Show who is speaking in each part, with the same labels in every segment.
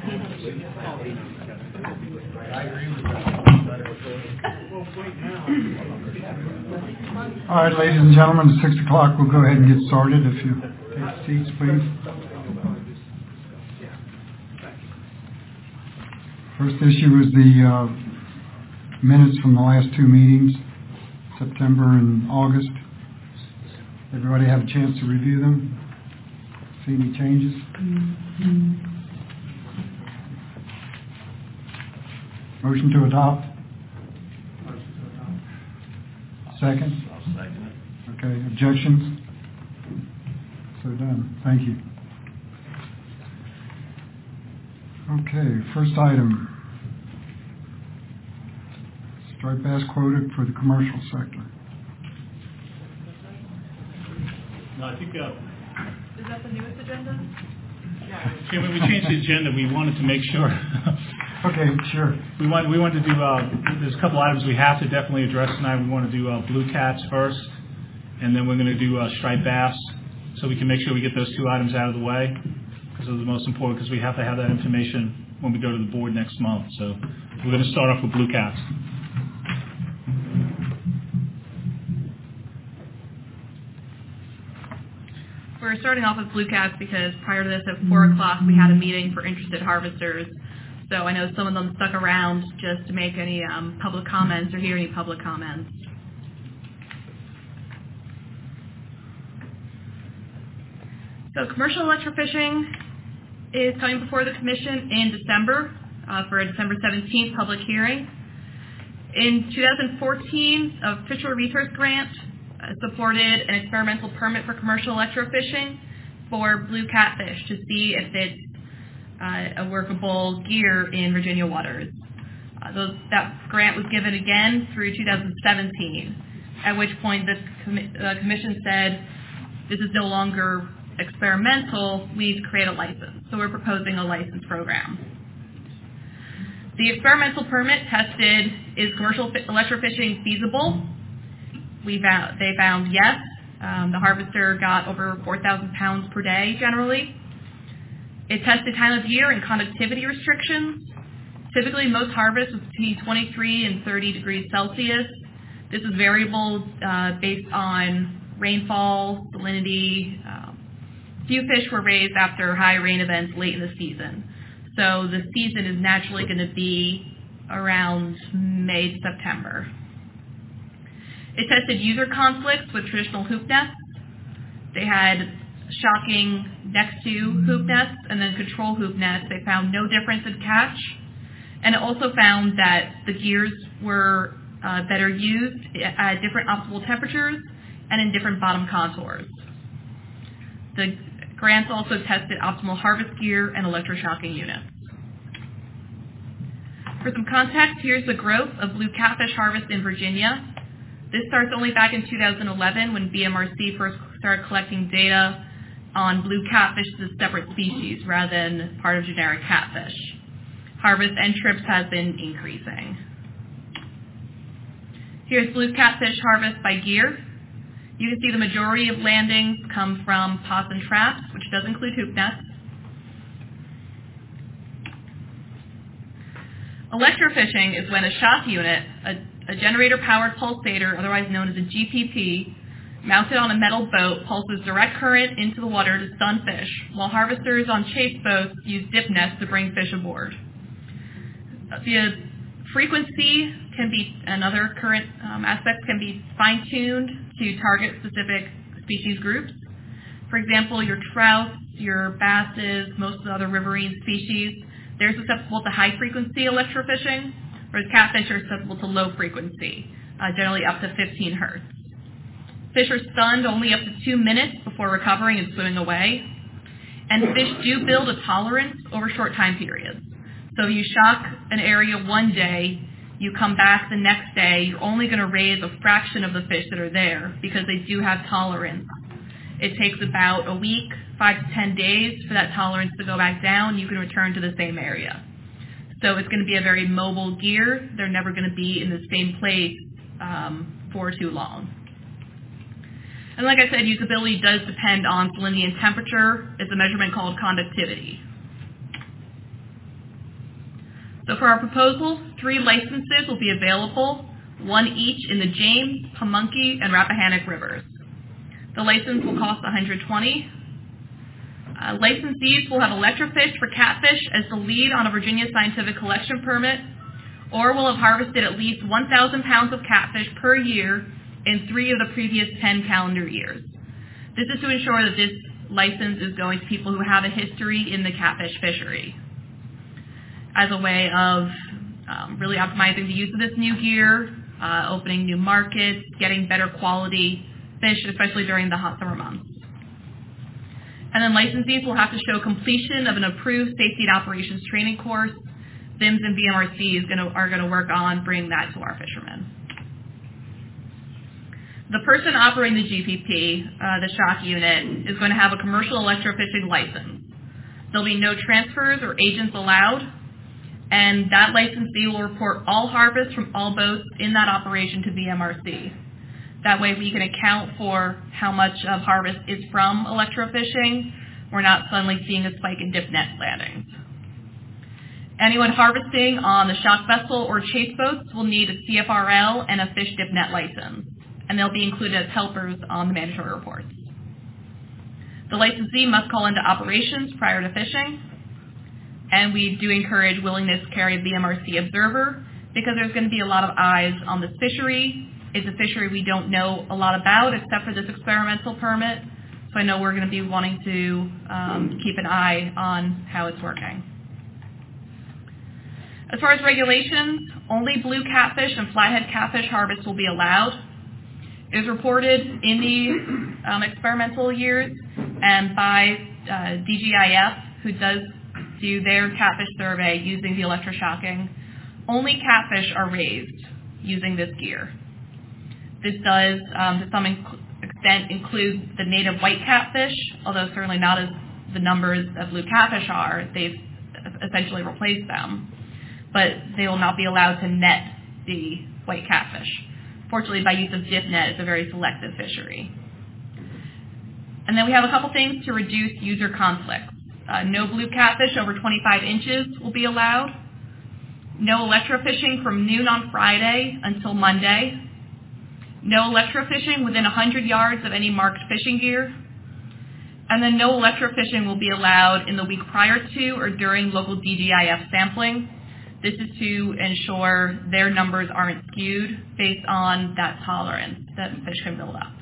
Speaker 1: All right, ladies and gentlemen, at 6 o'clock, we'll go ahead and get started. If you take seats, please. First issue is the minutes from the last two meetings, September and August. Everybody have a chance to review them? See any changes? Motion to adopt? Second?
Speaker 2: I'll second it.
Speaker 1: Okay, objections? So done. Thank you. Okay, first item. Striped bass quoted for the commercial sector.
Speaker 3: No, I think...
Speaker 4: Is that the newest agenda?
Speaker 3: Okay, when we changed the agenda, we wanted to make sure...
Speaker 1: Okay, sure.
Speaker 3: We wanted to do, there's a couple items we have to definitely address tonight. We want to do blue cats first, and then we're going to do striped bass, so we can make sure we get those two items out of the way, because those are the most important, because we have to have that information when we go to the board next month. So we're going to start off with blue cats.
Speaker 4: We're starting off with blue cats because prior to this at 4 o'clock we had a meeting for interested harvesters. So I know some of them stuck around just to make any public comments or hear any public comments. So commercial electrofishing is coming before the Commission in December for a December 17th public hearing. In 2014, a Fishery Resource Grant supported an experimental permit for commercial electrofishing for blue catfish to see if it's a workable gear in Virginia waters. That grant was given again through 2017, at which point the Commission said, this is no longer experimental, we need to create a license. So we're proposing a license program. The experimental permit tested, is commercial electrofishing feasible? They found yes. The harvester got over 4,000 pounds per day generally. It tested time of year and conductivity restrictions. Typically, most harvests was between 23 and 30 degrees Celsius. This is variable based on rainfall, salinity. Few fish were raised after high rain events late in the season. So the season is naturally going to be around May to September. It tested user conflicts with traditional hoop nets. They had shocking next to hoop nets and then control hoop nets. They found no difference in catch. And it also found that the gears were better used at different optimal temperatures and in different bottom contours. The grants also tested optimal harvest gear and electroshocking units. For some context, here's the growth of blue catfish harvest in Virginia. This starts only back in 2011 when BMRC first started collecting data on blue catfish as a separate species rather than part of generic catfish. Harvest and trips has been increasing. Here's blue catfish harvest by gear. You can see the majority of landings come from pots and traps, which does include hoop nets. Electrofishing is when a shock unit, a generator-powered pulsator, otherwise known as a GPP, mounted on a metal boat, pulses direct current into the water to stun fish, while harvesters on chase boats use dip nets to bring fish aboard. The frequency can be, and other current aspects can be fine-tuned to target specific species groups. For example, your trouts, your basses, most of the other riverine species, they're susceptible to high-frequency electrofishing, whereas catfish are susceptible to low frequency, generally up to 15 hertz. Fish are stunned only up to 2 minutes before recovering and swimming away, and fish do build a tolerance over short time periods. So if you shock an area one day, you come back the next day, you're only going to raise a fraction of the fish that are there because they do have tolerance. It takes about a week, 5 to 10 days for that tolerance to go back down. You can return to the same area. So it's going to be a very mobile gear. They're never going to be in the same place for too long. And like I said, usability does depend on salinity and temperature. It's a measurement called conductivity. So for our proposal, 3 licenses will be available, 1 each in the James, Pamunkey, and Rappahannock rivers. The license will cost $120. Licensees will have Electrofish for catfish as the lead on a Virginia Scientific Collection permit, or will have harvested at least 1,000 pounds of catfish per year in 3 of the previous 10 calendar years. This is to ensure that this license is going to people who have a history in the catfish fishery as a way of really optimizing the use of this new gear, opening new markets, getting better quality fish, especially during the hot summer months. And then licensees will have to show completion of an approved safety and operations training course. VIMS and VMRC are going to work on bringing that to our fishermen. The person operating the GPP, the shock unit, is going to have a commercial electrofishing license. There'll be no transfers or agents allowed, and that licensee will report all harvests from all boats in that operation to VMRC. That way we can account for how much of harvest is from electrofishing. We're not suddenly seeing a spike in dip net landings. Anyone harvesting on the shock vessel or chase boats will need a CFRL and a fish dip net license, and they'll be included as helpers on the mandatory reports. The licensee must call into operations prior to fishing, and we do encourage willingness to carry a VMRC observer because there's going to be a lot of eyes on this fishery. It's a fishery we don't know a lot about except for this experimental permit, so I know we're going to be wanting to keep an eye on how it's working. As far as regulations, only blue catfish and flathead catfish harvest will be allowed. It was reported in the experimental years and by DGIF, who does do their catfish survey using the electroshocking. Only catfish are raised using this gear. This does, to some extent, include the native white catfish, although certainly not as the numbers of blue catfish are. They've essentially replaced them. But they will not be allowed to net the white catfish. Fortunately, by use of dip net, it's a very selective fishery. And then we have a couple things to reduce user conflicts. No blue catfish over 25 inches will be allowed. No electrofishing from noon on Friday until Monday. No electrofishing within 100 yards of any marked fishing gear. And then no electrofishing will be allowed in the week prior to or during local DGIF sampling. This is to ensure their numbers aren't skewed based on that tolerance that fish can build up.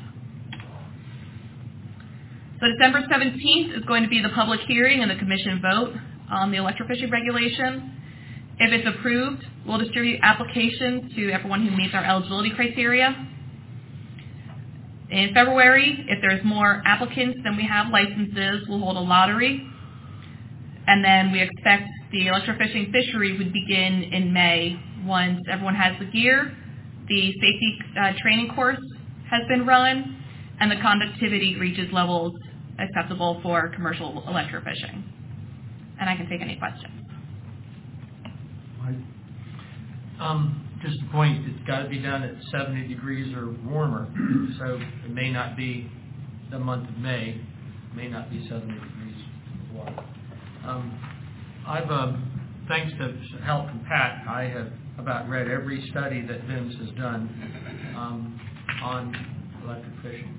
Speaker 4: So December 17th is going to be the public hearing and the commission vote on the electrofishing regulation. If it's approved, we'll distribute applications to everyone who meets our eligibility criteria. In February, if there's more applicants than we have licenses, we'll hold a lottery. And then we expect the electrofishing fishery would begin in May once everyone has the gear, the safety training course has been run, and the conductivity reaches levels acceptable for commercial electrofishing. And I can take any questions.
Speaker 2: Just a point, it's got to be done at 70 degrees or warmer, so it may not be the month of May, may not be 70 degrees water. Thanks to help from Pat, I have about read every study that VIMS has done on electric fishing.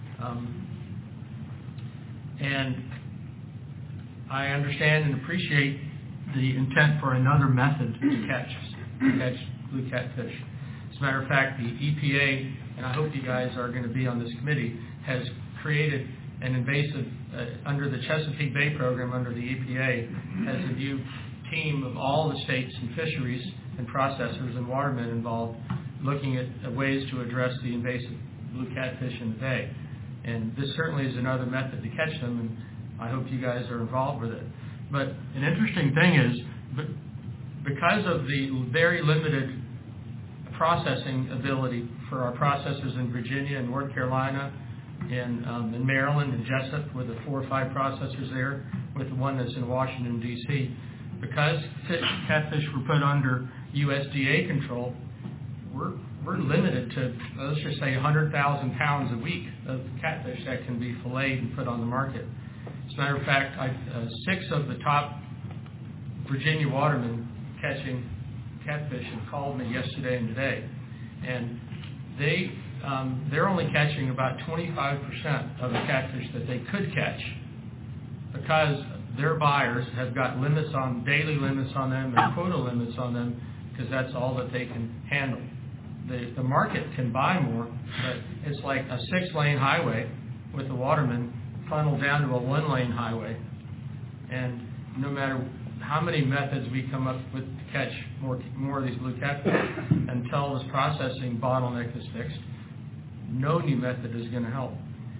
Speaker 2: And I understand and appreciate the intent for another method to catch blue catfish. As a matter of fact, the EPA, and I hope you guys are going to be on this committee, has created an invasive, under the Chesapeake Bay program under the EPA, has a new team of all the states and fisheries and processors and watermen involved looking at ways to address the invasive blue catfish in the bay. And this certainly is another method to catch them, and I hope you guys are involved with it. But an interesting thing is, because of the very limited processing ability for our processors in Virginia and North Carolina, in Maryland and Jessup with the 4 or 5 processors there, with the one that's in Washington, D.C., because catfish were put under USDA control, we're limited to, let's just say, 100,000 pounds a week of catfish that can be filleted and put on the market. As a matter of fact, 6 of the top Virginia watermen catching catfish and called me yesterday and today, and they're only catching about 25% of the catfish that they could catch because their buyers have got daily limits on them and quota limits on them because that's all that they can handle. The market can buy more, but it's like a 6-lane highway with the watermen funneled down to a 1-lane highway. And no matter how many methods we come up with to catch more of these blue catfish until this processing bottleneck is fixed, no new method is going to help.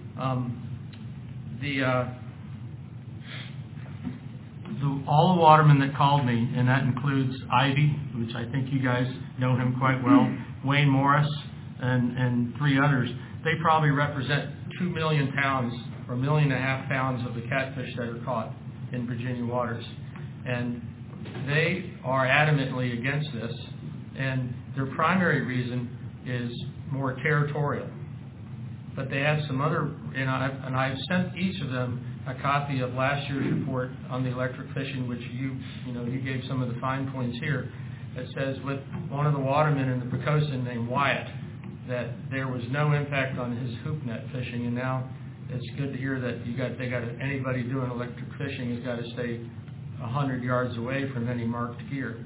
Speaker 2: All the watermen that called me, and that includes Ivy, which I think you guys know him quite well, Wayne Morris, and 3 others, they probably represent 2 million pounds or 1.5 million pounds of the catfish that are caught in Virginia waters. And they are adamantly against this, and their primary reason is more territorial. But they have some other, and I've sent each of them a copy of last year's report on the electric fishing, which you gave some of the fine points here. That says with one of the watermen in the Pocosin named Wyatt that there was no impact on his hoop net fishing, and now it's good to hear that anybody doing electric fishing has got to stay 100 yards away from any marked gear.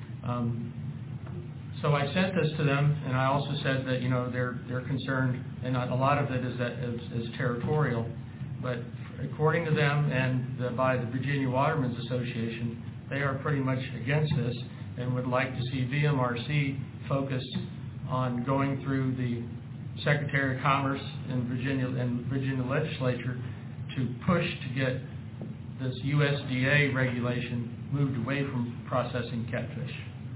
Speaker 2: So I sent this to them, and I also said that they're concerned, and a lot of it is territorial, but according to them and by the Virginia Watermen's Association, they are pretty much against this and would like to see VMRC focus on going through the Secretary of Commerce and Virginia legislature to push to get this USDA regulation moved away from processing catfish.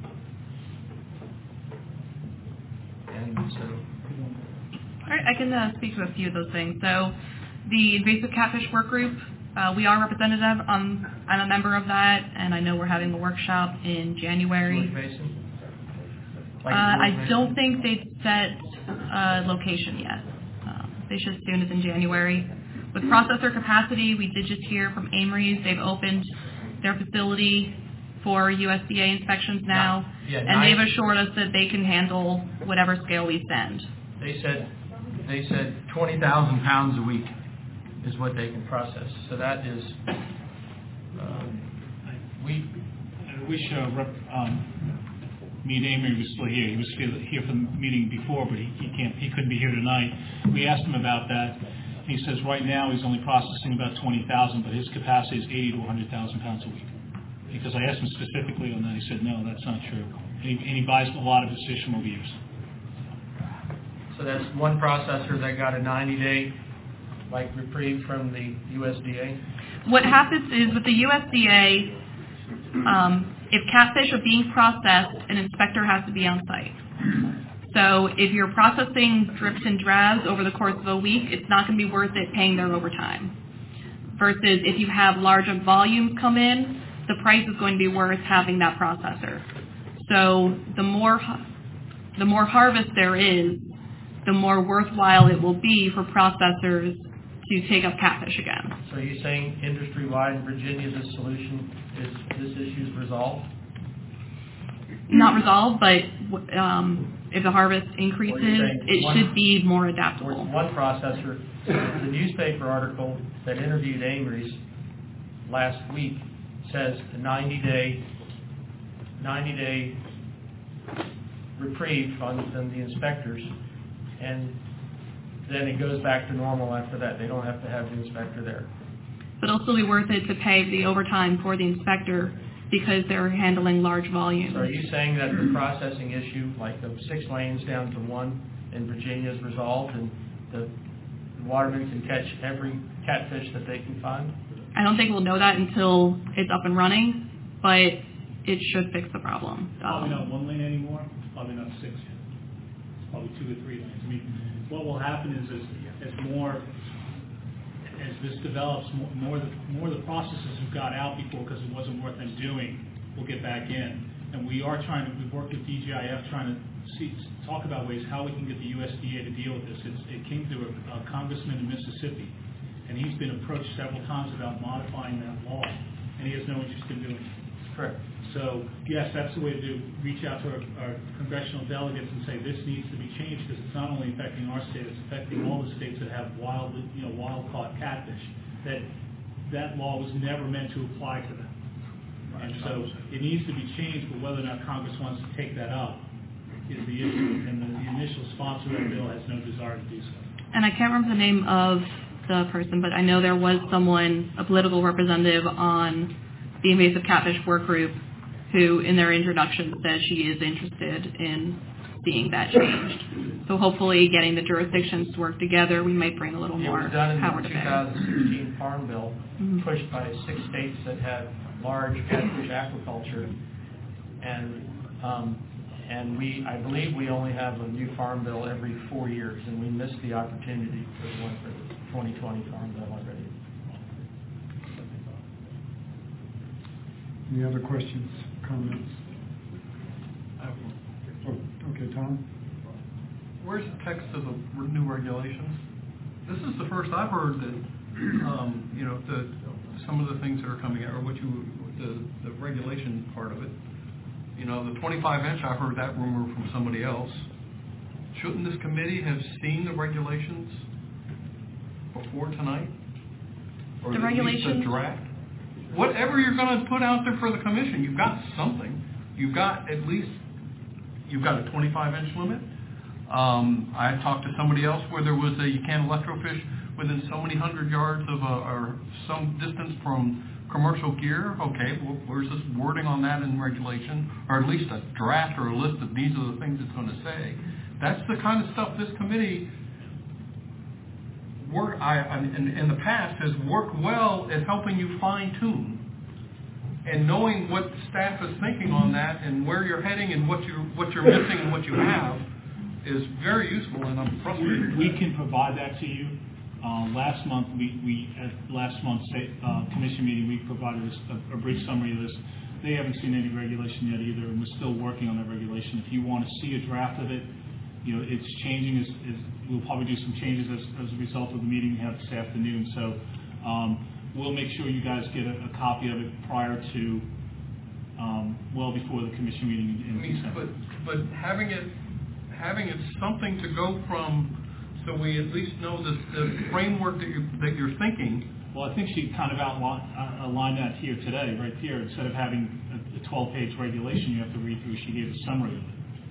Speaker 2: And so,
Speaker 4: all right, I can speak to a few of those things. So, the invasive catfish work group, we are representative. I'm a member of that, and I know we're having a workshop in January.
Speaker 2: Basin?
Speaker 4: I don't think they've set a location yet. They should soon as in January. With processor capacity, we did just hear from Amory's. They've opened their facility for USDA inspections now, and they've assured us that they can handle whatever scale we send.
Speaker 2: They said 20,000 pounds a week is what they can process. So that is,
Speaker 3: I wish me and Amory was still here. He was here for the meeting before, but he couldn't be here tonight. We asked him about that. He says right now he's only processing about 20,000, but his capacity is 80 to 100,000 pounds a week. Because I asked him specifically on that, he said no, that's not true. And he buys a lot of his fish from over years.
Speaker 2: So that's one processor that got a 90-day reprieve from the USDA?
Speaker 4: What happens is with the USDA, if catfish are being processed, an inspector has to be on site. So if you're processing drips and drabs over the course of a week, it's not going to be worth it paying their overtime. Versus if you have larger volumes come in, the price is going to be worth having that processor. So the more harvest there is, the more worthwhile it will be for processors to take up catfish again.
Speaker 2: So you're saying industry-wide in Virginia, the solution is this issue is resolved?
Speaker 4: Not resolved, but if the harvest increases, it should be more adaptable.
Speaker 2: One processor, the newspaper article that interviewed Amory's last week says a 90-day reprieve from the inspectors, and then it goes back to normal after that. They don't have to have the inspector there.
Speaker 4: But it'll still be worth it to pay the overtime for the inspector because they're handling large volumes.
Speaker 2: So are you saying that the processing issue, like the 6 lanes down to 1 in Virginia, is resolved and the watermen can catch every catfish that they can find?
Speaker 4: I don't think we'll know that until it's up and running, but it should fix the problem.
Speaker 3: Probably not 1 lane anymore. It's probably not 6 yet. It's probably 2 or 3 lanes. I mean, what will happen is as this develops, more the processors who got out before because it wasn't worth them doing will get back in. And we've worked with DGIF trying to talk about ways how we can get the USDA to deal with this. It came to a congressman in Mississippi, and he's been approached several times about modifying that law, and he has no interest in doing it.
Speaker 2: Correct.
Speaker 3: So, yes, that's the way to do, reach out to our congressional delegates and say this needs to be changed because it's not only affecting our state, it's affecting all the states that have wild-caught catfish. That law was never meant to apply to them. And so it needs to be changed, but whether or not Congress wants to take that up is the issue. And the initial sponsor of the bill has no desire to do so.
Speaker 4: And I can't remember the name of the person, but I know there was someone, a political representative on the invasive catfish work group, who in their introduction said she is interested in seeing that changed. So hopefully getting the jurisdictions to work together, we might bring a little more
Speaker 2: It was done in
Speaker 4: power
Speaker 2: the
Speaker 4: to bear.
Speaker 2: 2016 Farm Bill, pushed by 6 states that have large catfish aquaculture, and I believe we only have a new Farm Bill every 4 years, and we missed the opportunity for the one for the 2020 Farm Bill already.
Speaker 1: Any other questions, comments? Oh, okay, Tom?
Speaker 5: Where's the text of the new regulations? This is the first I've heard that, some of the things that are coming out, or the regulation part of it. The 25-inch, I've heard that rumor from somebody else. Shouldn't this committee have seen the regulations before tonight? Or
Speaker 4: The
Speaker 5: at least
Speaker 4: regulations?
Speaker 5: a draft? Whatever you're going to put out there for the commission, you've got something. You've got a 25-inch limit. I talked to somebody else where there was you can't electrofish within so many hundred yards of or some distance from commercial gear. Okay, well, where's this wording on that in regulation, or at least a draft or a list of these are the things it's going to say. That's the kind of stuff this committee in the past has worked well at helping you fine tune. And knowing what the staff is thinking on that and where you're heading and what you're missing and what you have is very useful, and I'm frustrated.
Speaker 3: We can provide that to you. Last month, we at last month's commission meeting, we provided a brief summary of this. They haven't seen any regulation yet either, and we're still working on that regulation. If you want to see a draft of it, it's changing. We'll probably do some changes as a result of the meeting we have this afternoon. So we'll make sure you guys get a copy of it prior to, well before the commission meeting in December.
Speaker 5: But having it something to go from, so we at least know the framework that you're thinking.
Speaker 3: Well, I think she kind of outlined that here today, right here. Instead of having a 12-page regulation you have to read through, she gave a summary of it.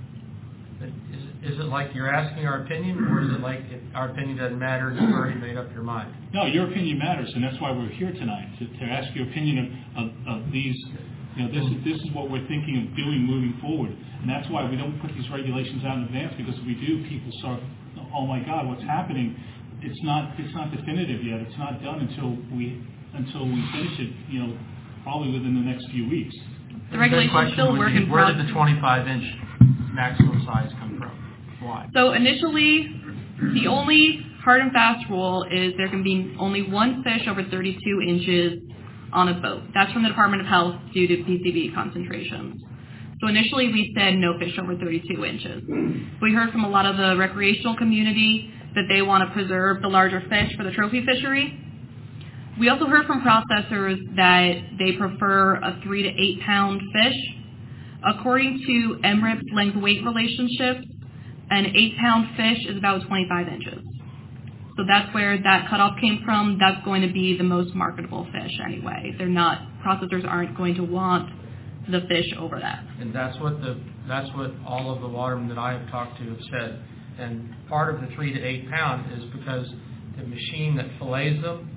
Speaker 2: Is it like you're asking our opinion, or is it like our opinion doesn't matter and you've already made up your mind?
Speaker 3: No, your opinion matters, and that's why we're here tonight, to ask your opinion of these. This is what we're thinking of doing moving forward, and that's why we don't put these regulations out in advance, because if we do, people start, oh my God, what's happening? It's not definitive yet. It's not done until we finish it. Probably within the next few weeks.
Speaker 4: The regulation is still a work in
Speaker 2: Where
Speaker 4: progress.
Speaker 2: did the 25-inch maximum size come from? Why?
Speaker 4: So initially, the only hard and fast rule is there can be only one fish over 32 inches on a boat. That's from the Department of Health due to PCB concentrations. So initially we said no fish over 32 inches. We heard from a lot of the recreational community that they want to preserve the larger fish for the trophy fishery. We also heard from processors that they prefer a 3 to 8 pound fish. According to MRIP's length-weight relationship, an 8-pound fish is about 25 inches. So that's where that cutoff came from. That's going to be the most marketable fish anyway. Processors aren't going to want the fish over that.
Speaker 2: And that's what all of the watermen that I have talked to have said. And part of the 3 to 8 pound is because the machine that fillets them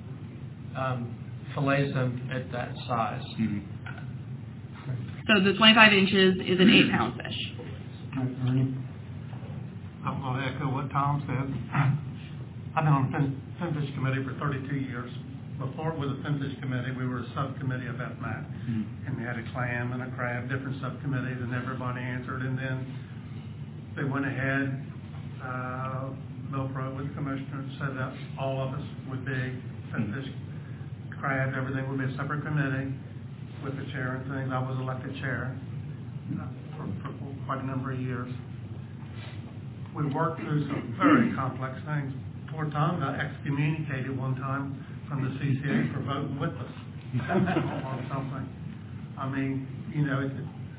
Speaker 2: at that size.
Speaker 3: Mm-hmm.
Speaker 4: So the 25 inches is an 8-pound fish.
Speaker 1: Ernie?
Speaker 5: I'm going to echo what Tom said. I've been on the Finfish Committee for 32 years. Before it was a Finfish Committee, we were a subcommittee of FMAC. And we had a clam and a crab, different subcommittees, and everybody answered. And then they went ahead, Bill Pruitt was the commissioner, said that all of us would be Finfish, crab, everything would be a separate committee with the chair and things. I was elected chair for quite a number of years. We worked through some very complex things. Poor Tom got excommunicated one time from the CCA for voting with us on something. I mean, you know,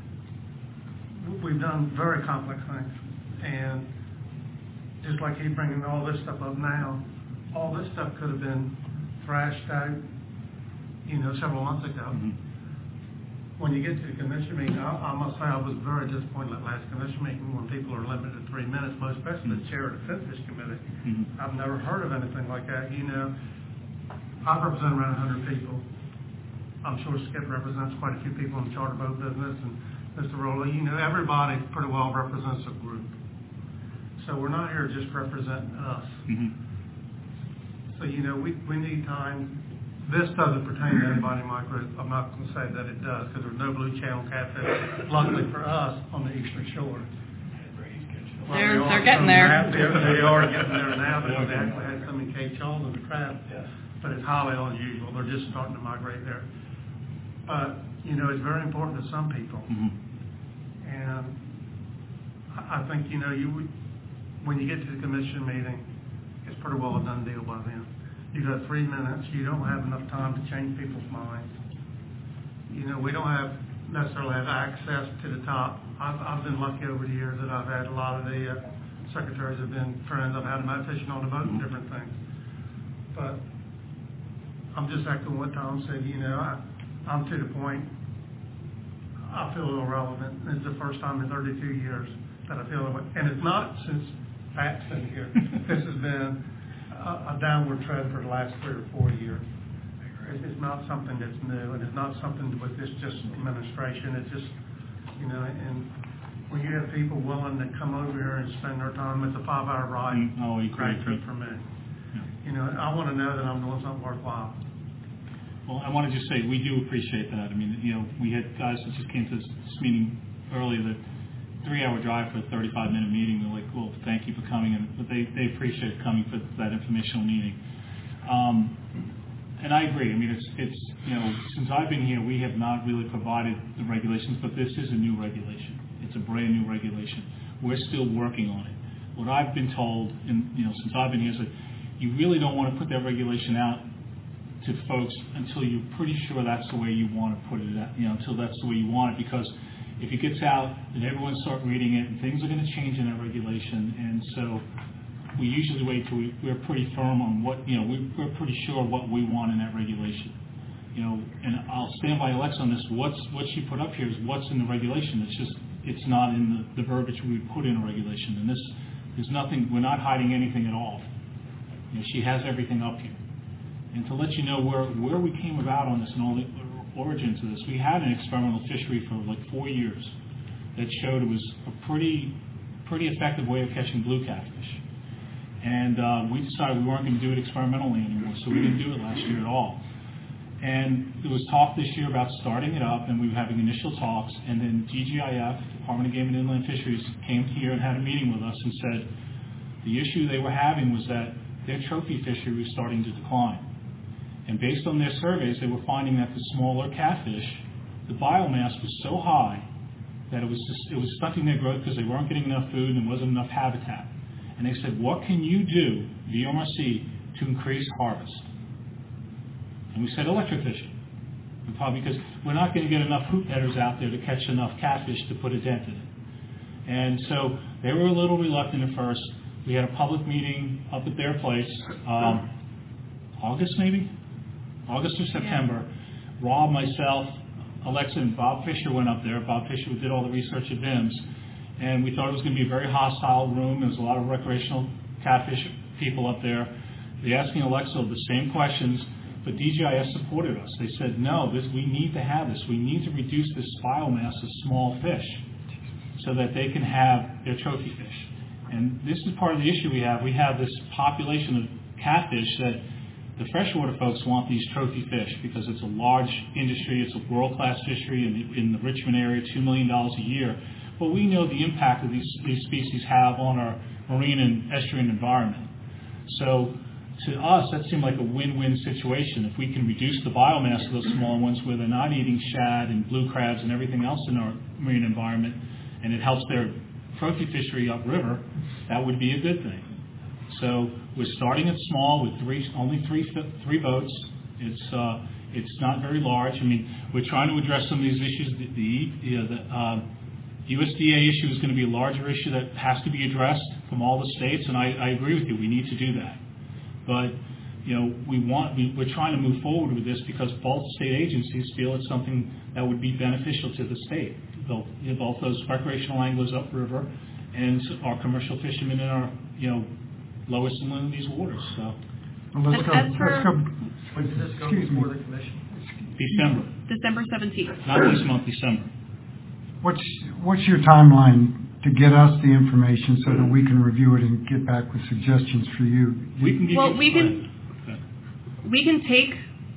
Speaker 5: we've done very complex things, and just like he's bringing all this stuff up now, all this stuff could have been thrashed out, you know, several months ago. When you get to the commission meeting, I must say I was very disappointed at last commission meeting when people are limited to 3 minutes, most especially the chair of the Finfish Committee. I've never heard of anything like that. You know, I represent around 100 people. I'm sure Skip represents quite a few people in the charter boat business, and Mr. Rowley, you know, everybody pretty well represents a group. So we're not here just representing us. So, you know, we need time. This doesn't pertain to anybody in my group. I'm not going to say that it does, because there's no blue channel catfish, luckily for us, on the eastern shore. Well,
Speaker 4: They're getting there.
Speaker 5: They are getting there now, because they actually had some in Cape Charles and the crab. But it's highly unusual. They're just starting to migrate there. But, you know, it's very important to some people. And I think, you know, when you get to the commission meeting, it's pretty well a done deal by then. You've got 3 minutes. You don't have enough time to change people's minds. You know, we don't necessarily have access to the top. I've been lucky over the years that I've had a lot of the secretaries have been friends. I've had them out fishing on the boat and different things. But I'm just echoing what Tom said. You know, I'm to the point. I feel irrelevant. It's the first time in 32 years that I feel irrelevant. And it's not since Pat's been here. This has been a downward trend for the last 3 or 4 years. It's not something that's new, and it's not something with this just administration. It's just, you know, and when you have people willing to come over here and spend their time, it's a 5-hour ride. Great trip for me. You know, I want to know that I'm doing something worthwhile.
Speaker 3: Well, I want to just say we do appreciate that. I mean, you know, we had guys that just came to this meeting earlier that 3-hour drive for a 35-minute meeting. They're like, well, thank you for coming, but they appreciate coming for that informational meeting. And I agree. I mean, it's you know, since I've been here, we have not really provided the regulations, but this is a new regulation. It's a brand new regulation. We're still working on it. What I've been told, you know, since I've been here, is that you really don't want to put that regulation out to folks until you're pretty sure that's the way you want to put it out, you know, until that's the way you want it, because if it gets out, then everyone start reading it, and things are going to change in that regulation. And so we usually wait till we're pretty firm on what, you know, we're pretty sure what we want in that regulation. You know, and I'll stand by Alexa on this. What she put up here is what's in the regulation. It's not in the verbiage we would put in a regulation. And there's nothing, we're not hiding anything at all. You know, she has everything up here. And to let you know where we came about on this and all the origins of this, we had an experimental fishery for like 4 years that showed it was a pretty effective way of catching blue catfish. And we decided we weren't going to do it experimentally anymore, so we didn't do it last year at all. And there was talk this year about starting it up, and we were having initial talks, and then DGIF, Department of Game and Inland Fisheries, came here and had a meeting with us and said the issue they were having was that their trophy fishery was starting to decline. And based on their surveys, they were finding that the smaller catfish, the biomass was so high that it was stunting their growth because they weren't getting enough food and there wasn't enough habitat. And they said, what can you do, VMRC, to increase harvest? And we said electrofishing. Because we're not going to get enough hoop headers out there to catch enough catfish to put a dent in it. And so they were a little reluctant at first. We had a public meeting up at their place, August or September. Yeah. Rob, myself, Alexa, and Bob Fisher went up there. Bob Fisher did all the research at VIMS. And we thought it was going to be a very hostile room. There was a lot of recreational catfish people up there. They asking Alexa the same questions, but DGIS supported us. They said, no, we need to have this. We need to reduce this biomass of small fish so that they can have their trophy fish. And this is part of the issue we have. We have this population of catfish that the freshwater folks want these trophy fish because it's a large industry. It's a world-class fishery in the Richmond area, $2 million a year. But we know the impact that these species have on our marine and estuarine environment. So to us, that seemed like a win-win situation. If we can reduce the biomass of those small ones where they're not eating shad and blue crabs and everything else in our marine environment, and it helps their trophy fishery upriver, that would be a good thing. So we're starting it small with only three boats. It's It's not very large. I mean, we're trying to address some of these issues. The USDA issue is going to be a larger issue that has to be addressed from all the states, and I agree with you. We need to do that. But, we're trying to move forward with this because both state agencies feel it's something that would be beneficial to the state. Both those recreational anglers upriver and our commercial fishermen in our, lowest and in these waters. So,
Speaker 1: Well, let's go.
Speaker 2: When does this go
Speaker 1: Excuse me.
Speaker 2: before the commission?
Speaker 3: December,
Speaker 4: December 17th.
Speaker 3: not this month, December.
Speaker 1: What's your timeline to get us the information so that we can review it and get back with suggestions for you?
Speaker 3: We can give
Speaker 4: Well,
Speaker 3: you.
Speaker 4: we can take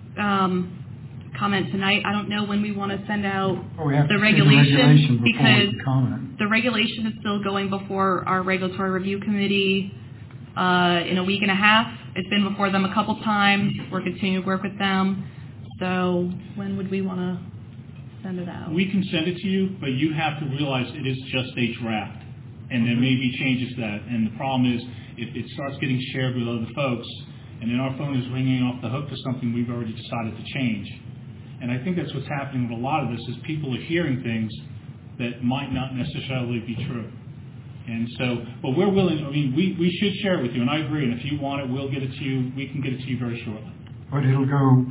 Speaker 4: comment tonight. I don't know when we want to send out
Speaker 1: We have
Speaker 4: the
Speaker 1: to see
Speaker 4: regulation
Speaker 1: before
Speaker 4: because
Speaker 1: we comment.
Speaker 4: the regulation is still going before our regulatory review committee in a week and a half. It's been before them a couple times. We're continuing to work with them. So when would we want to send it out?
Speaker 3: We can send it to you, but you have to realize it is just a draft, and there may be changes to that. And the problem is, if it starts getting shared with other folks, and then our phone is ringing off the hook for something we've already decided to change. And I think that's what's happening with a lot of this, is people are hearing things that might not necessarily be true. And so, but we're willing, we should share it with you, and I agree, and if you want it, we'll get it to you, we can get it to you very shortly.
Speaker 1: But it'll go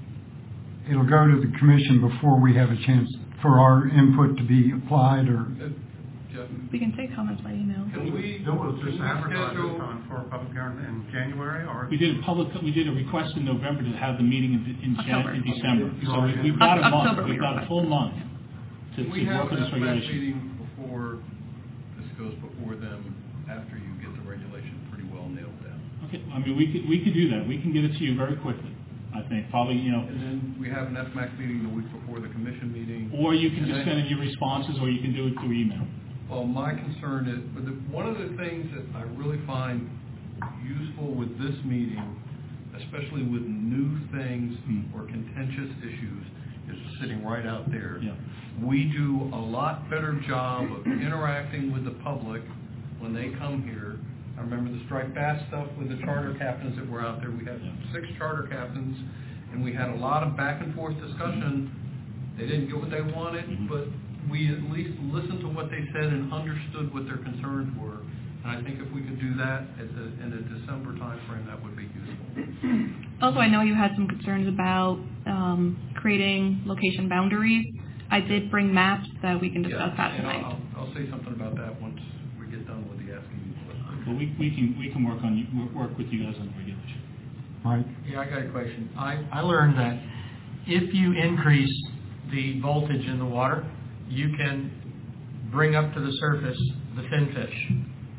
Speaker 1: to the commission before we have a chance for our input to be applied, or
Speaker 4: We can take comments by email.
Speaker 5: Can we just advertise this time for a public hearing in January, or?
Speaker 3: We did a request in November to have the meeting in
Speaker 4: October.
Speaker 3: December. So we've got a month,
Speaker 4: October we
Speaker 3: we've got a
Speaker 4: requested.
Speaker 3: full month to
Speaker 6: We have
Speaker 3: work on this
Speaker 6: an FMAC
Speaker 3: regulation.
Speaker 6: meeting before this goes before them, after you get the regulation pretty well nailed down.
Speaker 3: Okay, we could do that. We can get it to you very quickly, I think, probably,
Speaker 6: And then we have an FMAC meeting the week before the commission meeting.
Speaker 3: or you can
Speaker 6: And
Speaker 3: just
Speaker 6: then-
Speaker 3: send in your responses, or you can do it through email.
Speaker 6: Well, my concern is, one of the things that I really find useful with this meeting, especially with new things or contentious issues, is sitting right out there.
Speaker 3: Yeah.
Speaker 6: We do a lot better job of interacting with the public when they come here. I remember the striped bass stuff with the charter captains that were out there. We had 6 charter captains, and we had a lot of back and forth discussion. They didn't get what they wanted, but we at least listened to what they said and understood what their concerns were. And I think if we could do that in the December timeframe, that would be useful.
Speaker 4: Also, I know you had some concerns about creating location boundaries. I did bring maps that we can discuss that
Speaker 6: and
Speaker 4: tonight.
Speaker 6: I'll say something about that once we get done with the asking.
Speaker 3: But we can work with you guys on the regulation.
Speaker 1: Mike?
Speaker 2: Yeah, I got a question. I learned that if you increase the voltage in the water, you can bring up to the surface the finfish.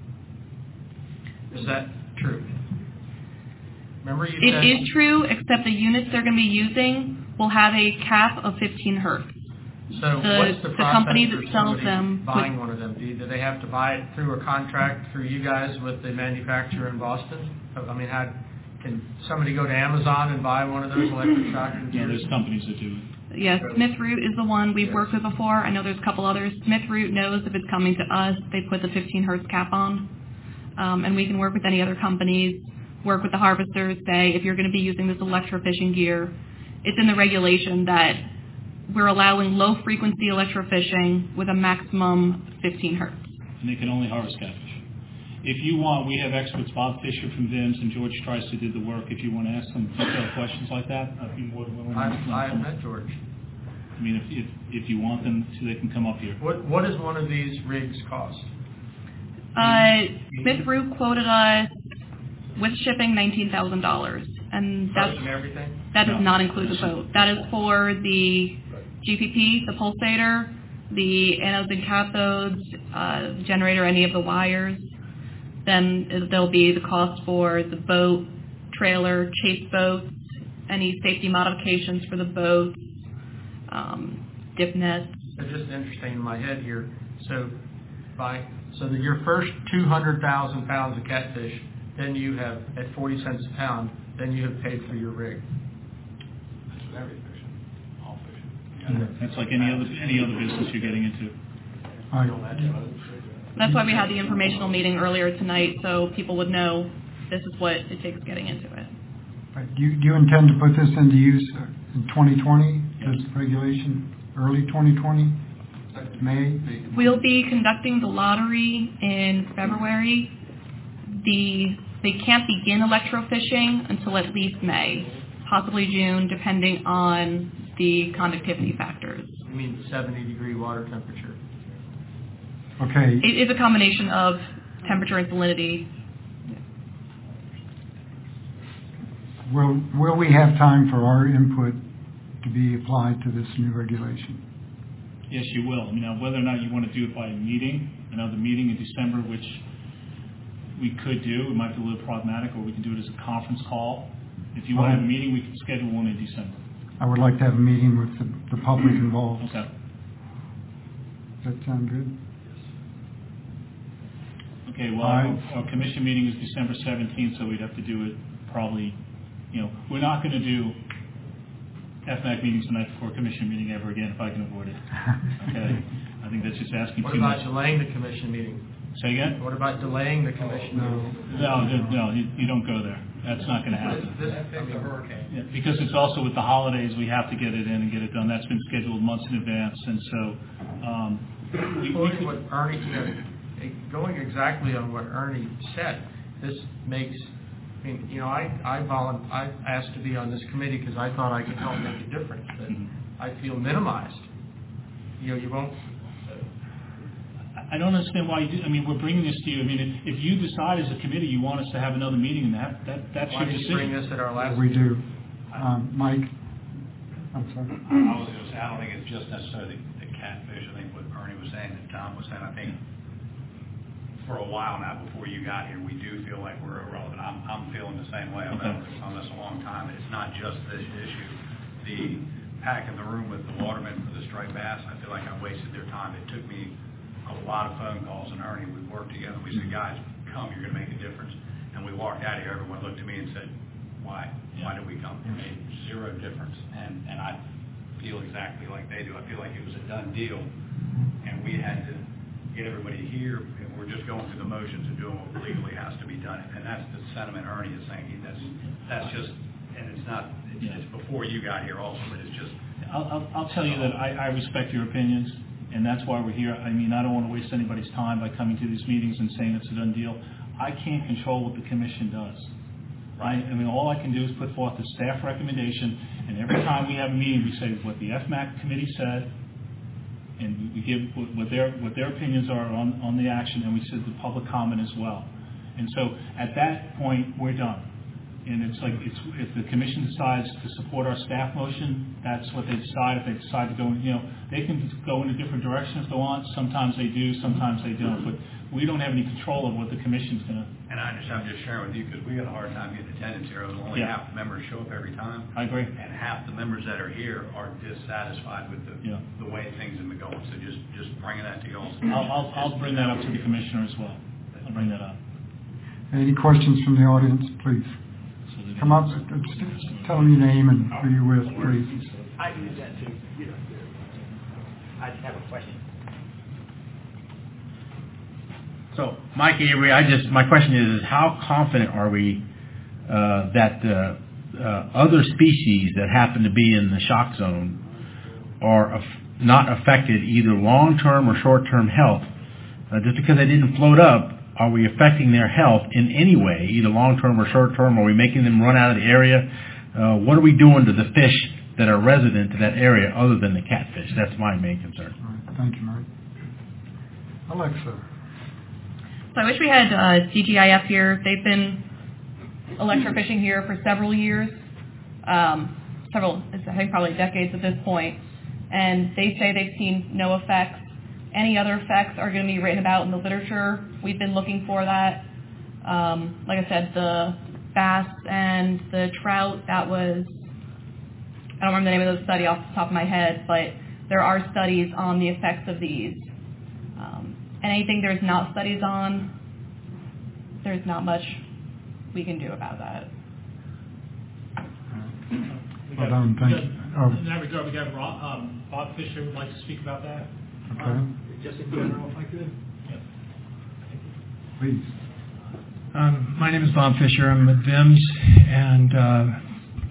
Speaker 2: Is that true? Remember you said...
Speaker 4: It is true, except the units they're going to be using will have a cap of 15 hertz.
Speaker 2: So
Speaker 4: the-
Speaker 2: what's the
Speaker 4: the
Speaker 2: process
Speaker 4: company
Speaker 2: for
Speaker 4: that sells
Speaker 2: somebody
Speaker 4: them
Speaker 2: buying
Speaker 4: would-
Speaker 2: one of them? Do they have to buy it through a contract through you guys with the manufacturer in Boston? I mean, can somebody go to Amazon and buy one of those electric shock
Speaker 3: Yeah,
Speaker 2: computers?
Speaker 3: there's companies that do it.
Speaker 4: Yes, Smith Root is the one we've worked with before. I know there's a couple others. Smith Root knows if it's coming to us, they put the 15 hertz cap on. And we can work with any other companies, work with the harvesters, say if you're going to be using this electrofishing gear, it's in the regulation that we're allowing low frequency electrofishing with a maximum 15 hertz.
Speaker 3: And they can only harvest catfish. If you want, we have experts, Bob Fisher from VIMS and George Trice who did the work. If you want to ask some detailed questions like that, I'd be more than willing to answer them.
Speaker 2: I have met George.
Speaker 3: I mean, if you want them, so they can come up here.
Speaker 2: What does one of these rigs cost?
Speaker 4: Smith Root quoted us with shipping $19,000, and that's
Speaker 2: Price and everything?
Speaker 4: that does
Speaker 3: No.
Speaker 4: not include the boat. That is for the GPP, the pulsator, the anodes and cathodes, generator, any of the wires. Then there'll be the cost for the boat, trailer, chase boats, any safety modifications for the boats, dip nets.
Speaker 2: It's just interesting in my head here. So your first 200,000 pounds of catfish, then you have at 40 cents a pound, then you have paid for your rig.
Speaker 6: That's with every fishing, all fishing.
Speaker 3: That's like any other business you're getting into.
Speaker 1: All right.
Speaker 4: That's why we had the informational meeting earlier tonight, so people would know this is what it takes getting into it.
Speaker 1: Do you intend to put this into use in 2020, this regulation, early 2020, May?
Speaker 4: We'll be conducting the lottery in February. They can't begin electrofishing until at least May, possibly June, depending on the conductivity factors.
Speaker 2: You mean 70-degree water temperature?
Speaker 1: Okay.
Speaker 4: It is a combination of temperature and salinity.
Speaker 1: Will we have time for our input to be applied to this new regulation?
Speaker 3: Yes, you will. Now, whether or not you want to do it by a meeting, another meeting in December, which we could do, it might be a little problematic, or we can do it as a conference call. If you want to have a meeting, we can schedule one in December.
Speaker 1: I would like to have a meeting with the public involved.
Speaker 3: Okay.
Speaker 1: Does that sound good?
Speaker 3: Okay, well, our commission meeting is December 17th, so we'd have to do it probably, we're not going to do FMAC meetings the night before a commission meeting ever again if I can avoid it. Okay? I think that's just asking
Speaker 2: What
Speaker 3: too much.
Speaker 2: about delaying the commission meeting?
Speaker 3: Say again?
Speaker 2: What about delaying the commission meeting?
Speaker 3: No, you don't go there. That's not going to happen.
Speaker 6: This is a hurricane.
Speaker 3: Yeah, because it's also with the holidays, we have to get it in and get it done. That's been scheduled months in advance, and so we
Speaker 2: Going
Speaker 3: could,
Speaker 2: what Ernie said, going exactly on what Ernie said, this makes. I asked to be on this committee because I thought I could help make a difference, but I feel minimized. You won't.
Speaker 3: I don't understand why you do. We're bringing this to you. If you decide as a committee you want us to have another meeting, and that's
Speaker 2: Why
Speaker 3: your
Speaker 2: did you bring
Speaker 3: decision.
Speaker 2: this at our last?
Speaker 1: We do. Mike? I'm sorry.
Speaker 7: I was going to say, I don't think it's just necessarily the catfish. I think what Ernie was saying and Tom was saying, I think for a while now, before you got here, we do feel like we're irrelevant. I'm feeling the same way. I've been on this a long time. It's not just this issue. The pack in the room with the watermen for the striped bass, I feel like I wasted their time. It took me a lot of phone calls, and Ernie, we worked together. We said, guys, come, you're going to make a difference. And we walked out of here, everyone looked at me and said, why? Why did we come? It made zero difference. And I feel exactly like they do. I feel like it was a done deal, and we had to get everybody here, and we're just going through the motions and doing what legally has to be done. And that's the sentiment Ernie is saying. That's just, and it's not, it's before you got here also, but it's just.
Speaker 3: I'll tell you that I respect your opinions, and that's why we're here. I don't want to waste anybody's time by coming to these meetings and saying it's a done deal. I can't control what the commission does. Right? All I can do is put forth a staff recommendation, and every time we have a meeting, we say what the FMAC committee said, and we give what their opinions are on the action, and we said the public comment as well. And so at that point, we're done. And it's like if the commission decides to support our staff motion, that's what they decide. If they decide to go, they can go in a different direction if they want. Sometimes they do, sometimes they don't. But we don't have any control of what the commission's going to.
Speaker 7: And I'm just sharing with you because we got a hard time getting attendance here. Only half the members show up every time.
Speaker 3: I agree.
Speaker 7: And half the members that are here are dissatisfied with the way things have been going. So just bringing that to you all.
Speaker 3: I'll bring that up to the commissioner as well. I'll bring that up.
Speaker 1: Any questions from the audience, please? Come up, tell them your name and who you're with, please.
Speaker 8: I can do that too. I just have a question. So, Mike Avery, my question is how confident are we that other species that happen to be in the shock zone are not affected either long-term or short-term health? Just because they didn't float up, are we affecting their health in any way, either long-term or short-term? Are we making them run out of the area? What are we doing to the fish that are resident to that area other than the catfish? That's my main concern.
Speaker 1: All right. Thank you, Mike. Alexa.
Speaker 4: So I wish we had DGIF here. They've been electrofishing here for several years, I think probably decades at this point, and they say they've seen no effects. Any other effects are going to be written about in the literature. We've been looking for that. Like I said, the bass and the trout, I don't remember the name of the study off the top of my head, but there are studies on the effects of these. And anything there's not studies on, there's not much we can do about that.
Speaker 1: Well done, thank you.
Speaker 3: In that regard, we got Bob Fisher would like to speak about that.
Speaker 1: Okay.
Speaker 8: Just in general, if I could.
Speaker 1: Please.
Speaker 9: My name is Bob Fisher. I'm with VIMS, and for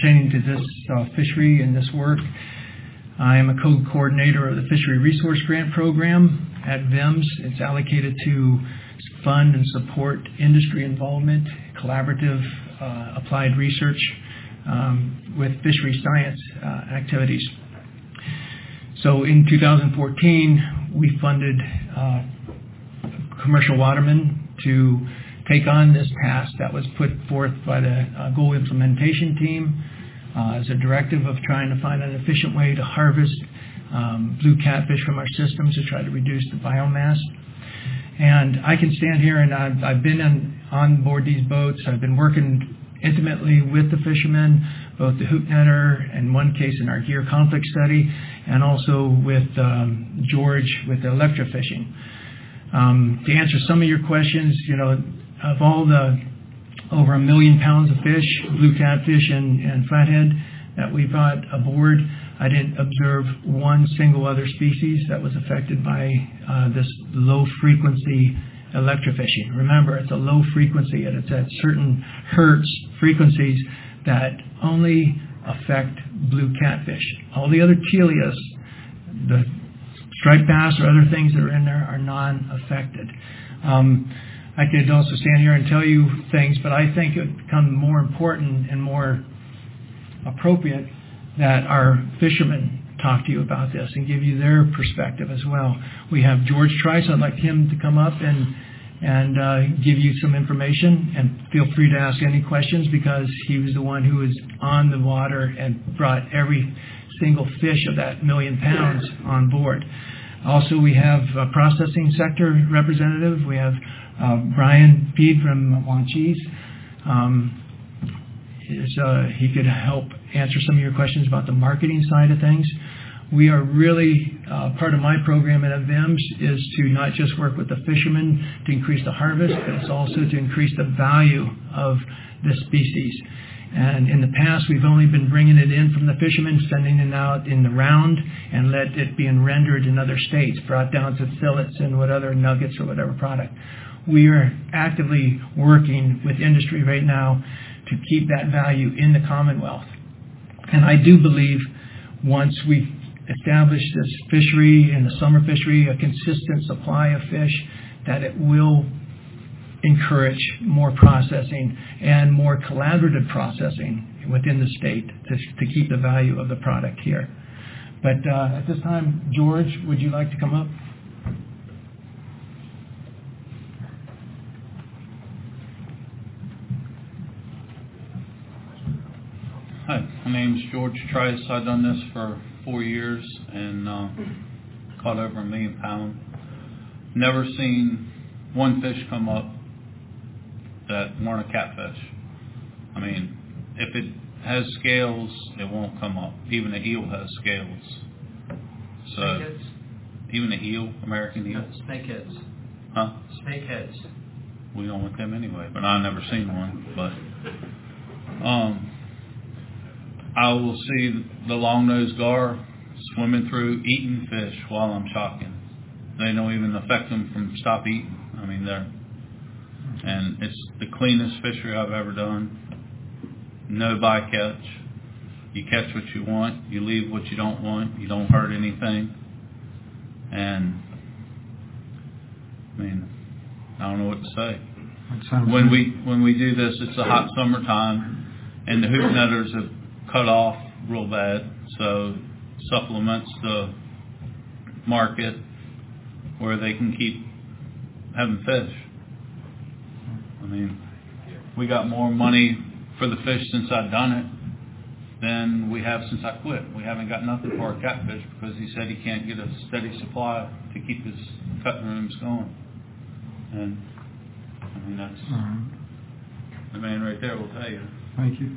Speaker 9: pertaining to this fishery and this work. I am a co-coordinator of the Fishery Resource Grant Program at VIMS. It's allocated to fund and support industry involvement, collaborative applied research with fishery science activities. So in 2014, we funded Commercial Watermen to take on this task that was put forth by the goal implementation team as a directive of trying to find an efficient way to harvest blue catfish from our systems to try to reduce the biomass. And I can stand here, and I've been on board these boats. I've been working intimately with the fishermen, both the hoop netter, in one case in our gear conflict study, and also with George with the electrofishing. To answer some of your questions, of all the over 1 million pounds of fish, blue catfish and flathead that we brought aboard, I didn't observe one single other species that was affected by this low-frequency electrofishing. Remember, it's a low frequency, and it's at certain hertz frequencies that only affect blue catfish. All the other Telias, the striped bass or other things that are in there, are non-affected. I could also stand here and tell you things, but I think it would become more important and more appropriate that our fishermen talk to you about this and give you their perspective as well. We have George Trice. I'd like him to come up and give you some information, and feel free to ask any questions because he was the one who was on the water and brought every single fish of that 1 million pounds on board. Also, we have a processing sector representative. We have Brian Peed from Wanchese. He could help answer some of your questions about the marketing side of things. We are really, part of my program at VIMS is to not just work with the fishermen to increase the harvest, but it's also to increase the value of this species. And in the past, we've only been bringing it in from the fishermen, sending it out in the round, and let it being rendered in other states, brought down to fillets and what other nuggets or whatever product. We are actively working with industry right now to keep that value in the Commonwealth. And I do believe once we've established this fishery and the summer fishery, a consistent supply of fish, that it will encourage more processing and more collaborative processing within the state to keep the value of the product here. But at this time, George, would you like to come up?
Speaker 6: Hi, my name's George Trice. I've done this for 4 years and caught over 1 million pounds. Never seen one fish come up that weren't a catfish. I mean, if it has scales, it won't come up. Even the eel has scales. So,
Speaker 2: Snakeheads?
Speaker 6: even the eel, American eel.
Speaker 2: Snakeheads.
Speaker 6: Huh?
Speaker 2: Snakeheads.
Speaker 6: We don't want them anyway, but I've never seen one. But I will see the long-nosed gar swimming through, eating fish while I'm shocking. They don't even affect them from stop eating. I mean, and it's the cleanest fishery I've ever done. No bycatch. You catch what you want. You leave what you don't want. You don't hurt anything. And I mean, I don't know what to say. When we do this, it's a hot summertime, and the hoop netters have cut off real bad, so supplements the market where they can keep having fish. I mean, we got more money for the fish since I've done it than we have since I quit. We haven't got nothing for our catfish because he said he can't get a steady supply to keep his cutting rooms going. And I mean, that's the man right there will tell you.
Speaker 1: Thank you.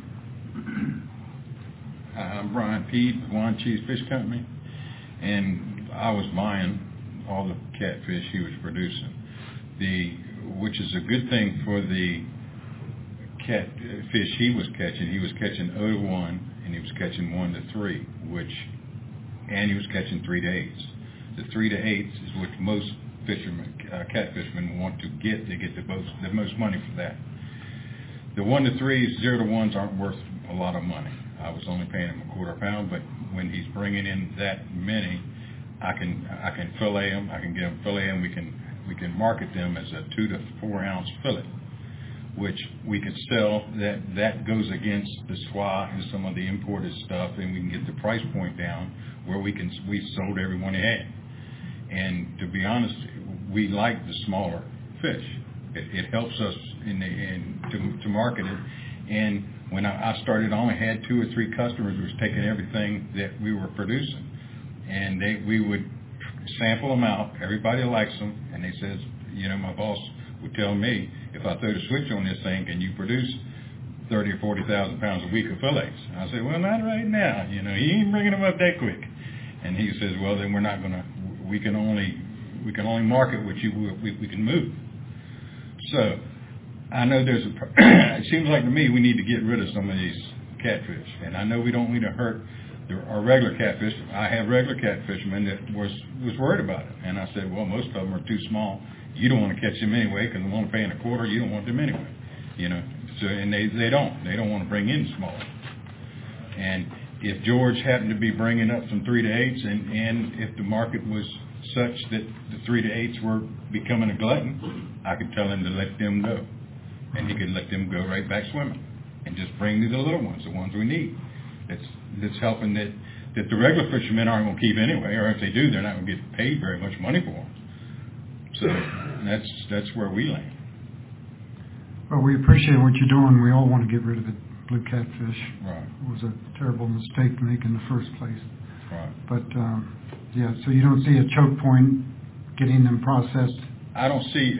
Speaker 10: I'm Brian Peed with Wanchese Fish Company, and I was buying all the catfish he was producing, which is a good thing for the catfish he was catching. He was catching 0 to 1, and he was catching 1 to 3, and he was catching 3 to 8s. The 3 to 8s is what most catfishermen want to get. They get the most money for that. The 1 to 3s, 0 to 1s aren't worth a lot of money. I was only paying him a quarter pound, but when he's bringing in that many, I can fillet them. I can get them fillet, and we can market them as a 2 to 4 ounce fillet, which we could sell. That goes against the SWA and some of the imported stuff, and we can get the price point down where we sold everyone he had. And to be honest, we like the smaller fish. It helps us to market it. And when I started, I only had 2 or 3 customers who was taking everything that we were producing, and we would sample them out. Everybody likes them, and they says, my boss would tell me, if I throw the switch on this thing, can you produce 30 or 40,000 pounds a week of fillets? And I said, well, not right now. He ain't bringing them up that quick. And he says, well, then we're not gonna. We can only market what we can move. So I know it seems like to me we need to get rid of some of these catfish, and I know we don't need to hurt our regular catfish. I have regular catfishermen that was worried about it, and I said, well, most of them are too small. You don't want to catch them anyway because they're only paying a quarter. You don't want them anyway, So and they don't want to bring in small. And if George happened to be bringing up some 3 to 8s, and if the market was such that the 3 to 8s were becoming a glutton, I could tell him to let them go, and he could let them go right back swimming, and just bring me the little ones, the ones we need. That's helping that the regular fishermen aren't going to keep anyway, or if they do, they're not going to get paid very much money for them. So that's where we land.
Speaker 1: Well, we appreciate what you're doing. We all want to get rid of the blue catfish.
Speaker 10: Right.
Speaker 1: It was a terrible mistake to make in the first place.
Speaker 10: Right.
Speaker 1: But, so you don't see a choke point getting them processed?
Speaker 10: I don't see,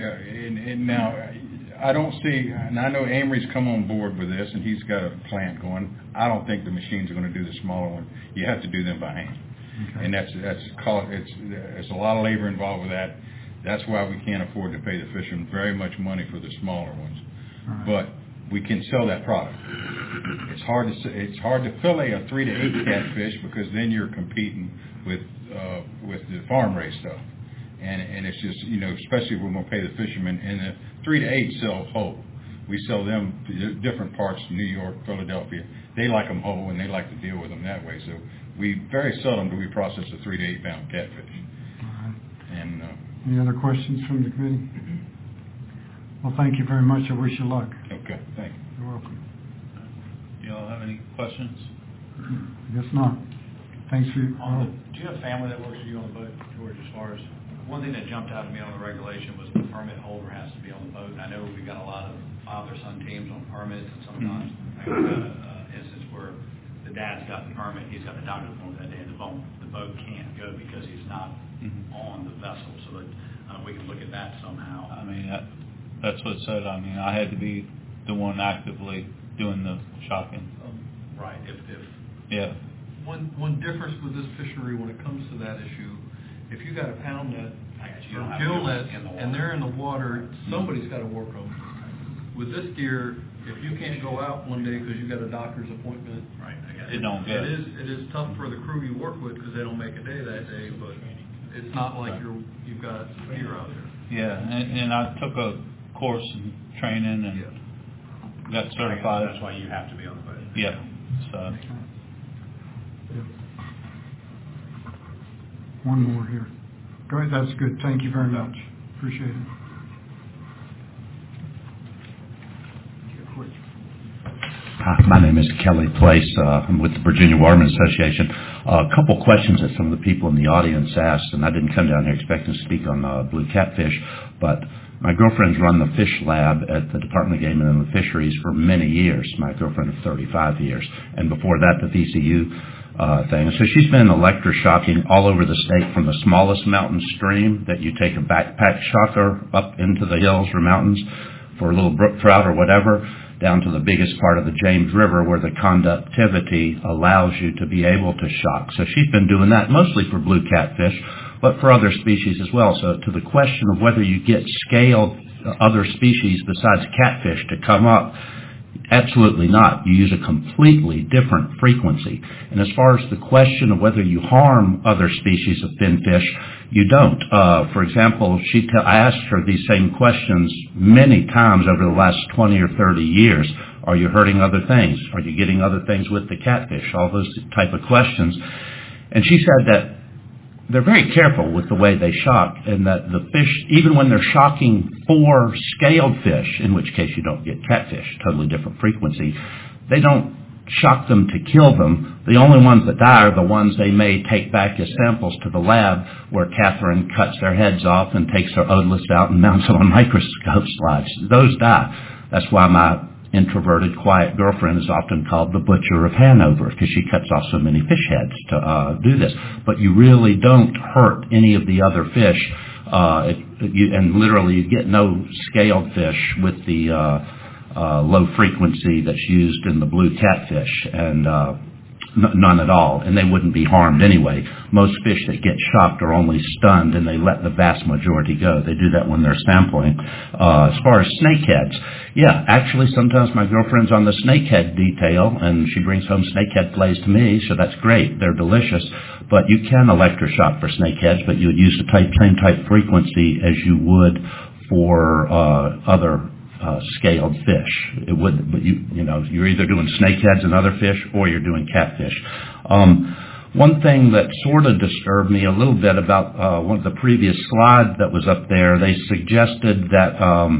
Speaker 10: I don't see, and I know Amory's come on board with this, and he's got a plant going. I don't think the machines are going to do the smaller one. You have to do them by hand. Okay. And it's a lot of labor involved with that. That's why we can't afford to pay the fishermen very much money for the smaller ones. Right. But we can sell that product. It's hard to fillet a 3 to 8 catfish because then you're competing with the farm raised stuff, and it's just especially when we're going to pay the fishermen. And the 3 to 8 sell whole. We sell them to different parts of New York, Philadelphia. They like them whole, and they like to deal with them that way. So we very seldom do we process a 3 to 8 pound catfish.
Speaker 1: All right.
Speaker 10: And
Speaker 1: any other questions from the committee? Well, thank you very much. I wish you luck.
Speaker 10: Okay, thank you.
Speaker 1: You're welcome.
Speaker 11: Do y'all have any questions?
Speaker 1: I guess not. Thanks for your...
Speaker 7: Do you have family that works with you on the boat, George, as far as... One thing that jumped out at me on the regulation was the permit holder has to be on the boat. And I know we've got a lot of father-son teams on permits, and sometimes I got an instance where the dad's got the permit, he's got the doctor's appointment that day, and the boat can't go because he's not on the vessel. So that we can look at that somehow.
Speaker 11: I mean, that's what it said. I mean, I had to be the one actively doing the shocking.
Speaker 6: Right.
Speaker 11: Yeah.
Speaker 6: One difference with this fishery when it comes to that issue, if you got a pound net or gill net and they're in the water, somebody's got to work them. With this gear, if you can't go out one day because you got a doctor's appointment,
Speaker 11: right? It don't go.
Speaker 6: It is tough for the crew you work with because they don't make a day that day, but it's not like you've got gear out there.
Speaker 11: Yeah, and I took a course in training and got certified.
Speaker 7: That's why you have to be on the boat.
Speaker 11: Yeah. So.
Speaker 1: One more here. Go ahead. That's good. Thank you very much. Appreciate it.
Speaker 12: Hi, my name is Kelly Place. I'm with the Virginia Waterman Association. A couple questions that some of the people in the audience asked, and I didn't come down here expecting to speak on blue catfish, but my girlfriend's run the fish lab at the Department of Game and Inland Fisheries for many years. My girlfriend of 35 years. And before that, the VCU thing. So she's been electroshocking all over the state, from the smallest mountain stream that you take a backpack shocker up into the hills or mountains for a little brook trout or whatever, down to the biggest part of the James River where the conductivity allows you to be able to shock. So she's been doing that mostly for blue catfish, but for other species as well. So to the question of whether you get scaled other species besides catfish to come up, absolutely not. You use a completely different frequency. And as far as the question of whether you harm other species of finfish, you don't. For example, I asked her these same questions many times over the last 20 or 30 years. Are you hurting other things? Are you getting other things with the catfish? All those type of questions. And she said that they're very careful with the way they shock, and that the fish, even when they're shocking for scaled fish, in which case you don't get catfish, totally different frequency, they don't shock them to kill them. The only ones that die are the ones they may take back as samples to the lab, where Catherine cuts their heads off and takes their otoliths out and mounts them on microscope slides. Those die. That's why my introverted, quiet girlfriend is often called the Butcher of Hanover, because she cuts off so many fish heads to do this. But you really don't hurt any of the other fish, and literally you get no scaled fish with the low frequency that's used in the blue catfish, and none at all, and they wouldn't be harmed anyway. Most fish that get shocked are only stunned, and they let the vast majority go. They do that when they're sampling. As far as snakeheads, yeah, actually sometimes my girlfriend's on the snakehead detail, and she brings home snakehead fillets to me, so that's great. They're delicious. But you can electroshock for snakeheads, but you would use the same type frequency as you would for other scaled fish. It would, but you're either doing snakeheads and other fish, or you're doing catfish. One thing that sort of disturbed me a little bit about one of the previous slides that was up there, they suggested that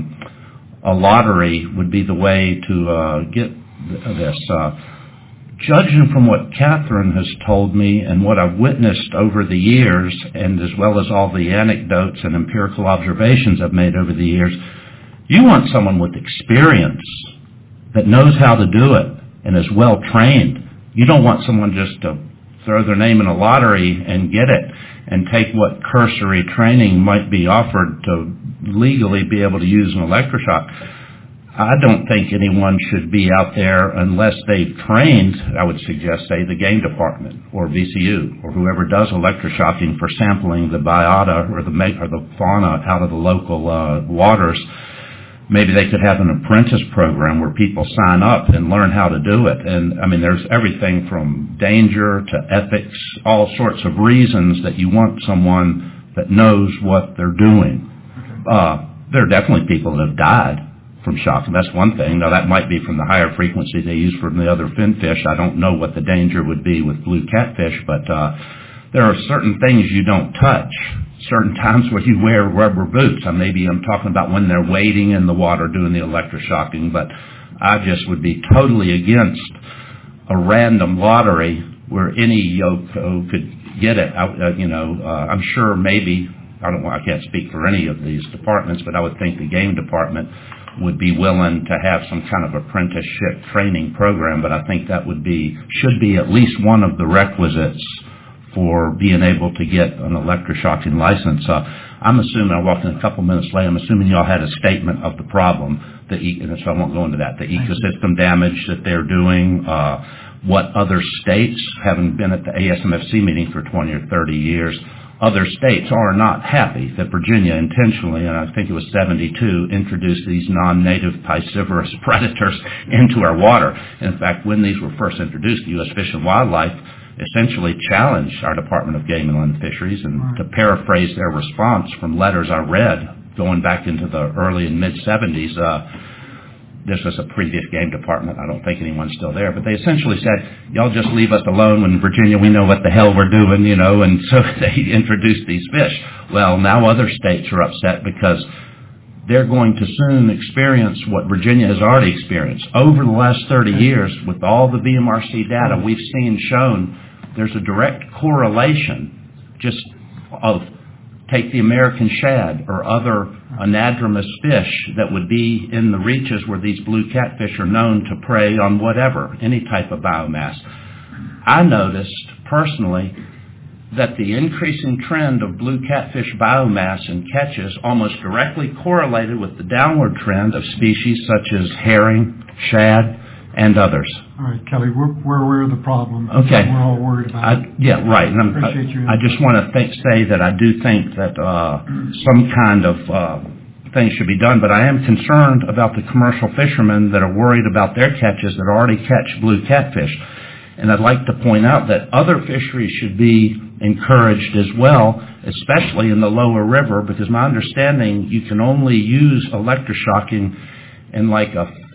Speaker 12: a lottery would be the way to get this. Judging from what Catherine has told me and what I've witnessed over the years, and as well as all the anecdotes and empirical observations I've made over the years, you want someone with experience that knows how to do it and is well trained. You don't want someone just to throw their name in a lottery and get it and take what cursory training might be offered to legally be able to use an electroshock. I don't think anyone should be out there unless they've trained, I would suggest, say, the game department or VCU or whoever does electroshocking for sampling the biota or the fauna out of the local waters. Maybe they could have an apprentice program where people sign up and learn how to do it. And, I mean, there's everything from danger to ethics, all sorts of reasons that you want someone that knows what they're doing. There are definitely people that have died from shock, and that's one thing. Now, that might be from the higher frequency they use from the other finfish. I don't know what the danger would be with blue catfish, but there are certain things you don't touch. Certain times where you wear rubber boots. Maybe I'm talking about when they're wading in the water doing the electroshocking, but I just would be totally against a random lottery where any Yoko could get it. I'm sure maybe, I can't speak for any of these departments, but I would think the game department would be willing to have some kind of apprenticeship training program, but I think that should be at least one of the requisites for being able to get an electroshocking license. I'm assuming, I walked in a couple minutes late, I'm assuming y'all had a statement of the problem, and so I won't go into that, the ecosystem damage that they're doing, what other states, having been at the ASMFC meeting for 20 or 30 years, other states are not happy that Virginia intentionally, and I think it was 72, introduced these non-native piscivorous predators into our water. In fact, when these were first introduced, the U.S. Fish and Wildlife essentially challenged our Department of Game and Land Fisheries, and to paraphrase their response from letters I read going back into the early and mid-70s, this was a previous game department. I don't think anyone's still there, but they essentially said, y'all just leave us alone. In Virginia, we know what the hell we're doing, and so they introduced these fish. Well, now other states are upset because they're going to soon experience what Virginia has already experienced. Over the last 30 years, with all the VMRC data we've seen shown, there's a direct correlation just of take the American shad or other anadromous fish that would be in the reaches where these blue catfish are known to prey on whatever, any type of biomass. I noticed personally that the increasing trend of blue catfish biomass in catches almost directly correlated with the downward trend of species such as herring, shad, and others.
Speaker 1: All right, Kelly, we're aware of the problem.
Speaker 12: Okay.
Speaker 1: We're all worried about it.
Speaker 12: Yeah, right. And I just want to say that I do think that some kind of thing should be done, but I am concerned about the commercial fishermen that are worried about their catches that already catch blue catfish. And I'd like to point out that other fisheries should be encouraged as well, especially in the lower river, because my understanding you can only use electroshocking in like a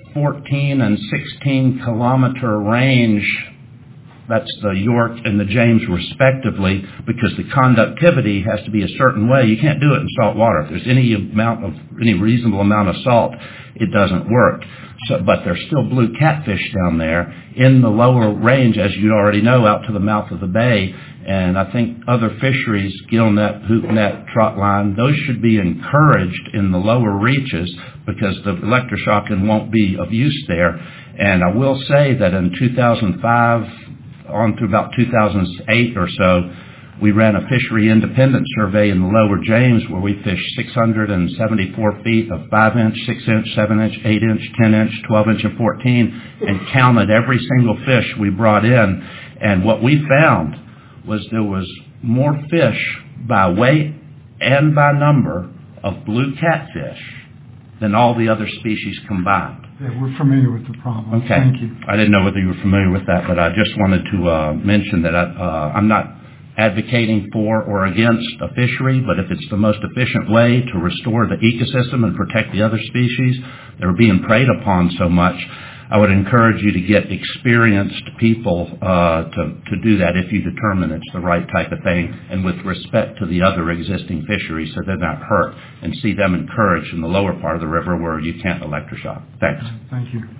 Speaker 12: 14 and 16 kilometer range, that's the York and the James respectively, because the conductivity has to be a certain way. You can't do it in salt water. If there's any reasonable amount of salt, it doesn't work. So, but there's still blue catfish down there in the lower range, as you already know, out to the mouth of the bay. And I think other fisheries, gillnet, hoopnet, trot line, those should be encouraged in the lower reaches because the electroshocking won't be of use there. And I will say that in 2005 on to about 2008 or so, we ran a fishery independent survey in the lower James where we fished 674 feet of 5-inch, 6-inch, 7-inch, 8-inch, 10-inch, 12-inch, and 14, and counted every single fish we brought in. And what we found was there was more fish by weight and by number of blue catfish than all the other species combined.
Speaker 1: Yeah, we're familiar with the problem.
Speaker 12: Okay.
Speaker 1: Thank you.
Speaker 12: I didn't know whether you were familiar with that, but I just wanted to mention that I'm not advocating for or against a fishery, but if it's the most efficient way to restore the ecosystem and protect the other species that are being preyed upon so much, I would encourage you to get experienced people to do that if you determine it's the right type of thing and with respect to the other existing fisheries so they're not hurt, and see them encouraged in the lower part of the river where you can't electroshock. Thanks.
Speaker 1: Thank you.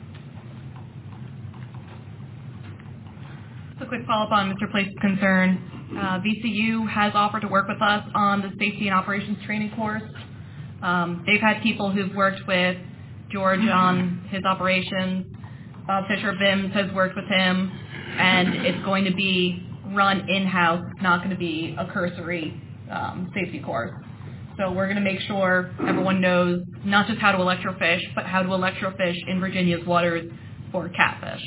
Speaker 4: A quick follow-up on Mr. Place's concern. VCU has offered to work with us on the safety and operations training course. They've had people who've worked with George on his operations. Bob Fisher BIMS has worked with him, and it's going to be run in-house. It's not going to be a cursory safety course. So we're going to make sure everyone knows not just how to electrofish, but how to electrofish in Virginia's waters for catfish.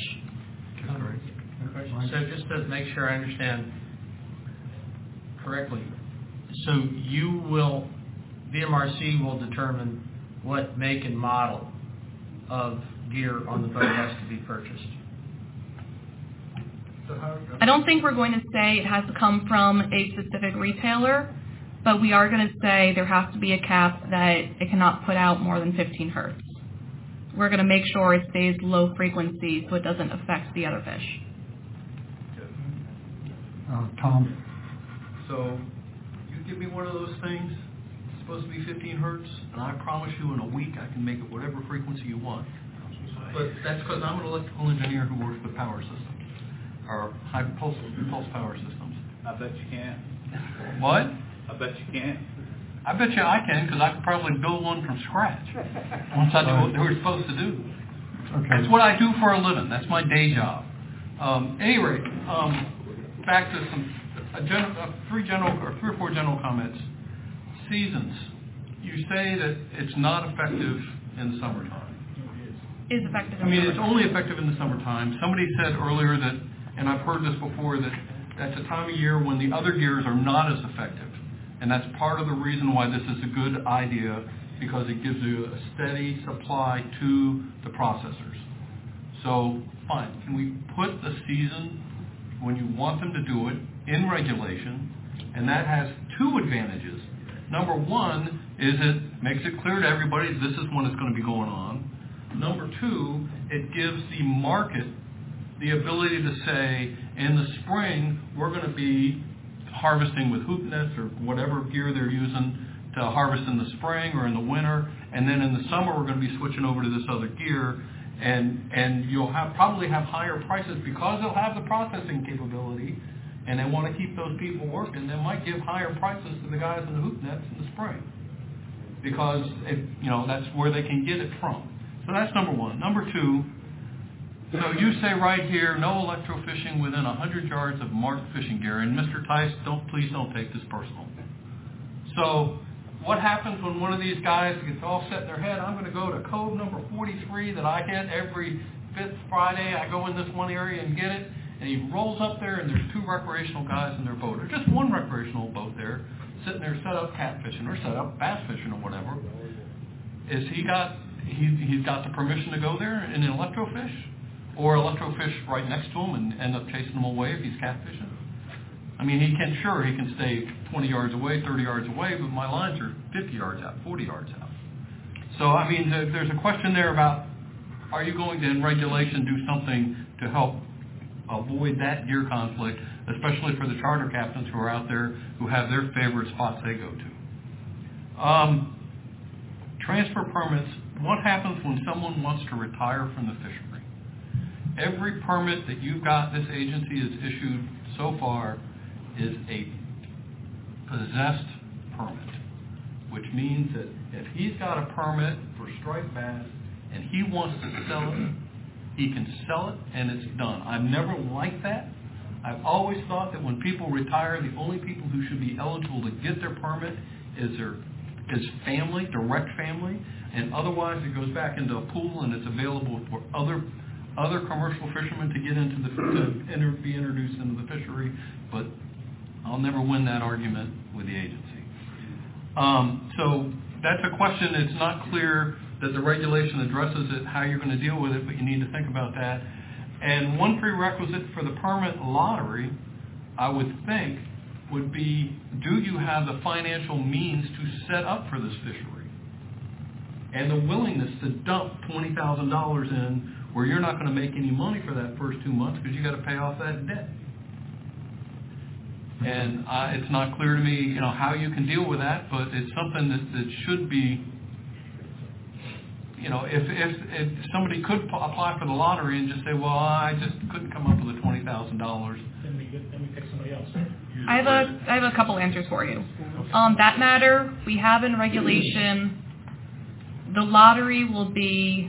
Speaker 2: So just to make sure I understand correctly, so VMRC will determine what make and model of gear on the boat has to be purchased.
Speaker 4: I don't think we're going to say it has to come from a specific retailer, but we are going to say there has to be a cap that it cannot put out more than 15 hertz. We're going to make sure it stays low frequency so it doesn't affect the other fish.
Speaker 1: Tom?
Speaker 6: So you give me one of those things, it's supposed to be 15 hertz, and I promise you in a week I can make it whatever frequency you want. But that's because I'm an electrical engineer who works with power systems, or high pulse power systems.
Speaker 7: I bet you can.
Speaker 6: What?
Speaker 7: I bet you can.
Speaker 6: I bet you I can, because I could probably build one from scratch once I do what they were supposed to do.
Speaker 1: Okay.
Speaker 6: It's what I do for a living. That's my day job. Anyway, back to three or four general comments. Seasons. You say that it's not effective in the summertime.
Speaker 4: Is effective.
Speaker 6: I mean, it's only effective in the summertime. Somebody said earlier that, and I've heard this before, that that's a time of year when the other gears are not as effective. And that's part of the reason why this is a good idea, because it gives you a steady supply to the processors. So, fine. Can we put the season when you want them to do it in regulation? And that has two advantages. Number one is it makes it clear to everybody this is when it's going to be going on. Number two, it gives the market the ability to say, in the spring, we're going to be harvesting with hoop nets or whatever gear they're using to harvest in the spring or in the winter, and then in the summer we're going to be switching over to this other gear, and you'll probably have higher prices because they'll have the processing capability, and they want to keep those people working. They might give higher prices to the guys in the hoop nets in the spring because that's where they can get it from. So that's number one. Number two, so you say right here, no electrofishing within 100 yards of marked fishing gear. And Mr. Tice, please don't take this personal. So what happens when one of these guys gets all set in their head, I'm going to go to code number 43 that I hit every fifth Friday. I go in this one area and get it. And he rolls up there and there's two recreational guys in their boat, or just one recreational boat there, sitting there set up catfishing or set up bass fishing or whatever. He's got the permission to go there and electrofish? Or electrofish right next to him and end up chasing him away if he's catfishing? I mean, he can stay 20 yards away, 30 yards away, but my lines are 50 yards out, 40 yards out. So, I mean, there's a question there about, are you going to, in regulation, do something to help avoid that gear conflict, especially for the charter captains who are out there who have their favorite spots they go to? Transfer permits, what happens when someone wants to retire from the fishery? Every permit that you've got, this agency has issued so far, is a possessed permit, which means that if he's got a permit for striped bass and he wants to sell it, he can sell it and it's done. I've never liked that. I've always thought that when people retire, the only people who should be eligible to get their permit is family, direct family, and otherwise it goes back into a pool and it's available for other commercial fishermen to get into be introduced into the fishery, but I'll never win that argument with the agency. So that's a question. It's not clear that the regulation addresses it, how you're going to deal with it, but you need to think about that. And one prerequisite for the permit lottery, I would think, would be, do you have the financial means to set up for this fishery? And the willingness to dump $20,000 in where you're not going to make any money for that first 2 months because you got to pay off that debt. And it's not clear to me, how you can deal with that, but it's something that should be, if somebody could apply for the lottery and just say, well, I just couldn't come up with the $20,000.
Speaker 3: Then we pick somebody else.
Speaker 4: I have a couple answers for you. On that matter, we have in regulation, the lottery will be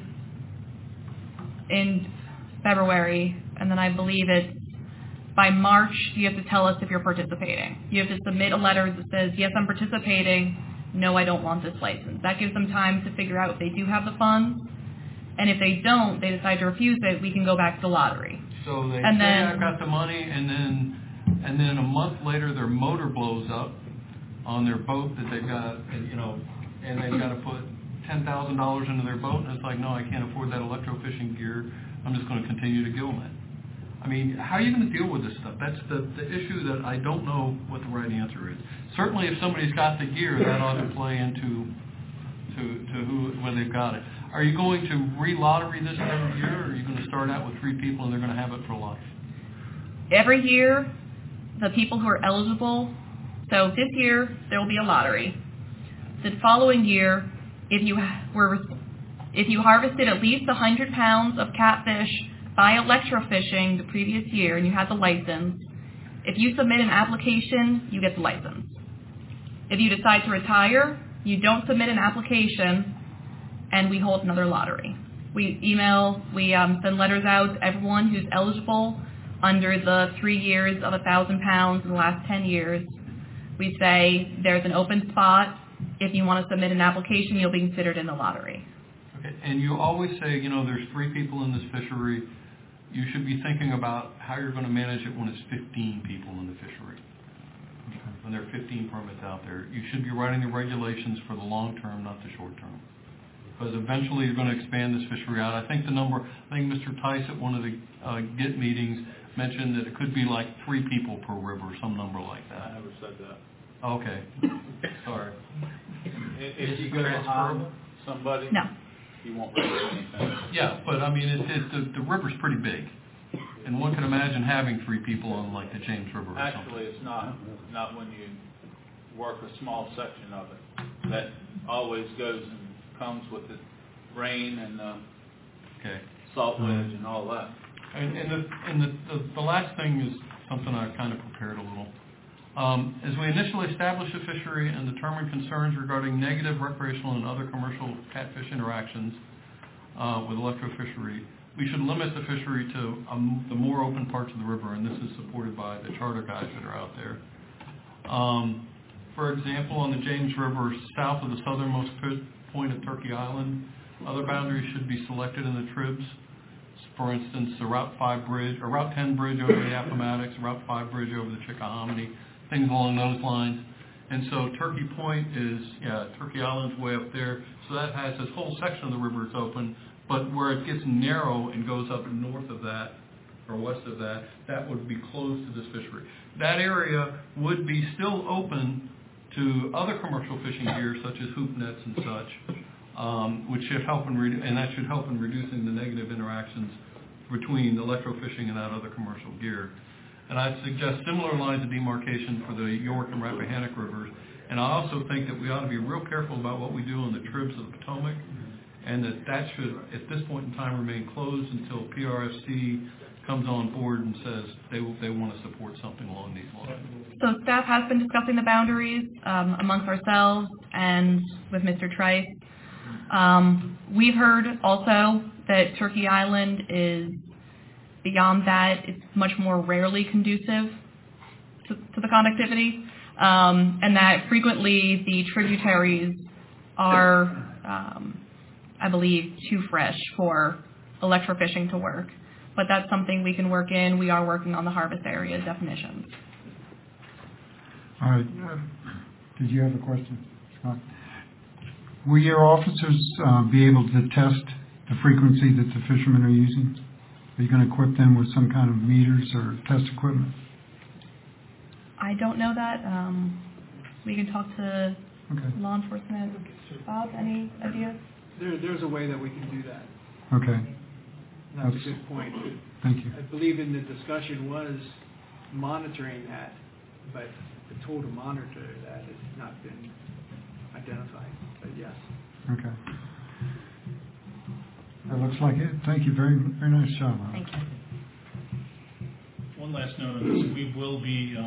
Speaker 4: in February, and then I believe it's by March, you have to tell us if you're participating. You have to submit a letter that says, yes, I'm participating. No, I don't want this license. That gives them time to figure out if they do have the funds. And if they don't, they decide to refuse it, we can go back to the lottery.
Speaker 6: So they say, I've got the money, and then a month later their motor blows up on their boat that they've got, and they've got to put $10,000 into their boat, and it's like, no, I can't afford that electrofishing gear. I'm just going to continue to gill net. I mean, how are you going to deal with this stuff? That's the issue that I don't know what the right answer is. Certainly, if somebody's got the gear, that ought to play into when they've got it. Are you going to re-lottery this every year, or are you going to start out with 3 people and they're going to have it for life?
Speaker 4: Every year, the people who are eligible, so this year, there will be a lottery. The following year, if you harvested at least 100 pounds of catfish by electrofishing the previous year and you had the license, if you submit an application, you get the license. If you decide to retire, you don't submit an application, and we hold another lottery. We send letters out to everyone who's eligible under the 3 years of 1,000 pounds in the last 10 years. We say there's an open spot. If you want to submit an application, you'll be considered in the lottery.
Speaker 6: Okay, and you always say, there's 3 people in this fishery. You should be thinking about how you're going to manage it when it's 15 people in the fishery. When there are 15 permits out there, you should be writing the regulations for the long term, not the short term. Because eventually you're going to expand this fishery out. I think Mr. Tice at one of the GIT meetings mentioned that it could be like 3 people per river, some number like that.
Speaker 11: I never said that.
Speaker 6: Okay. Sorry.
Speaker 11: If you go to hire somebody,
Speaker 4: no,
Speaker 11: you won't raise anything.
Speaker 6: Yeah, but I mean, the river's pretty big, and one can imagine having 3 people on like the James River. Or
Speaker 11: Actually, it's not when you work a small section of it. That always goes and comes with the rain and salt wedge and all that.
Speaker 6: And the last thing is something I kind of prepared a little. As we initially establish a fishery and determine concerns regarding negative recreational and other commercial catfish interactions with electrofishery, we should limit the fishery to the more open parts of the river, and this is supported by the charter guides that are out there. For example, on the James River, south of the southernmost point of Turkey Island, other boundaries should be selected in the tribs. For instance, the Route 5 bridge, or Route 10 bridge over the Appomattox, Route 5 bridge over the Chickahominy, things along those lines. And so Turkey Point Turkey Island's way up there, so that has this whole section of the river that's open, but where it gets narrow and goes up north of that, or west of that, that would be closed to this fishery. That area would be still open to other commercial fishing gear, such as hoop nets and such, which should help and that should help in reducing the negative interactions between electrofishing and that other commercial gear. And I'd suggest similar lines of demarcation for the York and Rappahannock rivers. And I also think that we ought to be real careful about what we do on the tribs of the Potomac, and that should, at this point in time, remain closed until PRFC comes on board and says they want to support something along these lines.
Speaker 4: So staff has been discussing the boundaries amongst ourselves and with Mr. Trice. We've heard also that Turkey Island is, beyond that, it's much more rarely conducive to the conductivity, and that frequently the tributaries are, I believe, too fresh for electrofishing to work. But that's something we can work in. We are working on the harvest area definitions.
Speaker 1: All right. Did you have a question, Scott? Will your officers be able to test the frequency that the fishermen are using? Are you going to equip them with some kind of meters or test equipment?
Speaker 4: I don't know that. We can talk to law enforcement. Bob, any ideas?
Speaker 13: There's a way that we can do that.
Speaker 1: Okay.
Speaker 13: That's a good point.
Speaker 1: Thank you.
Speaker 13: I believe in the discussion was monitoring that, but the tool to monitor that has not been identified. But yes.
Speaker 1: Okay. That looks like it. Thank you. Very, very nice job.
Speaker 4: Thank you.
Speaker 3: One last note on this. We will be,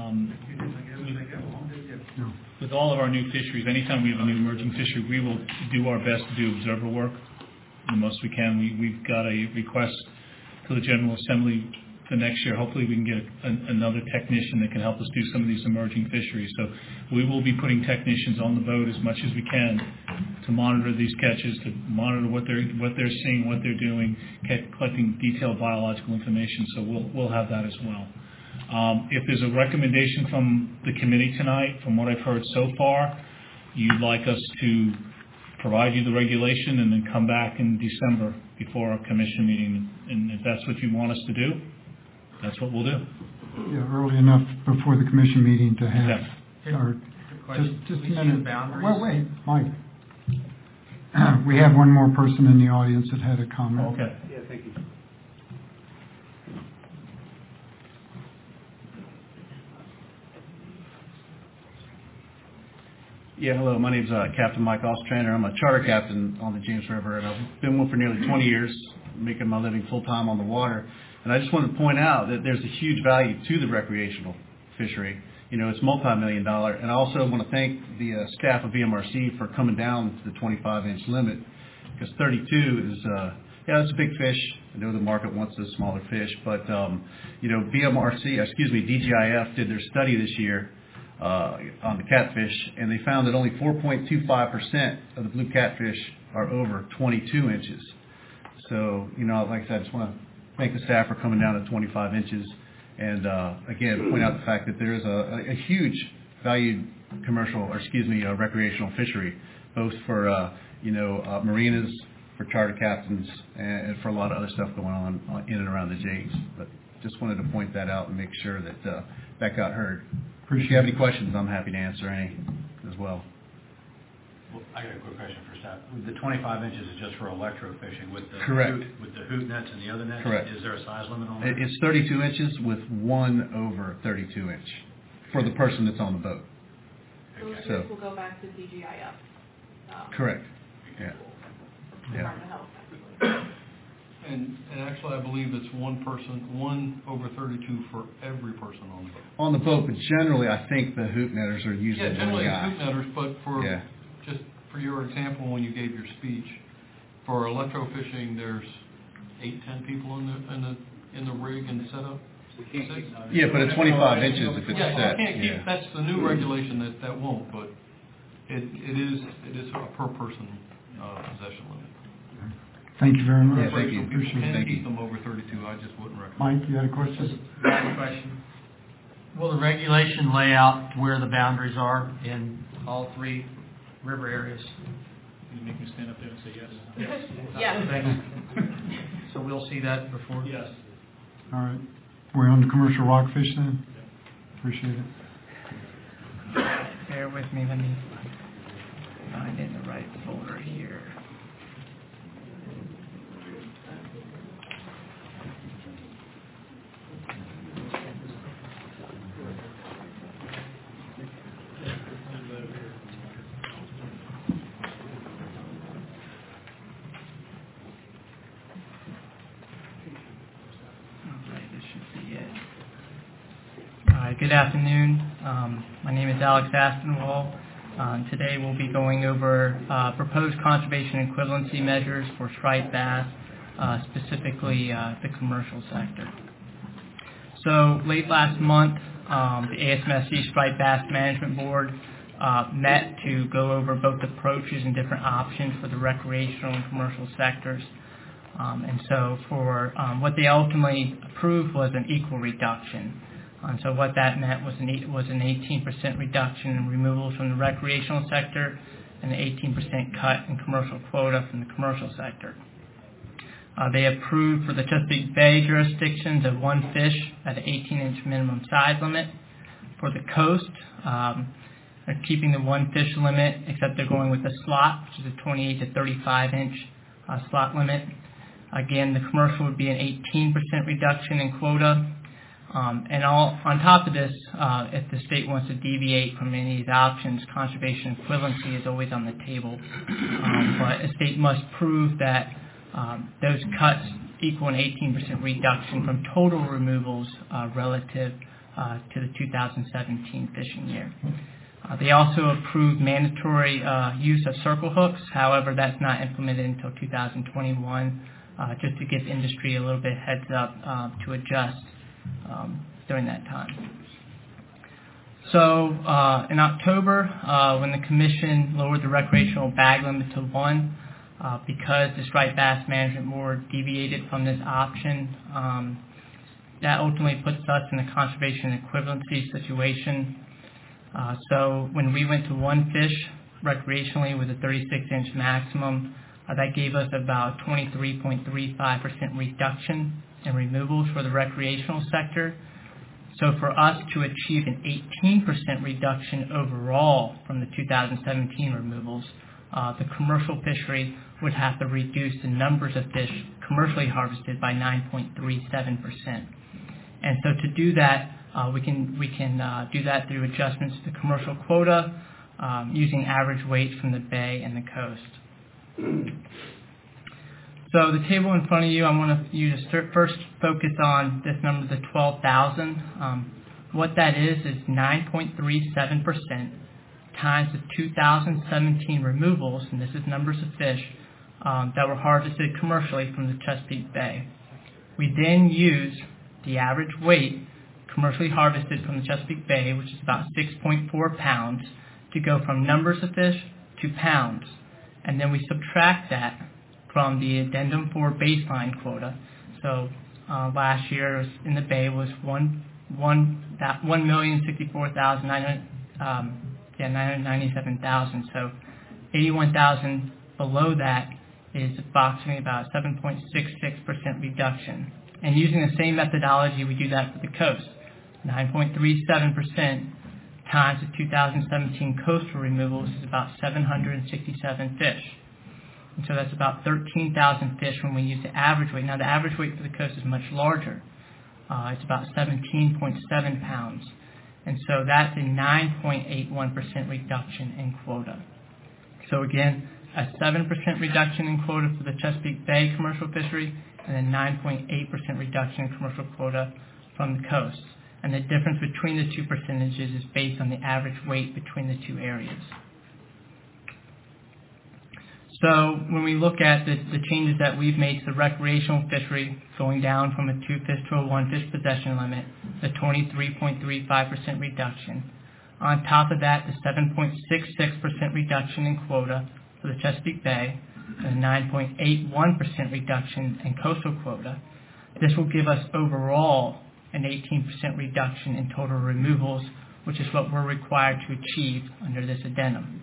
Speaker 3: with all of our new fisheries, anytime we have a new emerging fishery, we will do our best to do observer work the most we can. We've got a request to the General Assembly for next year. Hopefully we can get another technician that can help us do some of these emerging fisheries. So we will be putting technicians on the boat as much as we can to monitor these catches, to monitor what they're seeing, what they're doing, collecting detailed biological information. So we'll have that as well. If there's a recommendation from the committee tonight, from what I've heard so far, you'd like us to provide you the regulation and then come back in December before our commission meeting. And if that's what you want us to do, that's what we'll do.
Speaker 1: Yeah, early enough before the commission meeting to have. Just a minute. Wait, Mike. We have one more person in the audience that had a comment.
Speaker 3: Okay.
Speaker 13: Yeah, thank you.
Speaker 14: Yeah, hello. My name's Captain Mike Ostrander. I'm a charter captain on the James River, and I've been one for nearly 20 years, making my living full-time on the water. And I just wanted to point out that there's a huge value to the recreational fishery. You know, it's multi-million-dollar. And I also want to thank the staff of VMRC for coming down to the 25-inch limit, because 32 is, it's a big fish. I know the market wants a smaller fish, but, DGIF did their study this year on the catfish, and they found that only 4.25% of the blue catfish are over 22 inches. So, like I said, I just want to thank the staff for coming down to 25 inches, and again, point out the fact that there is a huge valued recreational fishery, both for marinas, for charter captains, and for a lot of other stuff going on in and around the James. But just wanted to point that out and make sure that that got heard. If you have any questions, I'm happy to answer any as well.
Speaker 7: Well, I got a quick question for staff. The 25 inches is just for electrofishing with the
Speaker 14: Correct.
Speaker 7: With the hoop nets and the other nets?
Speaker 14: Correct.
Speaker 7: Is there a size limit on that?
Speaker 14: It's 32 inches with 1 over 32 inch for the person that's on the boat.
Speaker 4: Those
Speaker 14: So,
Speaker 4: will go back to DGIF.
Speaker 14: correct. Yeah.
Speaker 4: Department of Health.
Speaker 6: And actually, I believe it's 1 over 32 for every person on the boat.
Speaker 14: On the boat, but generally, I think the hoop netters are usually
Speaker 6: Generally
Speaker 14: one
Speaker 6: it's
Speaker 14: guy.
Speaker 6: hoop netters, but just for your example, when you gave your speech, for electrofishing, there's 8-10 people in the rig and setup.
Speaker 14: Yeah, but at 25 inches if it's
Speaker 6: Yeah,
Speaker 14: set.
Speaker 6: you can't keep. That's the new regulation that won't, but it is a per person possession limit.
Speaker 1: Thank you very much.
Speaker 14: Yeah, thank you.
Speaker 6: People can
Speaker 14: Thank
Speaker 6: keep
Speaker 14: you.
Speaker 6: them over 32. I just wouldn't recommend.
Speaker 1: Mike, you had a question?
Speaker 2: I have a question. Will the regulation lay out where the boundaries are in all 3 river areas?
Speaker 3: Can you make me stand up there and say yes?
Speaker 4: Yes.
Speaker 2: Thank you. So we'll see that before?
Speaker 3: Yes.
Speaker 1: All right. We're on the commercial rockfish then? Appreciate it.
Speaker 9: Bear with me, let me find it in the right folder here.
Speaker 15: Good afternoon. My name is Alex Aspinwall. Today we'll be going over proposed conservation equivalency measures for striped bass, specifically the commercial sector. So late last month, the ASMSC Striped Bass Management Board met to go over both approaches and different options for the recreational and commercial sectors. And so for what they ultimately approved was an equal reduction. So what that meant was an 18% reduction in removals from the recreational sector and an 18% cut in commercial quota from the commercial sector. They approved for the Chesapeake Bay jurisdictions of one fish at an 18-inch minimum size limit. For the coast, they're keeping the one fish limit, except they're going with a slot, which is a 28 to 35-inch slot limit. Again, the commercial would be an 18% reduction in quota. And on top of this, if the state wants to deviate from any of these options, conservation equivalency is always on the table. But a state must prove that those cuts equal an 18% reduction from total removals relative to the 2017 fishing year. They also approved mandatory use of circle hooks. However, that's not implemented until 2021, just to give industry a little bit heads up to adjust during that time. So in October, when the Commission lowered the recreational bag limit to 1, because the Striped Bass Management Board deviated from this option, that ultimately puts us in a conservation equivalency situation. So when we went to one fish recreationally with a 36-inch maximum, that gave us about 23.35% reduction in removals for the recreational sector. So for us to achieve an 18% reduction overall from the 2017 removals, the commercial fishery would have to reduce the numbers of fish commercially harvested by 9.37%. And so to do that, we can do that through adjustments to the commercial quota using average weights from the bay and the coast. So the table in front of you, I want you to first focus on this number, the 12,000. What that is 9.37% times the 2017 removals, and this is numbers of fish, that were harvested commercially from the Chesapeake Bay. We then use the average weight commercially harvested from the Chesapeake Bay, which is about 6.4 pounds, to go from numbers of fish to pounds. And then we subtract that from the addendum for baseline quota. So last year in the Bay was 997,000. So 81,000 below that is approximately about 7.66% reduction. And using the same methodology, we do that for the coast. 9.37% times the 2017 coastal removals is about 767 fish. And so that's about 13,000 fish when we use the average weight. Now the average weight for the coast is much larger. It's about 17.7 pounds. And so that's a 9.81% reduction in quota. So again, a 7% reduction in quota for the Chesapeake Bay commercial fishery and a 9.8% reduction in commercial quota from the coast. And the difference between the two percentages is based on the average weight between the two areas. So when we look at the changes that we've made to the recreational fishery, going down from a 2-fish to a 1-fish possession limit, the 23.35% reduction. On top of that, the 7.66% reduction in quota for the Chesapeake Bay, and a 9.81% reduction in coastal quota. This will give us overall an 18% reduction in total removals, which is what we're required to achieve under this addendum.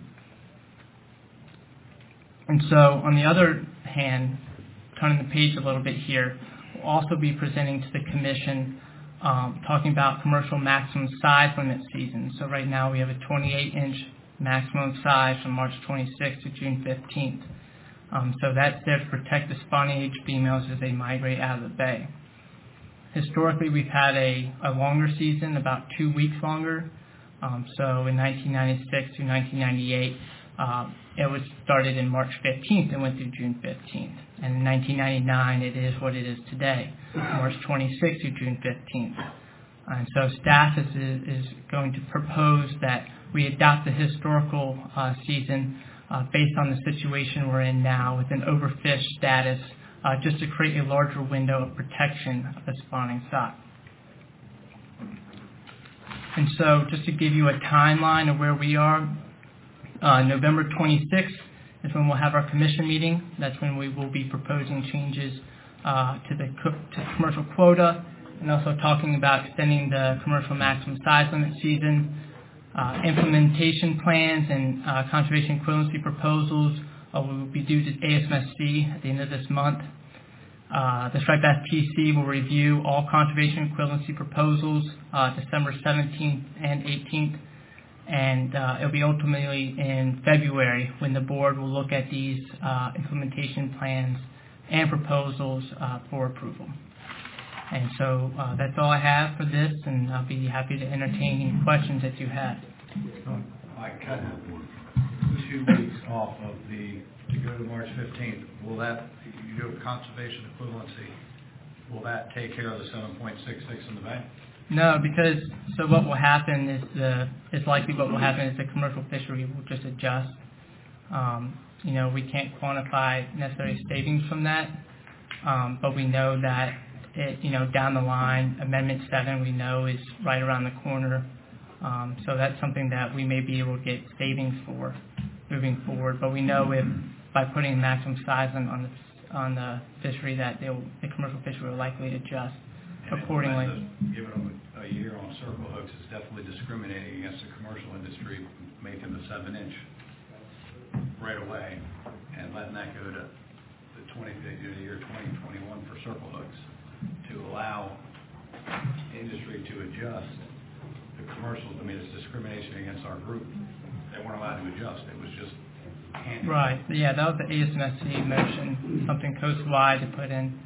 Speaker 15: And so, on the other hand, turning the page a little bit here, we'll also be presenting to the Commission talking about commercial maximum size limit season. So right now we have a 28-inch maximum size from March 26th to June 15th. So that's there to protect the spawning age females as they migrate out of the bay. Historically, we've had a longer season, about 2 weeks longer. So in 1996 through 1998, it was started in March 15th and went through June 15th. And in 1999, it is what it is today, March 26th through June 15th. And so staff is going to propose that we adopt the historical season based on the situation we're in now with an overfish status, just to create a larger window of protection of the spawning stock. And so just to give you a timeline of where we are, November 26th is when we'll have our commission meeting. That's when we will be proposing changes to commercial quota, and also talking about extending the commercial maximum size limit season. Implementation plans and conservation equivalency proposals will be due to ASMSC at the end of this month. The Striped Bass PC will review all conservation equivalency proposals December 17th and 18th, and it'll be ultimately in February when the board will look at these implementation plans and proposals for approval. And so that's all I have for this, and I'll be happy to entertain any questions that you have.
Speaker 16: Mike, cut 2 weeks off of to go to March 15th. Will that, you do a conservation equivalency, will that take care of the 7.66 in the bank?
Speaker 15: No, because so what will happen is likely what will happen is the commercial fishery will just adjust. We can't quantify necessary savings from that, but we know that down the line, Amendment 7 we know is right around the corner. So that's something that we may be able to get savings for moving forward. But we know if by putting maximum size on the fishery that the commercial fishery will likely adjust accordingly.
Speaker 16: Giving them a year on circle hooks is definitely discriminating against the commercial industry, making the 7-inch right away and letting that go to the year 2021 for circle hooks to allow industry to adjust. The commercials, it's discrimination against our group. They weren't allowed to adjust. It was just handed.
Speaker 15: Right. Yeah, that was the ASMSC motion, something coast-wide to put in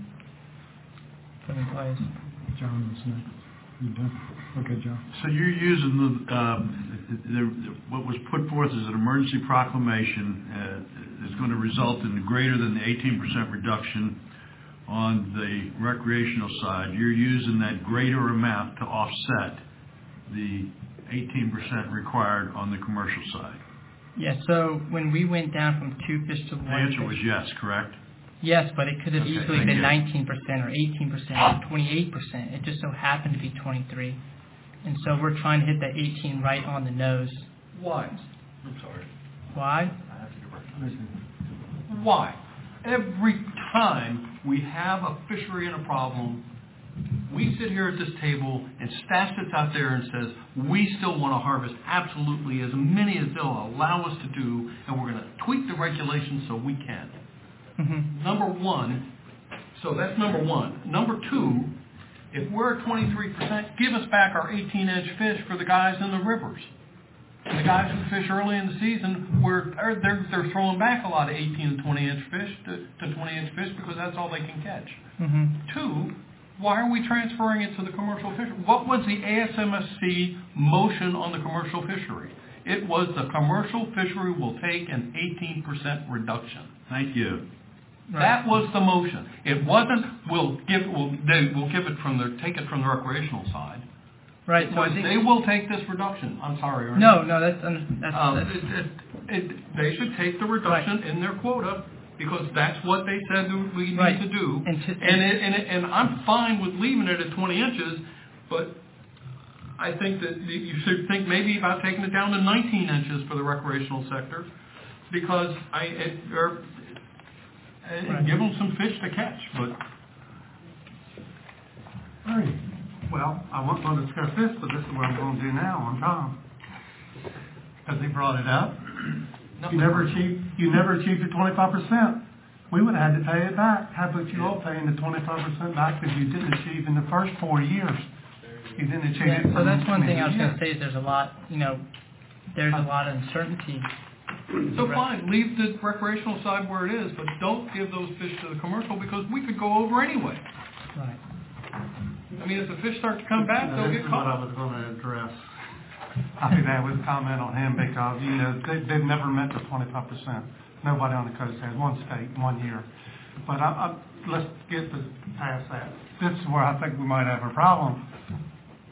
Speaker 15: place.
Speaker 1: John was next. You done? Okay, John.
Speaker 17: So you're using what was put forth as an emergency proclamation is going to result in greater than the 18% reduction on the recreational side. You're using that greater amount to offset the 18% required on the commercial side.
Speaker 15: Yes, so when we went down from 2 fish to 1
Speaker 17: The answer
Speaker 15: fish,
Speaker 17: was yes, correct?
Speaker 15: Yes, but it could have easily been
Speaker 17: thank
Speaker 15: 19% or 18% or 28%. It just so happened to be 23. And so we're trying to hit that 18 right on the nose.
Speaker 6: Why? I'm sorry.
Speaker 15: Why?
Speaker 6: Why? Every time we have a fishery and a problem, we sit here at this table and staff sits out there and says, we still want to harvest absolutely as many as they'll allow us to do, and we're going to tweak the regulations so we can.
Speaker 15: Mm-hmm.
Speaker 6: Number one, so that's number one. Number two, if we're at 23%, give us back our 18-inch fish for the guys in the rivers. And the guys who fish early in the season, they're throwing back a lot of 18 and 20-inch fish to 20-inch fish because that's all they can catch.
Speaker 15: Mm-hmm.
Speaker 6: Two, why are we transferring it to the commercial fishery? What was the ASMSC motion on the commercial fishery? It was the commercial fishery will take an 18% reduction.
Speaker 17: Thank you.
Speaker 15: Right.
Speaker 6: That was the motion. It wasn't we'll take it from the recreational side.
Speaker 15: Right.
Speaker 6: So they will take this reduction. I'm sorry, Ernie.
Speaker 15: No, that's
Speaker 6: they should take the reduction in their quota because that's what they said we need to do. And I'm fine with leaving it at 20 inches, but I think that you should think maybe about taking it down to 19 inches for the recreational sector because give them some fish to catch. But
Speaker 5: Ernie, well, I wasn't going to discuss this, but this is what I'm going to do now on Tom. Because he brought it up. You never achieved your 25%. We would have had to pay it back. How about you all paying the 25% back because you didn't achieve in the first 4 years? You didn't achieve it.
Speaker 15: So that's one thing I was going to say is there's a lot of uncertainty.
Speaker 6: So fine, leave the recreational side where it is, but don't give those fish to the commercial because we could go over anyway.
Speaker 15: Right.
Speaker 6: I mean, if the fish start to come back, they'll get caught.
Speaker 5: This is what I was going to address. I think that was a comment on him because, they've never met the 25%. Nobody on the coast has, one state, 1 year. But let's get past that. This is where I think we might have a problem.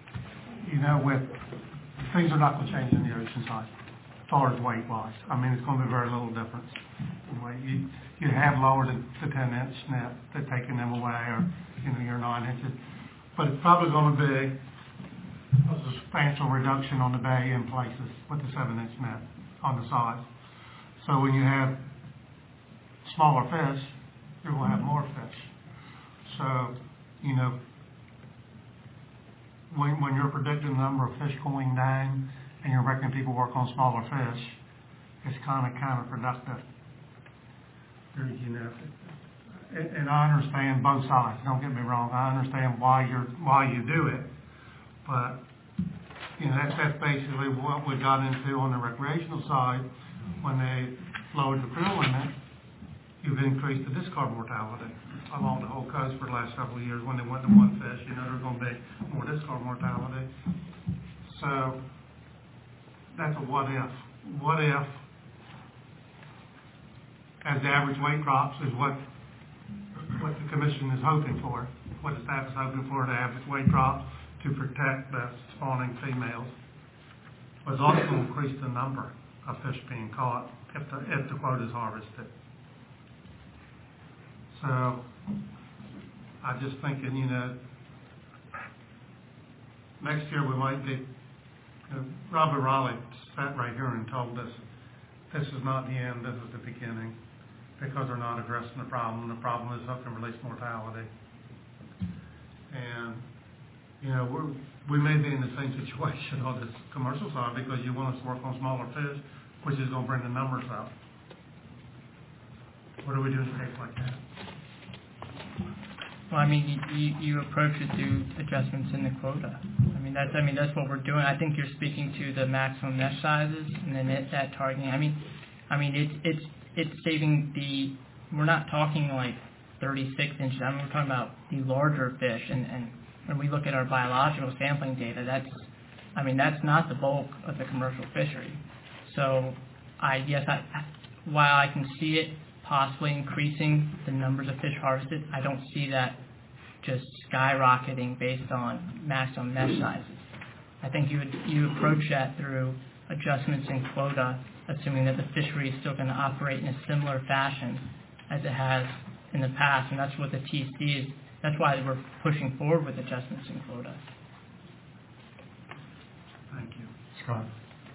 Speaker 5: you know, things are not going to change in the ocean side as far as weight wise. I mean, it's going to be very little difference in weight. You have lowered the 10-inch net, they're taking them away, or your 9 inches, but it's probably going to be a substantial reduction on the bay in places with the 7-inch net on the sides. So when you have smaller fish, you're going to have more fish. So, when you're predicting the number of fish going down and you're reckoning people work on smaller fish, it's kind of counterproductive. And I understand both sides. Don't get me wrong. I understand why you do it, but that's basically what we got into on the recreational side. When they lowered the fuel limit, you've increased the discard mortality along the whole coast for the last several years. When they went to one fish, there's going to be more discard mortality. So that's a what if. What if, as the average weight drops, is what the commission is hoping for, what the staff is hoping for, the average weight drop to protect the spawning females, was also increase the number of fish being caught if the quota is harvested. So I'm just thinking, next year we might be, Robert Raleigh sat right here and told us this is not the end, this is the beginning, because they're not addressing the problem. The problem is hook and release mortality. And, we may be in the same situation on this commercial side because you want us to work on smaller fish, which is going to bring the numbers up. What do we do in a case like that?
Speaker 15: Well, I mean, you approach it through adjustments in the quota. That's what we're doing. I think you're speaking to the maximum mesh sizes and then that targeting. It's saving we're not talking like 36 inches. We're talking about the larger fish. And when we look at our biological sampling data, that's not the bulk of the commercial fishery. So while I can see it possibly increasing the numbers of fish harvested, I don't see that just skyrocketing based on maximum mesh sizes. I think you approach that through adjustments in quota, assuming that the fishery is still going to operate in a similar fashion as it has in the past, and that's what the TC is. That's why we're pushing forward with adjustments in quota.
Speaker 5: Thank you. Scott?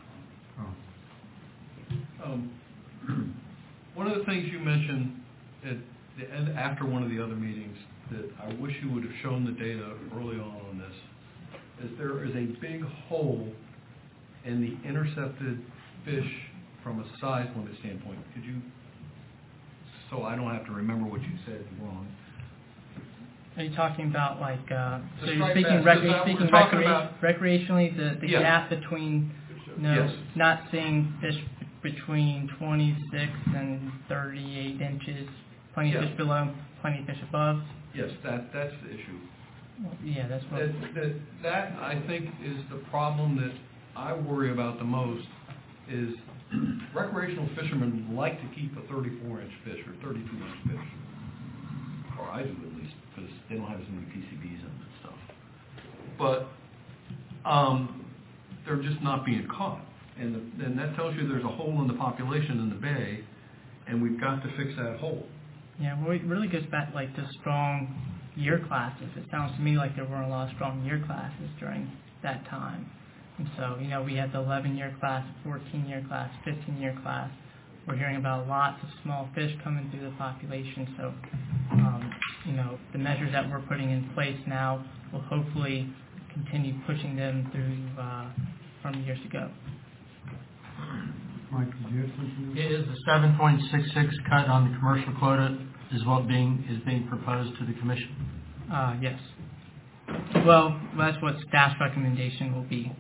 Speaker 6: One of the things you mentioned at the end, after one of the other meetings, that I wish you would have shown the data early on this, is there is a big hole in the intercepted fish from a size limit standpoint. Could you, so I don't have to remember what you said wrong.
Speaker 15: Are you talking about so you're
Speaker 6: speaking
Speaker 15: recreationally, the
Speaker 6: yes.
Speaker 15: gap between,
Speaker 6: yes.
Speaker 15: not seeing fish between 26 and 38 inches, plenty of fish below, plenty of fish above?
Speaker 6: Yes, that's the issue.
Speaker 15: Well, yeah, that's what...
Speaker 6: That, I think, is the problem that I worry about the most, is recreational fishermen like to keep a 34-inch fish or 32-inch fish. Or I do, at least, because they don't have as many PCBs in them and stuff. But they're just not being caught. And that tells you there's a hole in the population in the bay, and we've got to fix that hole.
Speaker 15: Yeah, well, it really goes back to strong year classes. It sounds to me like there weren't a lot of strong year classes during that time. And so, we had the 11-year class, 14-year class, 15-year class. We're hearing about lots of small fish coming through the population. So, the measures that we're putting in place now will hopefully continue pushing them through from years ago.
Speaker 1: Mike, did you have something?
Speaker 2: Is the 7.66 cut on the commercial quota is being proposed to the commission?
Speaker 15: Yes. Well, that's what staff's recommendation will be.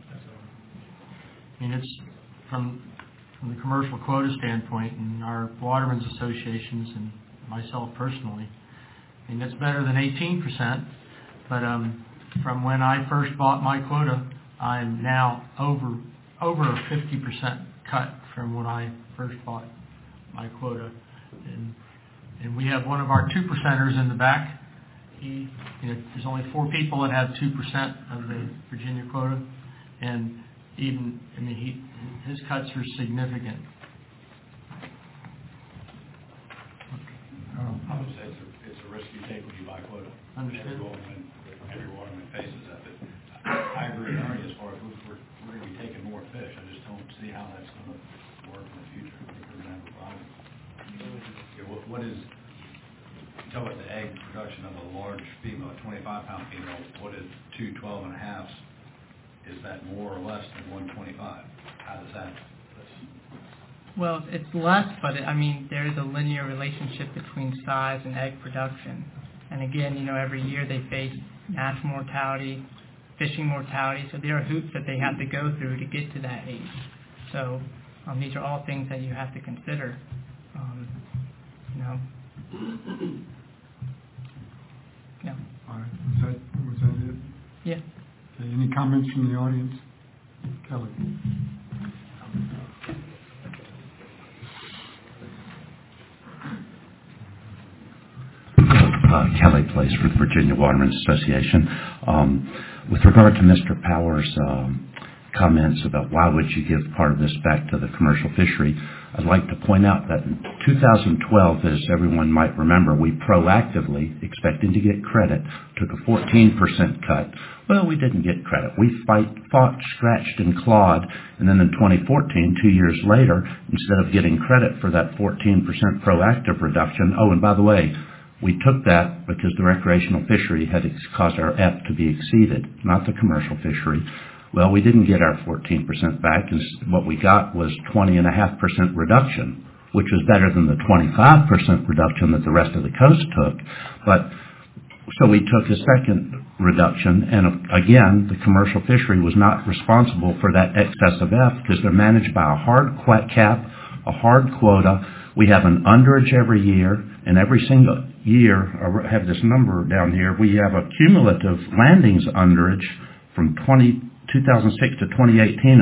Speaker 2: It's from the commercial quota standpoint, and our watermen's associations and myself personally, it's better than 18%. But from when I first bought my quota, I'm now over a 50% cut from when I first bought my quota. And we have one of our 2%ers in the back. There's only 4 people that have 2% of the Virginia quota. And even, his cuts are significant.
Speaker 16: I would say it's a risk you take when you buy quota.
Speaker 2: Understood.
Speaker 16: Every waterman faces that. But I agree with Ernie as far as we're going to be taking more fish. I just don't see how that's going to work in the future. I think we're going to have a problem. What is, tell us the egg production of a large female, a 25-pound female, what is 2 12.5s? Is that more or less than 125? How does that?
Speaker 15: Well, it's less, but there is a linear relationship between size and egg production. And again, every year they face natural mortality, fishing mortality, so there are hoops that they have to go through to get to that age. So these are all things that you have to consider. Yeah.
Speaker 1: All right. Was that it?
Speaker 15: Yeah.
Speaker 1: Okay, any comments from the audience? Kelly.
Speaker 12: Kelly Place with Virginia Watermen's Association. With regard to Mr. Powers' comments about why would you give part of this back to the commercial fishery, I'd like to point out that in 2012, as everyone might remember, we proactively, expecting to get credit, took a 14% cut. Well, we didn't get credit. We fought, scratched, and clawed, and then in 2014, 2 years later, instead of getting credit for that 14% proactive reduction, oh, and by the way, we took that because the recreational fishery had caused our F to be exceeded, not the commercial fishery. Well, we didn't get our 14% back, and what we got was 20.5% reduction, which was better than the 25% reduction that the rest of the coast took. But so we took a second reduction, and again, the commercial fishery was not responsible for that excess of F because they're managed by a hard cap, a hard quota. We have an underage every year, and every single year, I have this number down here, we have a cumulative landings underage from 2006 to 2018 of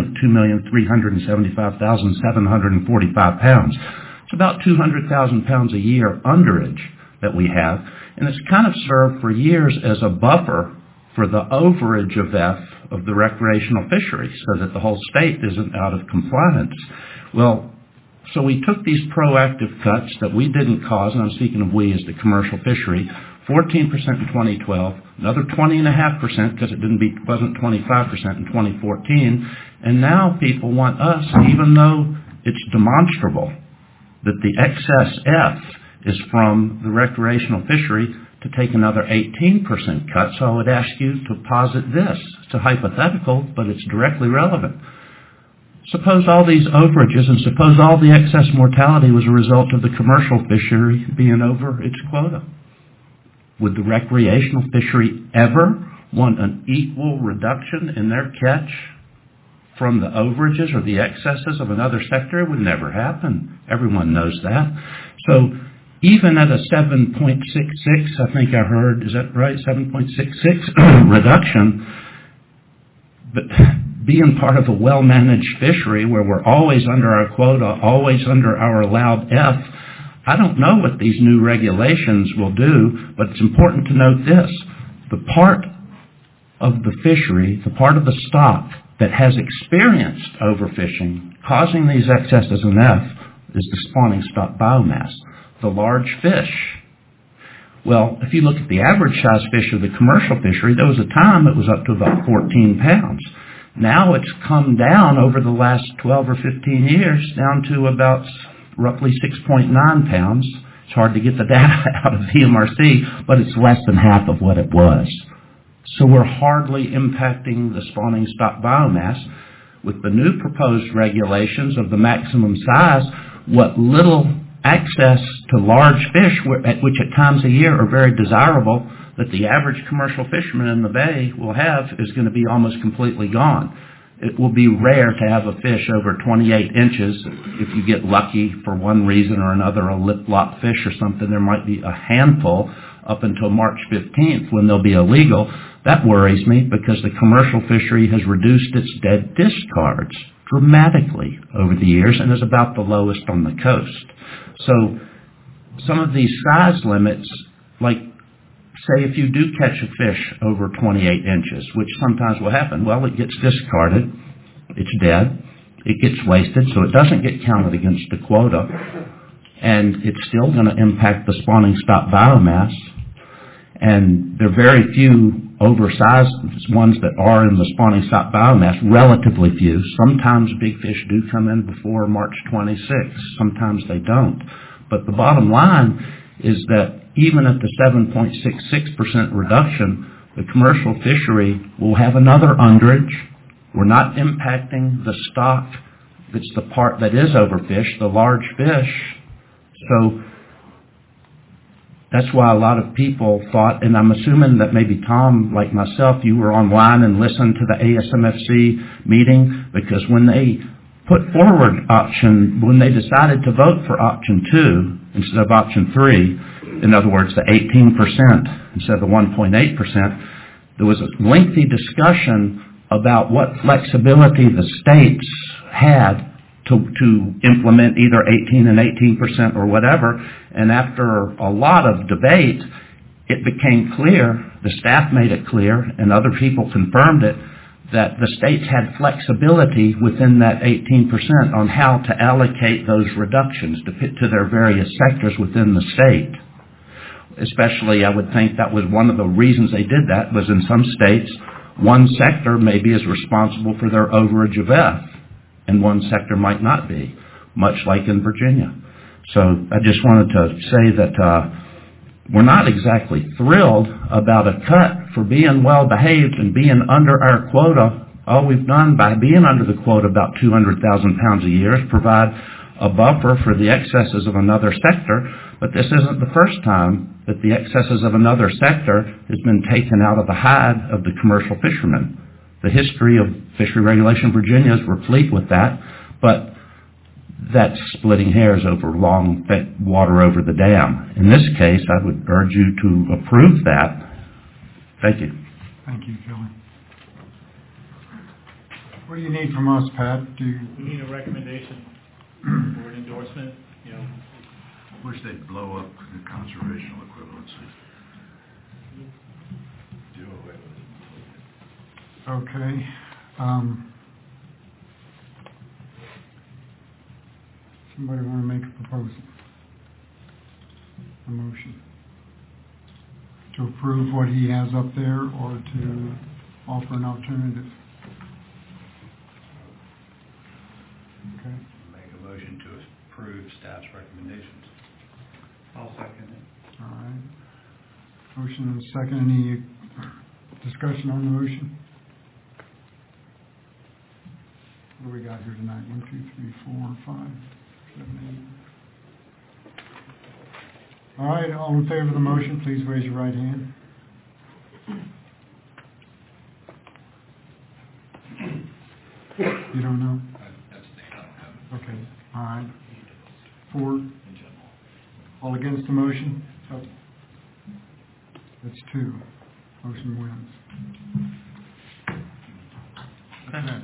Speaker 12: 2,375,745 pounds. It's about 200,000 pounds a year underage that we have, and it's kind of served for years as a buffer for the overage of F of the recreational fishery so that the whole state isn't out of compliance. Well, so we took these proactive cuts that we didn't cause, and I'm speaking of we as the commercial fishery, 14% in 2012, another 20.5% because it wasn't 25% in 2014, and now people want us, even though it's demonstrable that the excess F is from the recreational fishery, to take another 18% cut. So I would ask you to posit this. It's a hypothetical, but it's directly relevant. Suppose all these overages and suppose all the excess mortality was a result of the commercial fishery being over its quota. Would the recreational fishery ever want an equal reduction in their catch from the overages or the excesses of another sector? It would never happen. Everyone knows that. So even at a 7.66, I think I heard, is that right, 7.66 reduction, but being part of a well-managed fishery where we're always under our quota, always under our allowed F, I don't know what these new regulations will do, but it's important to note this. The part of the fishery, the part of the stock that has experienced overfishing, causing these excesses in F, is the spawning stock biomass, the large fish. Well, if you look at the average size fish of the commercial fishery, there was a time it was up to about 14 pounds. Now it's come down over the last 12 or 15 years down to about roughly 6.9 pounds. It's hard to get the data out of VMRC, but it's less than half of what it was. So we're hardly impacting the spawning stock biomass. With the new proposed regulations of the maximum size, what little access to large fish, which at times a year are very desirable, that the average commercial fisherman in the bay will have is going to be almost completely gone. It will be rare to have a fish over 28 inches. If you get lucky for one reason or another, a lip-lock fish or something, there might be a handful up until March 15th when they'll be illegal. That worries me because the commercial fishery has reduced its dead discards dramatically over the years and is about the lowest on the coast. So some of these size limits, like say if you do catch a fish over 28 inches, which sometimes will happen, well, it gets discarded, it's dead, it gets wasted, so it doesn't get counted against the quota, and it's still going to impact the spawning stock biomass. And there are very few oversized ones that are in the spawning stock biomass, relatively few. Sometimes big fish do come in before March 26th. Sometimes they don't. But the bottom line is that even at the 7.66% reduction, the commercial fishery will have another underage. We're not impacting the stock that's the part that is overfished, the large fish. So that's why a lot of people thought, and I'm assuming that maybe Tom, like myself, you were online and listened to the ASMFC meeting, because when they put forward when they decided to vote for option 2 instead of option 3, in other words, the 18% instead of the 1.8%, there was a lengthy discussion about what flexibility the states had to implement either 18 and 18% or whatever. And after a lot of debate, it became clear, the staff made it clear, and other people confirmed it, that the states had flexibility within that 18% on how to allocate those reductions to their various sectors within the state. Especially, I would think that was one of the reasons they did that, was in some states, one sector maybe is responsible for their overage of F, and one sector might not be, much like in Virginia. So I just wanted to say that we're not exactly thrilled about a cut for being well behaved and being under our quota. All we've done by being under the quota, about 200,000 pounds a year, is provide a buffer for the excesses of another sector. But this isn't the first time that the excesses of another sector has been taken out of the hide of the commercial fishermen. The history of fishery regulation in Virginia is replete with that, but that's splitting hairs over long water over the dam. In this case, I would urge you to approve that. Thank you.
Speaker 1: Thank you, Kelly. What do you need from us, Pat?
Speaker 3: We need a recommendation for an endorsement.
Speaker 17: Wish they'd blow up the conservational equivalency. Do away with it.
Speaker 1: Okay. Somebody want to make a proposal? A motion? To approve what he has up there, or to offer an alternative? Okay.
Speaker 16: Make a motion to approve staff's recommendations.
Speaker 13: I'll second it.
Speaker 1: All right. Motion and a second. Any discussion on the motion? What do we got here tonight? 1, 2, 3, 4, 5, 7, 8. All right. All in favor of the motion, please raise your right hand. You don't know? Okay. All right. 4. All against the motion? Oh. That's 2. Motion wins.
Speaker 15: Okay.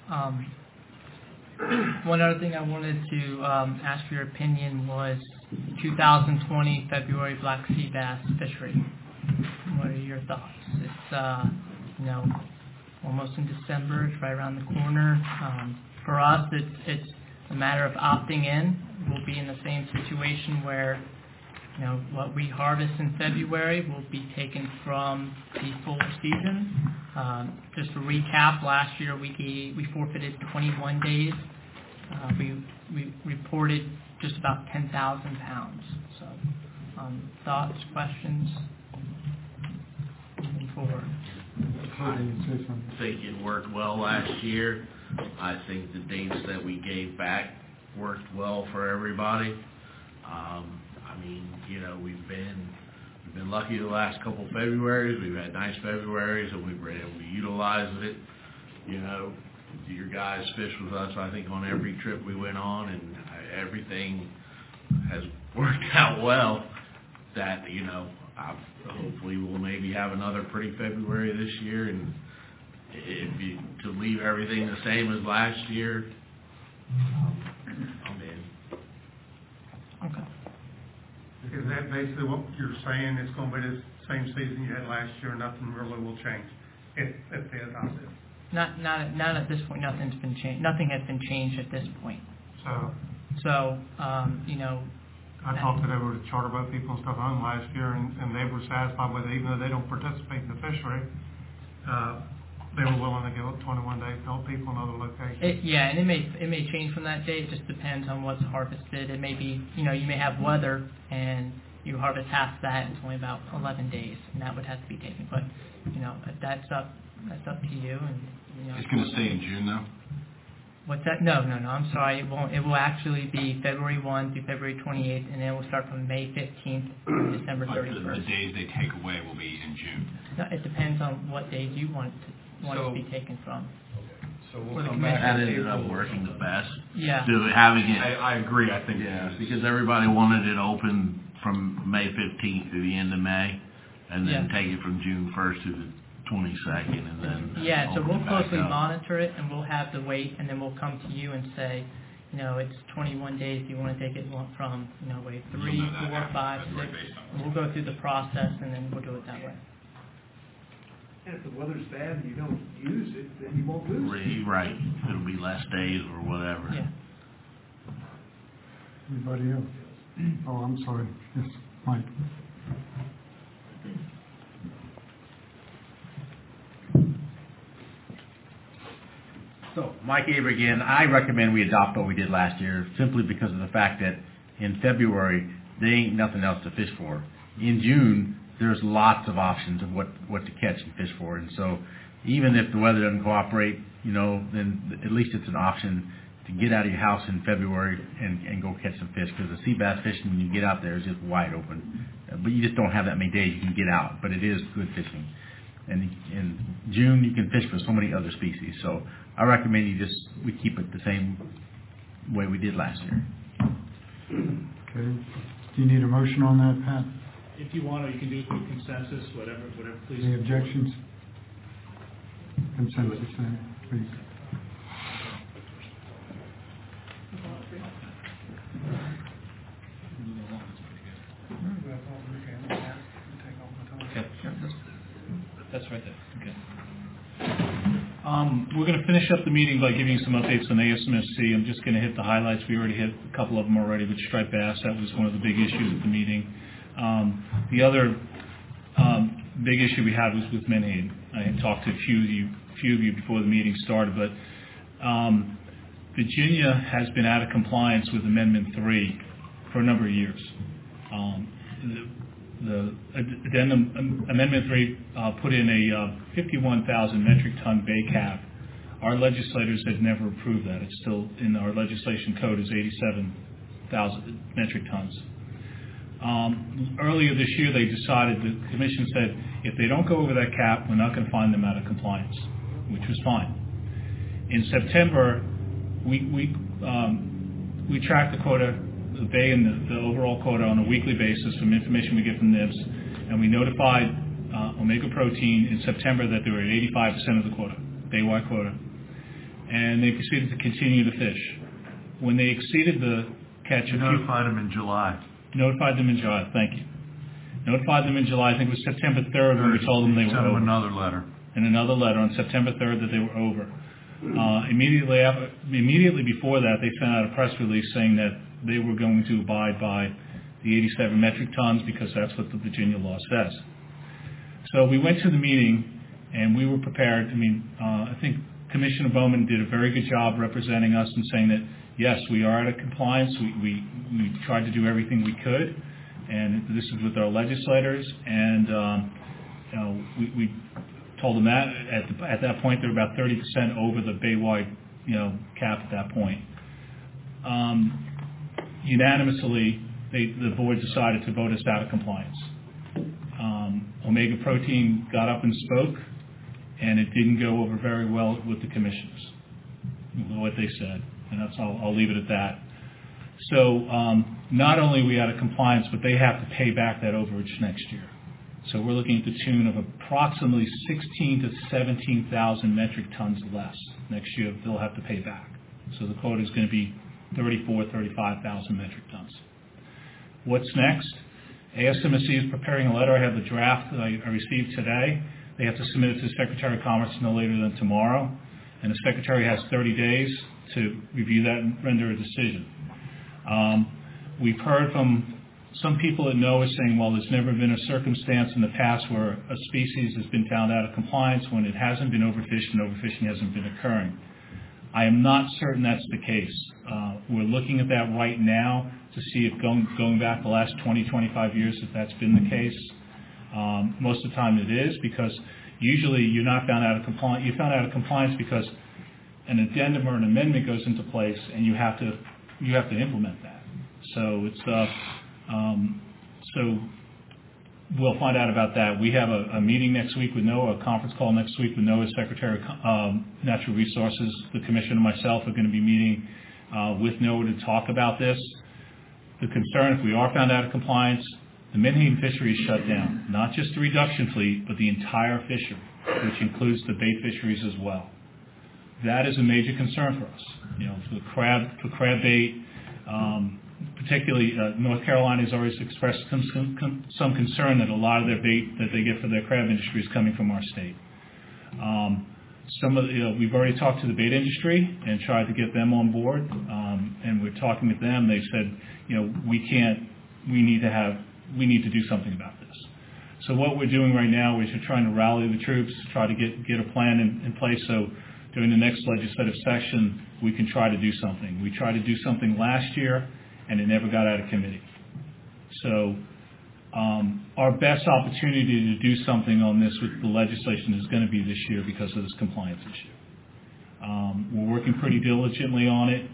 Speaker 15: One other thing I wanted to ask for your opinion was 2020 February Black Sea bass fishery. What are your thoughts? It's almost in December. It's right around the corner. For us, it's a matter of opting in. We'll be in the same situation where what we harvest in February will be taken from the full season. Just to recap, last year we forfeited 21 days. We reported just about 10,000 pounds. So, thoughts, questions, moving forward.
Speaker 18: I think it worked well last year. I think the dates that we gave back worked well for everybody. We've been lucky the last couple Februarys. We've had nice Februarys, and we've been able to utilize it. Your guys fished with us, I think, on every trip we went on, and everything has worked out well. That hopefully we'll maybe have another pretty February this year, and to leave everything the same as last year, I'm in.
Speaker 15: Okay.
Speaker 5: Is that basically what you're saying, it's gonna be the same season you had last year, nothing really will change if they adopt it.
Speaker 15: Not at this point. Nothing's been changed. Nothing has been changed at this point.
Speaker 5: So,
Speaker 15: you know,
Speaker 5: I talked to them with the charter boat people and stuff on last year, and they were satisfied with it, even though they don't participate in the fishery. They were willing to give up 21 days to help people in other locations.
Speaker 15: And it may change from that date. It just depends on what's harvested. It may be, you know, you may have weather and you harvest half that. It's only about 11 days, and that would have to be taken. But you know, that's up to you. And you know,
Speaker 19: it's going to stay in June now.
Speaker 15: What's that? No. I'm sorry. It won't. It will actually be February 1 through February 28th, and then it will start from May 15th to December 31st.
Speaker 19: But the days they take away will be in June.
Speaker 15: No, it depends on what days you want it to be taken from.
Speaker 6: So we'll come back.
Speaker 18: That ended up working the best.
Speaker 15: Yeah.
Speaker 18: Having it.
Speaker 19: I agree. I think.
Speaker 18: Yeah, because everybody wanted it open from May 15th through the end of May, and then take it from June 1st to the 22nd, and then.
Speaker 15: Yeah, so we'll closely monitor it, and we'll have the weight, and then we'll come to you and say, you know, it's 21 days. Do you want to take it from, you know, wave 3, 4, 5, 6? We'll go through the process, and then we'll do it that way.
Speaker 13: And if the weather's bad and you don't use it, then you won't lose it.
Speaker 18: Right. It'll be less days or whatever.
Speaker 15: Yeah.
Speaker 1: Anybody else? Oh, I'm sorry. Yes, Mike.
Speaker 8: So, Mike Avery again. I recommend we adopt what we did last year simply because of the fact that in February, there ain't nothing else to fish for. In June, there's lots of options of what to catch and fish for. And so even if the weather doesn't cooperate, you know, then at least it's an option to get out of your house in February and go catch some fish, because the sea bass fishing when you get out there is just wide open. But you just don't have that many days you can get out, but it is good fishing. And in June, you can fish for so many other species. So I recommend we keep it the same way we did last year.
Speaker 1: Okay. Do you need a motion on that, Pat?
Speaker 3: If you want to, you can do it through consensus, whatever, please.
Speaker 1: Any objections? Consensus, then, please.
Speaker 3: That's right there. Okay. We're going to finish up the meeting by giving you some updates on ASMSC. I'm just going to hit the highlights. We already hit a couple of them already with striped bass. That was one of the big issues at the meeting. The other big issue we had was with Menhaden. I had talked to a few of you before the meeting started, but Virginia has been out of compliance with Amendment 3 for a number of years. The addendum, Amendment 3 put in a 51,000 metric ton bay cap. Our legislators have never approved that. It's still in our legislation code is 87,000 metric tons. Earlier this year, they decided, the commission said, if they don't go over that cap, we're not going to find them out of compliance, which was fine. In September, we tracked the quota, the bay and the overall quota on a weekly basis from information we get from NIBS, and we notified Omega Protein in September that they were at 85% of the quota, bay-wide quota, and they proceeded to continue to fish. When they exceeded the catch,
Speaker 17: you notified them in July.
Speaker 3: Notified them in July, thank you. Notified them in July, I think it was September 3rd when we told them they were over.
Speaker 17: Sent them another letter.
Speaker 3: And another letter on September 3rd that they were over. Immediately before that, they sent out a press release saying that they were going to abide by the 87 metric tons because that's what the Virginia law says. So we went to the meeting and we were prepared. I think Commissioner Bowman did a very good job representing us and saying that, yes, we are out of compliance. We tried to do everything we could, and this is with our legislators. And we told them that at that point they're about 30% over the bay-wide cap at that point. Unanimously, the board decided to vote us out of compliance. Omega Protein got up and spoke, and it didn't go over very well with the commissioners, what they said. And that's I'll leave it at that. So not only are we out of compliance, but they have to pay back that overage next year. So we're looking at the tune of approximately 16,000 to 17,000 metric tons less next year they'll have to pay back. So the quota is going to be 34,000, 35,000 metric tons. What's next ASMSC is preparing a letter. I have the draft that I received today. They have to submit it to the Secretary of Commerce no later than tomorrow, and the Secretary has 30 days to review that and render a decision. We've heard from some people at NOAA saying, well, there's never been a circumstance in the past where a species has been found out of compliance when it hasn't been overfished and overfishing hasn't been occurring. I am not certain that's the case. We're looking at that right now to see if going back the last 20, 25 years, if that's been the case. Most of the time it is, because usually you're not found out of compliance. You're found out of compliance because an addendum or an amendment goes into place, and you have to implement that. So it's so we'll find out about that. We have a meeting next week with NOAA, a conference call next week with NOAA's Secretary of Natural Resources. The Commission and myself are going to be meeting with NOAA to talk about this. The concern, if we are found out of compliance, the Menhaden fishery is shut down. Not just the reduction fleet, but the entire fishery, which includes the bait fisheries as well. That is a major concern for us. You know, for crab bait, particularly North Carolina has always expressed some concern that a lot of their bait that they get for their crab industry is coming from our state. We've already talked to the bait industry and tried to get them on board, and we're talking with them. They said, you know, we need to do something about this. So what we're doing right now is we're trying to rally the troops, try to get a plan in place so during the next legislative session we can try to do something. We tried to do something last year and it never got out of committee. So our best opportunity to do something on this with the legislation is going to be this year because of this compliance issue. We're working pretty diligently on it.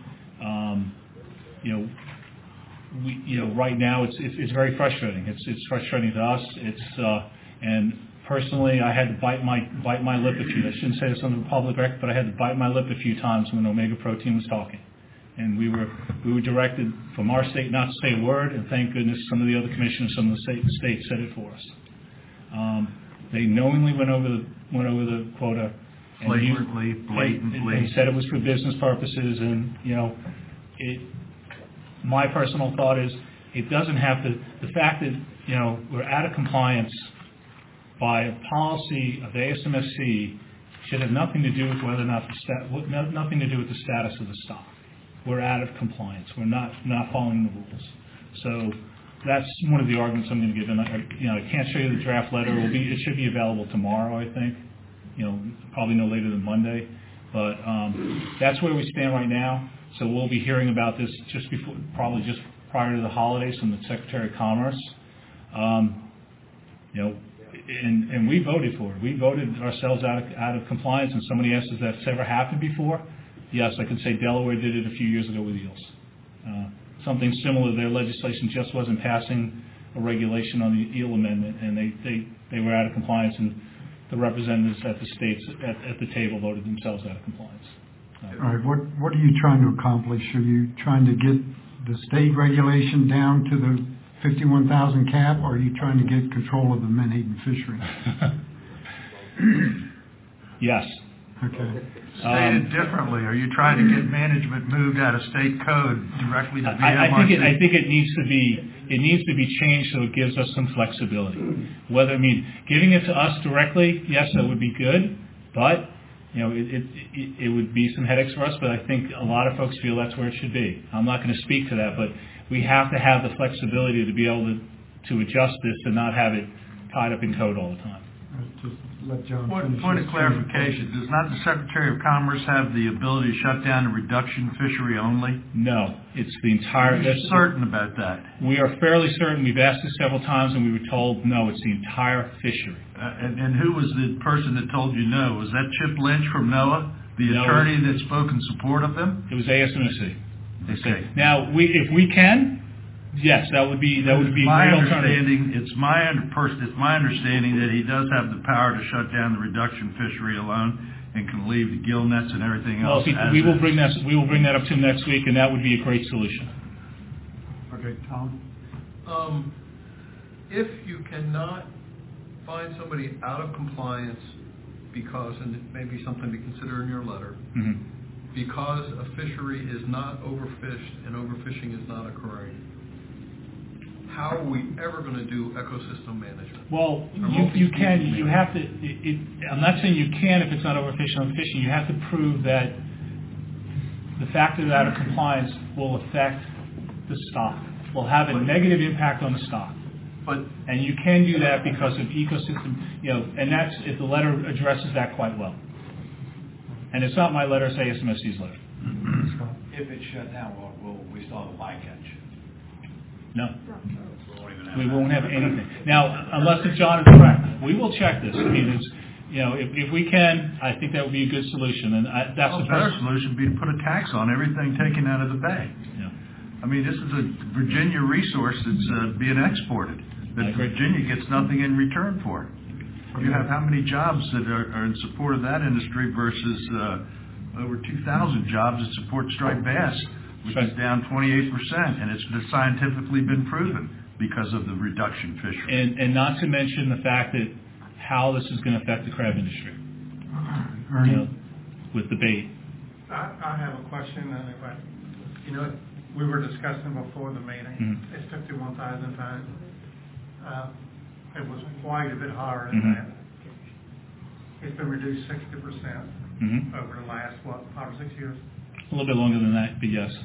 Speaker 3: Right now it's very frustrating. It's frustrating to us. And personally, I had to bite my lip a few. I shouldn't say this on the public record, but I had to bite my lip a few times when Omega Protein was talking. And we were directed from our state not to say a word, and thank goodness some of the other commissioners, some of the states said it for us. They knowingly went over the quota, and blatantly, and said it was for business purposes. And my personal thought is it doesn't have to. The fact that we're out of compliance by a policy of ASMSC should have nothing to do with whether or not nothing to do with the status of the stock. We're out of compliance. We're not following the rules. So that's one of the arguments I'm going to give. And I can't show you the draft letter. It should be available tomorrow, I think. Probably no later than Monday. But that's where we stand right now. So we'll be hearing about this probably just prior to the holidays from the Secretary of Commerce. And we voted for it. We voted ourselves out of compliance. And somebody asked if that's ever happened before. Yes, I could say Delaware did it a few years ago with eels. Something similar, their legislation just wasn't passing a regulation on the eel amendment, and they were out of compliance, and the representatives at the states at the table voted themselves out of compliance.
Speaker 1: All right, what are you trying to accomplish? Are you trying to get the state regulation down to the 51,000 cap, or are you trying to get control of the Menhaden fishery?
Speaker 3: Yes.
Speaker 17: Okay. Stated differently, are you trying to get management moved out of state code directly to VMRC?
Speaker 3: I think it needs to be changed so it gives us some flexibility. Giving it to us directly, yes, that would be good, but it would be some headaches for us. But I think a lot of folks feel that's where it should be. I'm not going to speak to that, but we have to have the flexibility to be able to adjust this and not have it tied up in code all the time.
Speaker 1: Just let John
Speaker 17: Point of clarification, does not the Secretary of Commerce have the ability to shut down the reduction fishery only?
Speaker 3: No, it's the entire...
Speaker 17: Are you certain about that?
Speaker 3: We are fairly certain. We've asked this several times and we were told no, it's the entire fishery.
Speaker 17: And who was the person that told you no? Was that Chip Lynch from NOAA, the attorney that spoke in support of them?
Speaker 3: It was ASMSC.
Speaker 17: Okay.
Speaker 3: Now, if we can... Yes, that would be a great alternative.
Speaker 17: It's my understanding that he does have the power to shut down the reduction fishery alone and can leave the gill nets and everything else.
Speaker 3: We will bring that up to him next week, and that would be a great solution.
Speaker 1: Okay, Tom.
Speaker 6: If you cannot find somebody out of compliance because, and it may be something to consider in your letter, because a fishery is not overfished and overfishing is not occurring, how are we ever going to do ecosystem management?
Speaker 3: Well, you can. You have to. I'm not saying you can if it's not overfishing or fishing. You have to prove that the fact that it's out of compliance will affect the stock, will have a negative impact on the stock. And you can do that because of ecosystem, and that's if the letter addresses that quite well. And it's not my letter, it's ASMSC's letter.
Speaker 7: If it's shut down, will we still have a bycatch?
Speaker 3: No. We won't have anything. Now, unless John is correct, we will check this. I mean, it's, if we can, I think that would be a good solution. And that's
Speaker 17: the better solution would be to put a tax on everything taken out of the bay.
Speaker 3: Yeah.
Speaker 17: I mean, this is a Virginia resource that's being exported that Virginia gets nothing in return for. You have how many jobs that are in support of that industry versus over 2,000 jobs that support striped bass, which is down 28%, and it's scientifically been proven because of the reduction fishery.
Speaker 3: And not to mention the fact that how this is going to affect the crab industry. With the bait.
Speaker 5: I have a question. We were discussing before the meeting. It's 51,000 tons. It was quite a bit higher than that. It's been reduced 60% over the last, 5 or 6 years?
Speaker 3: A little bit longer than that, but yes.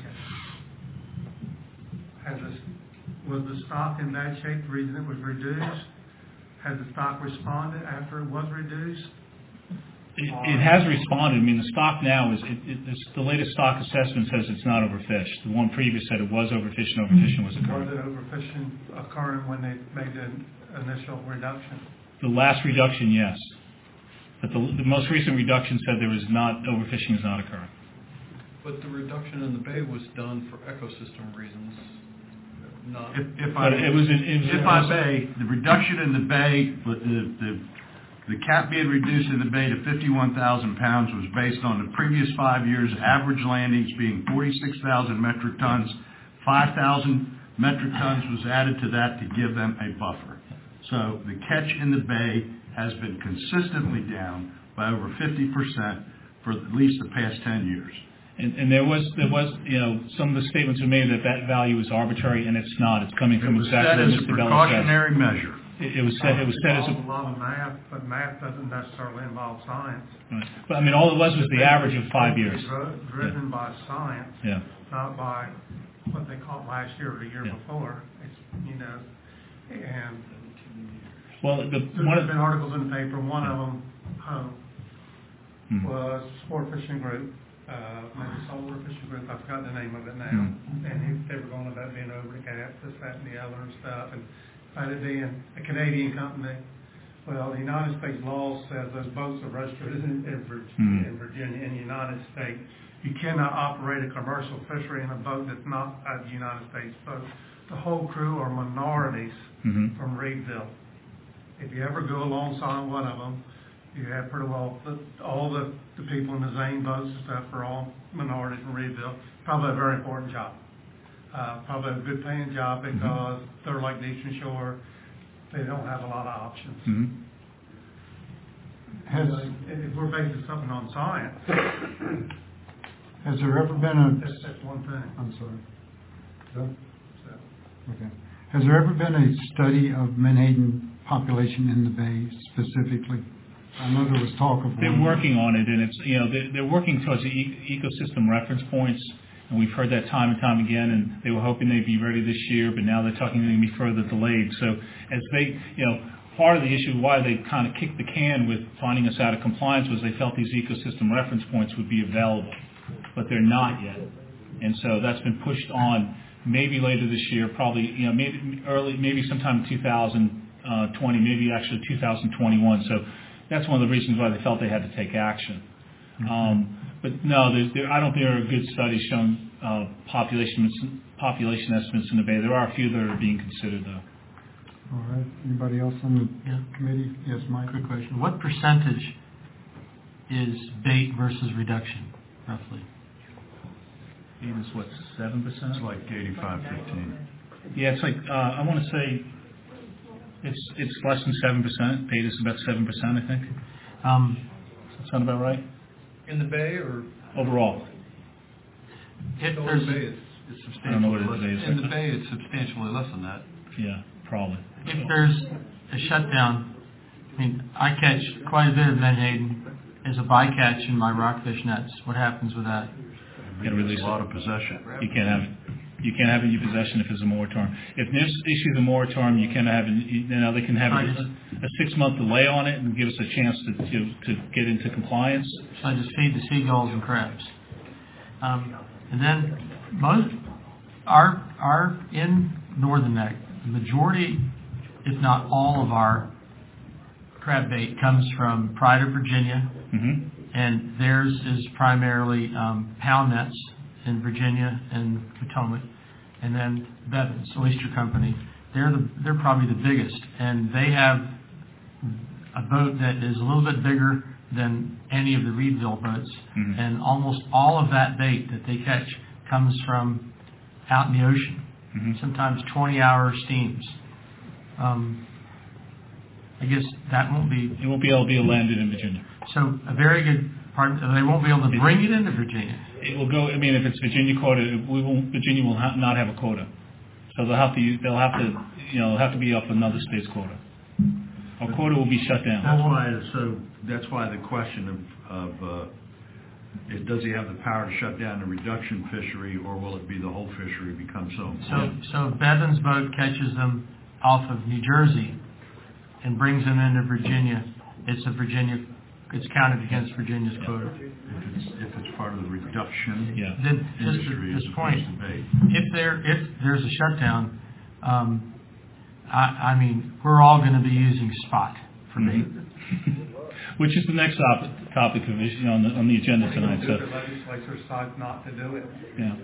Speaker 5: Was the stock in bad shape the reason it was reduced? Has the stock responded after it was reduced?
Speaker 3: It has responded. I mean, the stock now is, the latest stock assessment says it's not overfished. The one previous said it was overfished and overfishing was occurring.
Speaker 5: Was it overfishing occurring when they made the initial reduction?
Speaker 3: The last reduction, yes. But the most recent reduction said overfishing is not occurring.
Speaker 6: But the reduction in the bay was done for ecosystem reasons.
Speaker 17: If I may, the reduction in the bay, the cap being reduced in the bay to 51,000 pounds was based on the previous 5 years' average landings being 46,000 metric tons. 5,000 metric tons was added to that to give them a buffer. So the catch in the bay has been consistently down by over 50% for at least the past 10 years.
Speaker 3: And there was some of the statements were made that value is arbitrary, and it's not. It's coming from exactly
Speaker 17: what Mr. Bell said. It was set as a precautionary measure.
Speaker 3: It was set as
Speaker 5: a lot of math, but math doesn't necessarily involve science.
Speaker 3: Right. But I mean, all it was the average of 5 years.
Speaker 5: Driven by science, not by what they caught last year or the year before. It's and
Speaker 3: there's
Speaker 5: been articles in the paper. One of them was Sport Fishing Group. Maybe Saltwater Fishing Group, I forgot the name of it now, and they were going about being over the cap, this, that, and the other and stuff, and about it being a Canadian company. Well, the United States law says those boats are registered in Virginia, in the United States. You cannot operate a commercial fishery in a boat that's not a United States boat. The whole crew are minorities from Reedville. If you ever go alongside one of them, you have pretty well all the people in the Zane boats and stuff are all minorities from Reedville. Probably a very important job. Probably a good paying job because they're like the Eastern Shore. They don't have a lot of options. If we're basing something on science,
Speaker 1: has there ever been
Speaker 5: that's one thing.
Speaker 1: I'm sorry. Okay. Has there ever been a study of menhaden population in the bay specifically? I know there was talk of
Speaker 3: They're working on it, and it's they're working towards the ecosystem reference points, and we've heard that time and time again. And they were hoping they'd be ready this year, but now they're talking they're going to be further delayed. So as they, part of the issue why they kind of kicked the can with finding us out of compliance was they felt these ecosystem reference points would be available, but they're not yet. And so that's been pushed on. Maybe later this year, probably maybe sometime in 2020, maybe actually 2021. So. That's one of the reasons why they felt they had to take action. But no, I don't think there are good studies showing population estimates in the bay. There are a few that are being considered, though.
Speaker 1: All right. Anybody else on the committee? Yes, Mike.
Speaker 2: Quick question. What percentage is bait versus reduction, roughly?
Speaker 3: It's what, 7%?
Speaker 17: It's like 85-15.
Speaker 3: Yeah, it's like I want to say. It's less than 7%. Bait is about 7%, I think. Does that sound about right?
Speaker 6: In the bay or
Speaker 3: overall?
Speaker 6: In the bay, it's substantially less. In the bay, it's substantially less than that.
Speaker 3: Yeah, probably.
Speaker 2: If there's a shutdown, I mean, I catch quite a bit of menhaden as a bycatch in my rockfish nets. What happens with that?
Speaker 3: You can release
Speaker 17: a lot of possession.
Speaker 3: You can't have it. You can't have it in your possession if there's a moratorium. If this issues a moratorium, you can have it. They can have a 6-month delay on it and give us a chance to get into compliance.
Speaker 2: So I just feed the seagulls and crabs, and then our in Northern Neck, the majority, if not all, of our crab bait comes from Pride of Virginia, and theirs is primarily pound nets in Virginia and Potomac, and then Bevins Oyster Company. They're probably the biggest, and they have a boat that is a little bit bigger than any of the Reedville boats, and almost all of that bait that they catch comes from out in the ocean, sometimes 20-hour steams. I guess that won't be...
Speaker 3: It won't be able to be landed in Virginia.
Speaker 2: So a very good part, they won't be able to bring it into Virginia.
Speaker 3: It will go, I mean, if it's Virginia quota, Virginia will not have a quota. So they'll have to be off another state's quota. Our quota will be shut down.
Speaker 17: That's why the question of does he have the power to shut down the reduction fishery, or will it be the whole fishery become so?
Speaker 2: So if Bevin's boat catches them off of New Jersey and brings them into Virginia, it's counted against Virginia's quota.
Speaker 17: If it's part of the reduction
Speaker 2: then
Speaker 17: industry,
Speaker 2: this
Speaker 17: as
Speaker 2: point,
Speaker 17: opposed to bait.
Speaker 2: if there's a shutdown, I mean, we're all going to be using spot for bait.
Speaker 3: Which is the next topic of issue on the agenda tonight. So
Speaker 5: the legislature decides not to do it.
Speaker 3: Yeah.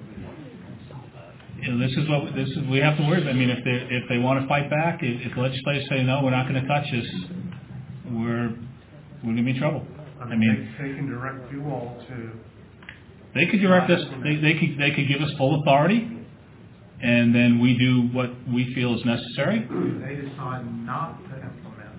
Speaker 3: This is we have to worry about. I mean, if they want to fight back, if the legislators say no, we're not going to touch this, we're going to be in trouble.
Speaker 5: I mean, they can direct you all to.
Speaker 3: They could direct us. They could give us full authority, and then we do what we feel is necessary.
Speaker 5: They decide not to implement,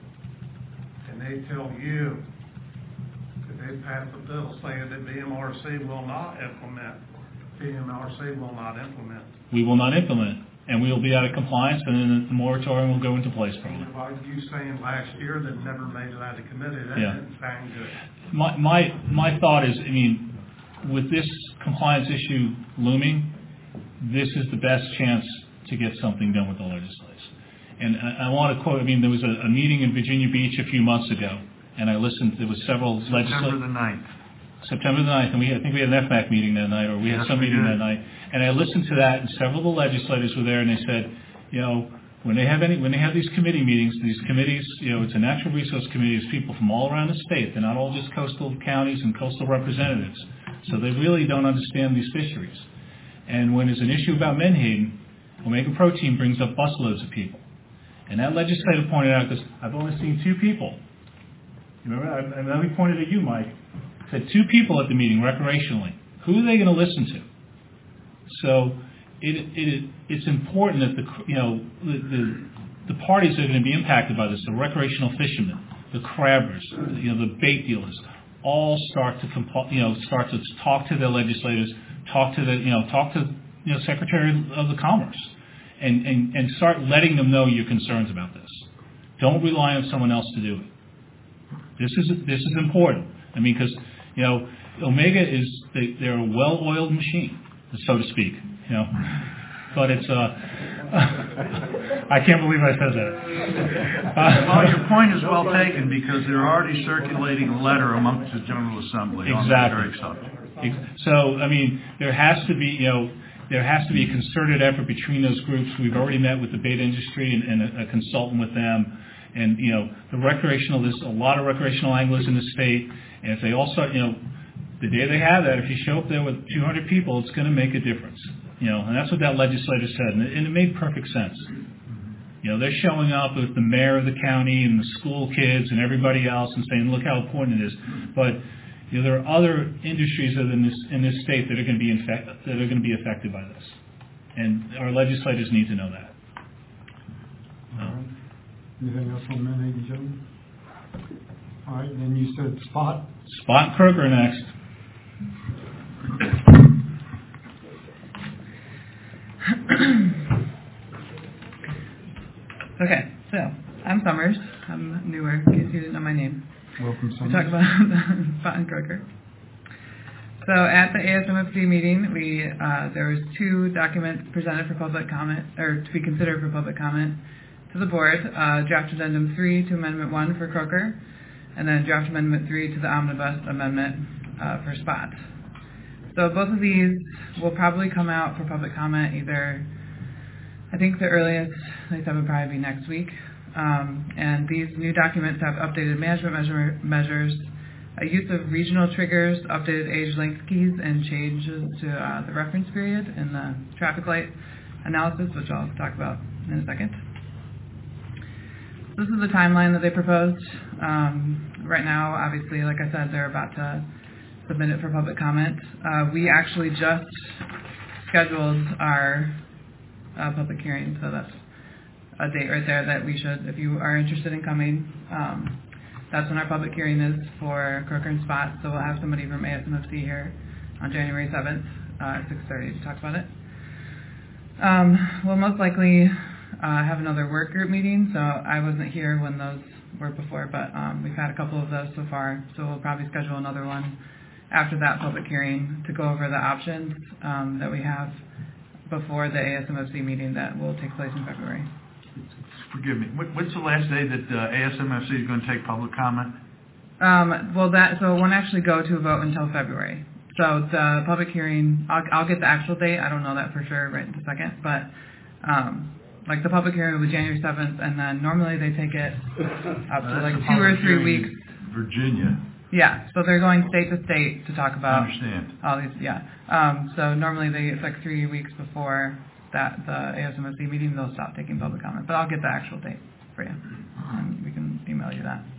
Speaker 5: and they tell you that they pass a bill saying that BMRC will not implement. BMRC will not implement.
Speaker 3: We will not implement, and we will be out of compliance, and then the moratorium will go into place probably.
Speaker 5: Like you saying last year that never made it out of committee, that didn't sound good.
Speaker 3: My thought is, I mean, with this compliance issue looming, this is the best chance to get something done with the legislators. And I want to quote, I mean, there was a meeting in Virginia Beach a few months ago, and I listened, there was several legislators.
Speaker 17: September the 9th.
Speaker 3: September the 9th, and I think we had an FMAC meeting that night, or we had some meeting that night. And I listened to that, and several of the legislators were there, and they said, when they have these committee meetings, these committees, it's a natural resource committee, it's people from all around the state. They're not all just coastal counties and coastal representatives. So they really don't understand these fisheries. And when there's an issue about menhaden, Omega Protein brings up busloads of people. And that legislator pointed out, because I've only seen 2 people. Remember, I let me point it at you, Mike. Said 2 people at the meeting recreationally. Who are they going to listen to? So it's important that the parties that are going to be impacted by this, the recreational fishermen, the crabbers, the bait dealers, all start to talk to their legislators, talk to Secretary of the Commerce, and start letting them know your concerns about this. Don't rely on someone else to do it. This is important. I mean, because Omega they're a well-oiled machine, so to speak. But it's I can't believe I said that.
Speaker 17: Well, your point is well taken, because they're already circulating a letter amongst the General Assembly on that very subject.
Speaker 3: So, I mean, there has to be a concerted effort between those groups. We've already met with the bait industry and a consultant with them. And, there's a lot of recreational anglers in the state. And if they all start, the day they have that, if you show up there with 200 people, it's going to make a difference. And that's what that legislator said. And it made perfect sense. They're showing up with the mayor of the county and the school kids and everybody else and saying, look how important it is. But there are other industries in this state that are going to be affected by this. And our legislators need to know that.
Speaker 1: Anything else on menhaden, gentlemen? All right, then you said Spot.
Speaker 3: Spot and Kirk are next.
Speaker 20: Okay, so I'm Summers. I'm newer, in case you didn't know my name.
Speaker 1: Welcome,
Speaker 20: We
Speaker 1: Summers.
Speaker 20: talk about spot and croaker. So at the ASMFC meeting, there was 2 documents presented for public comment, or to be considered for public comment to the board. Draft Addendum 3 to Amendment 1 for croaker, and then Draft Amendment 3 to the Omnibus Amendment for spot. So both of these will probably come out for public comment either, I think the earliest they said would probably be next week. And these new documents have updated management measures, a use of regional triggers, updated age length keys, and changes to the reference period in the traffic light analysis, which I'll talk about in a second. This is the timeline that they proposed. Right now, obviously, like I said, they're about to submit it for public comment. We actually just scheduled our public hearing, so that's a date right there that we should, if you are interested in coming, that's when our public hearing is for croaker and spot. So we'll have somebody from ASMFC here on January 7th at 6:30 to talk about it. We'll most likely have another work group meeting, so I wasn't here when those were before, but we've had a couple of those so far, so we'll probably schedule another one after that public hearing to go over the options that we have before the ASMFC meeting that will take place in February.
Speaker 17: Forgive me. What's the last day that ASMFC is going to take public comment?
Speaker 20: So it won't actually go to a vote until February. So the public hearing, I'll get the actual date. I don't know that for sure right in a second, but like the public hearing will be January 7th, and then normally they take it up to like 2 or 3 weeks.
Speaker 17: Virginia.
Speaker 20: Yeah, so they're going state to state to talk about.
Speaker 17: I understand.
Speaker 20: All these, yeah. So normally it's like 3 weeks before the ASMFC meeting, they'll stop taking public comment. But I'll get the actual date for you, and we can email you that.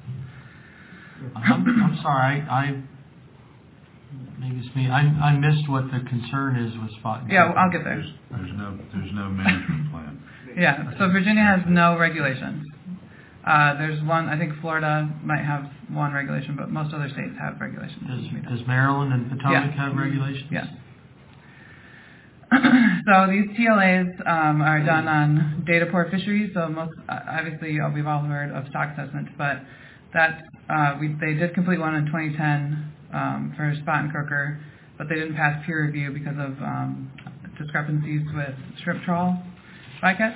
Speaker 2: I'm sorry, maybe it's me. I missed what the concern is with spot.
Speaker 20: Yeah, well, I'll get there.
Speaker 17: There's no management plan.
Speaker 20: Yeah, so Virginia has no regulations. There's one, I think Florida might have one regulation, but most other states have regulations.
Speaker 2: Does Maryland and Potomac have regulations?
Speaker 20: Yes. So these TLAs are done on data poor fisheries. So obviously we've all heard of stock assessments, but they did complete one in 2010 for spot and croaker, but they didn't pass peer review because of discrepancies with shrimp trawl bycatch.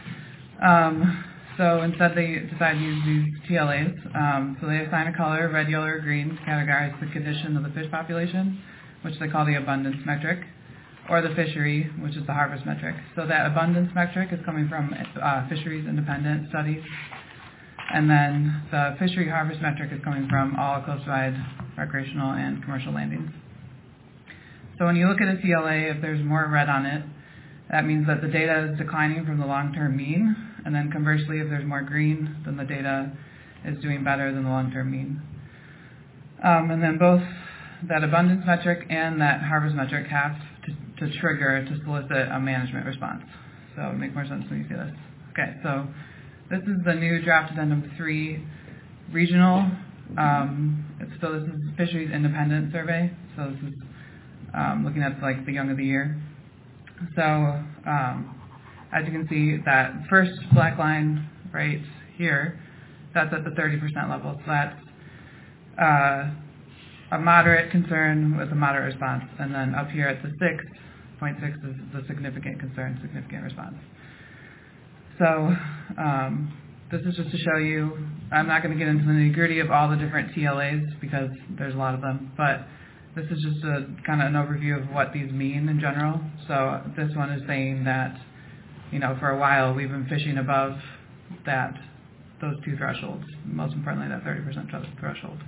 Speaker 20: So instead they decided to use these TLAs. So they assign a color, red, yellow, or green, to categorize the condition of the fish population, which they call the abundance metric, or the fishery, which is the harvest metric. So that abundance metric is coming from fisheries independent studies. And then the fishery harvest metric is coming from all coastwide recreational and commercial landings. So when you look at a TLA, if there's more red on it, that means that the data is declining from the long-term mean. And then conversely, if there's more green, then the data is doing better than the long-term mean. And then both that abundance metric and that harvest metric have to trigger to solicit a management response. So it'll make more sense when you see this. Okay, so this is the new Draft Addendum 3 regional. So this is Fisheries Independent Survey. So this is looking at like the young of the year. So as you can see, that first black line right here, that's at the 30% level. So that's a moderate concern with a moderate response. And then up here at the 6.6 is the significant concern, significant response. So this is just to show you, I'm not going to get into the nitty-gritty of all the different TLAs because there's a lot of them, but this is just a kind of an overview of what these mean in general. So this one is saying that, for a while we've been fishing above those 2 thresholds, most importantly that 30% threshold.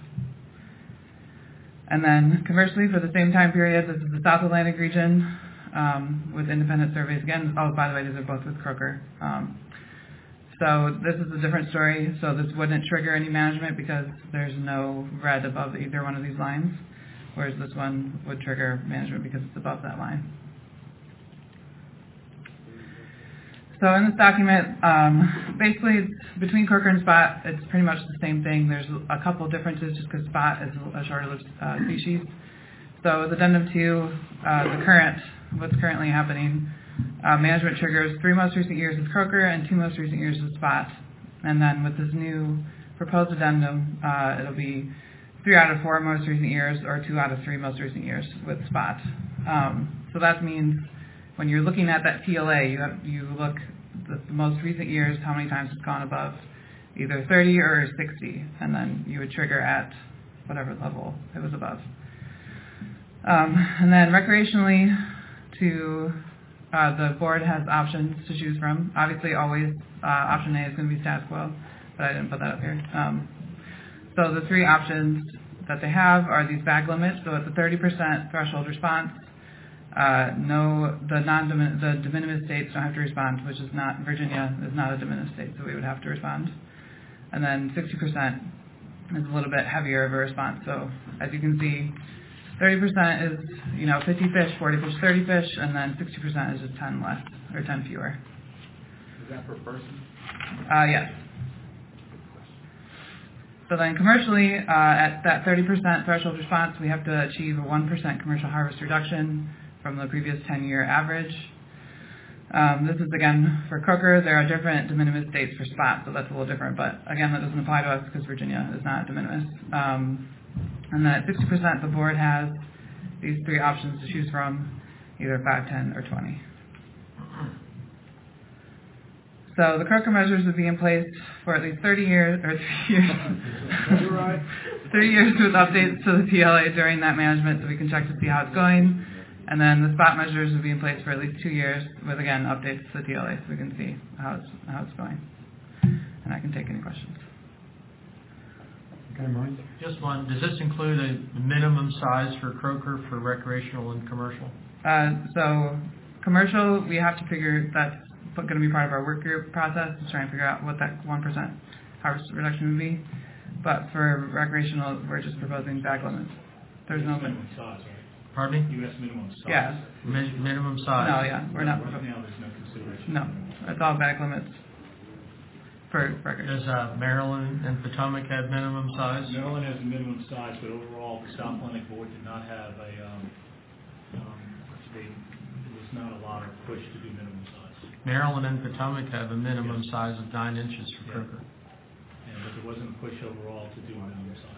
Speaker 20: And then conversely, for the same time period, this is the South Atlantic region with independent surveys again. Oh, by the way, these are both with croaker. So this is a different story. So this wouldn't trigger any management because there's no red above either one of these lines, whereas this one would trigger management because it's above that line. So in this document, basically it's between croaker and spot, it's pretty much the same thing. There's a couple of differences just because spot is a shorter-lived species. So with Addendum 2, what's currently happening, Management triggers 3 most recent years with croaker and 2 most recent years with spot. And then with this new proposed addendum, it'll be 3 out of 4 most recent years or 2 out of 3 most recent years with spot. So that means when you're looking at that TLA, you look the most recent years, how many times it's gone above either 30 or 60, and then you would trigger at whatever level it was above. And then recreationally, the board has options to choose from. Obviously, always option A is going to be status quo, but I didn't put that up here. So the 3 options that they have are these bag limits. So at the 30% threshold response, the de minimis states don't have to respond, which is not, Virginia is not a de minimis state, so we would have to respond. And then 60% is a little bit heavier of a response. So as you can see, 30% is, 50 fish, 40 fish, 30 fish, and then 60% is just 10 less, or 10 fewer.
Speaker 11: Is that per person?
Speaker 20: Yes. So then commercially, at that 30% threshold response, we have to achieve a 1% commercial harvest reduction from the previous 10-year average. This is, again, for croaker. There are different de minimis states for spot, so that's a little different. But, again, that doesn't apply to us because Virginia is not de minimis. And then at 60%, the board has these 3 options to choose from, either 5, 10, or 20. So the croaker measures would be in place for at least 30 years, or 3 years. 3 years with updates to the TLA during that management so we can check to see how it's going. And then the spot measures would be in place for at least 2 years with, again, updates to the TLA so we can see how it's going. And I can take any questions.
Speaker 1: Okay, Mike?
Speaker 2: Just one. Does this include a minimum size for croaker for recreational and commercial?
Speaker 20: So commercial, we have to figure, that's going to be part of our work group process to try and figure out what that 1% harvest reduction would be. But for recreational, we're just proposing bag limits. There's no
Speaker 3: minimum size, right?
Speaker 2: Pardon me?
Speaker 3: U.S. minimum size.
Speaker 20: Yeah.
Speaker 2: Minimum size?
Speaker 20: No, yeah, we're not.
Speaker 3: Right now, there's no consideration.
Speaker 20: No, it's all bag limits for records.
Speaker 2: Does Maryland and Potomac have minimum size?
Speaker 3: Maryland has a minimum size, but overall, the South Atlantic Board did not have there was not a lot of push to do minimum size.
Speaker 2: Maryland and Potomac have a minimum size of 9 inches for croaker.
Speaker 3: But there wasn't a push overall to do minimum size.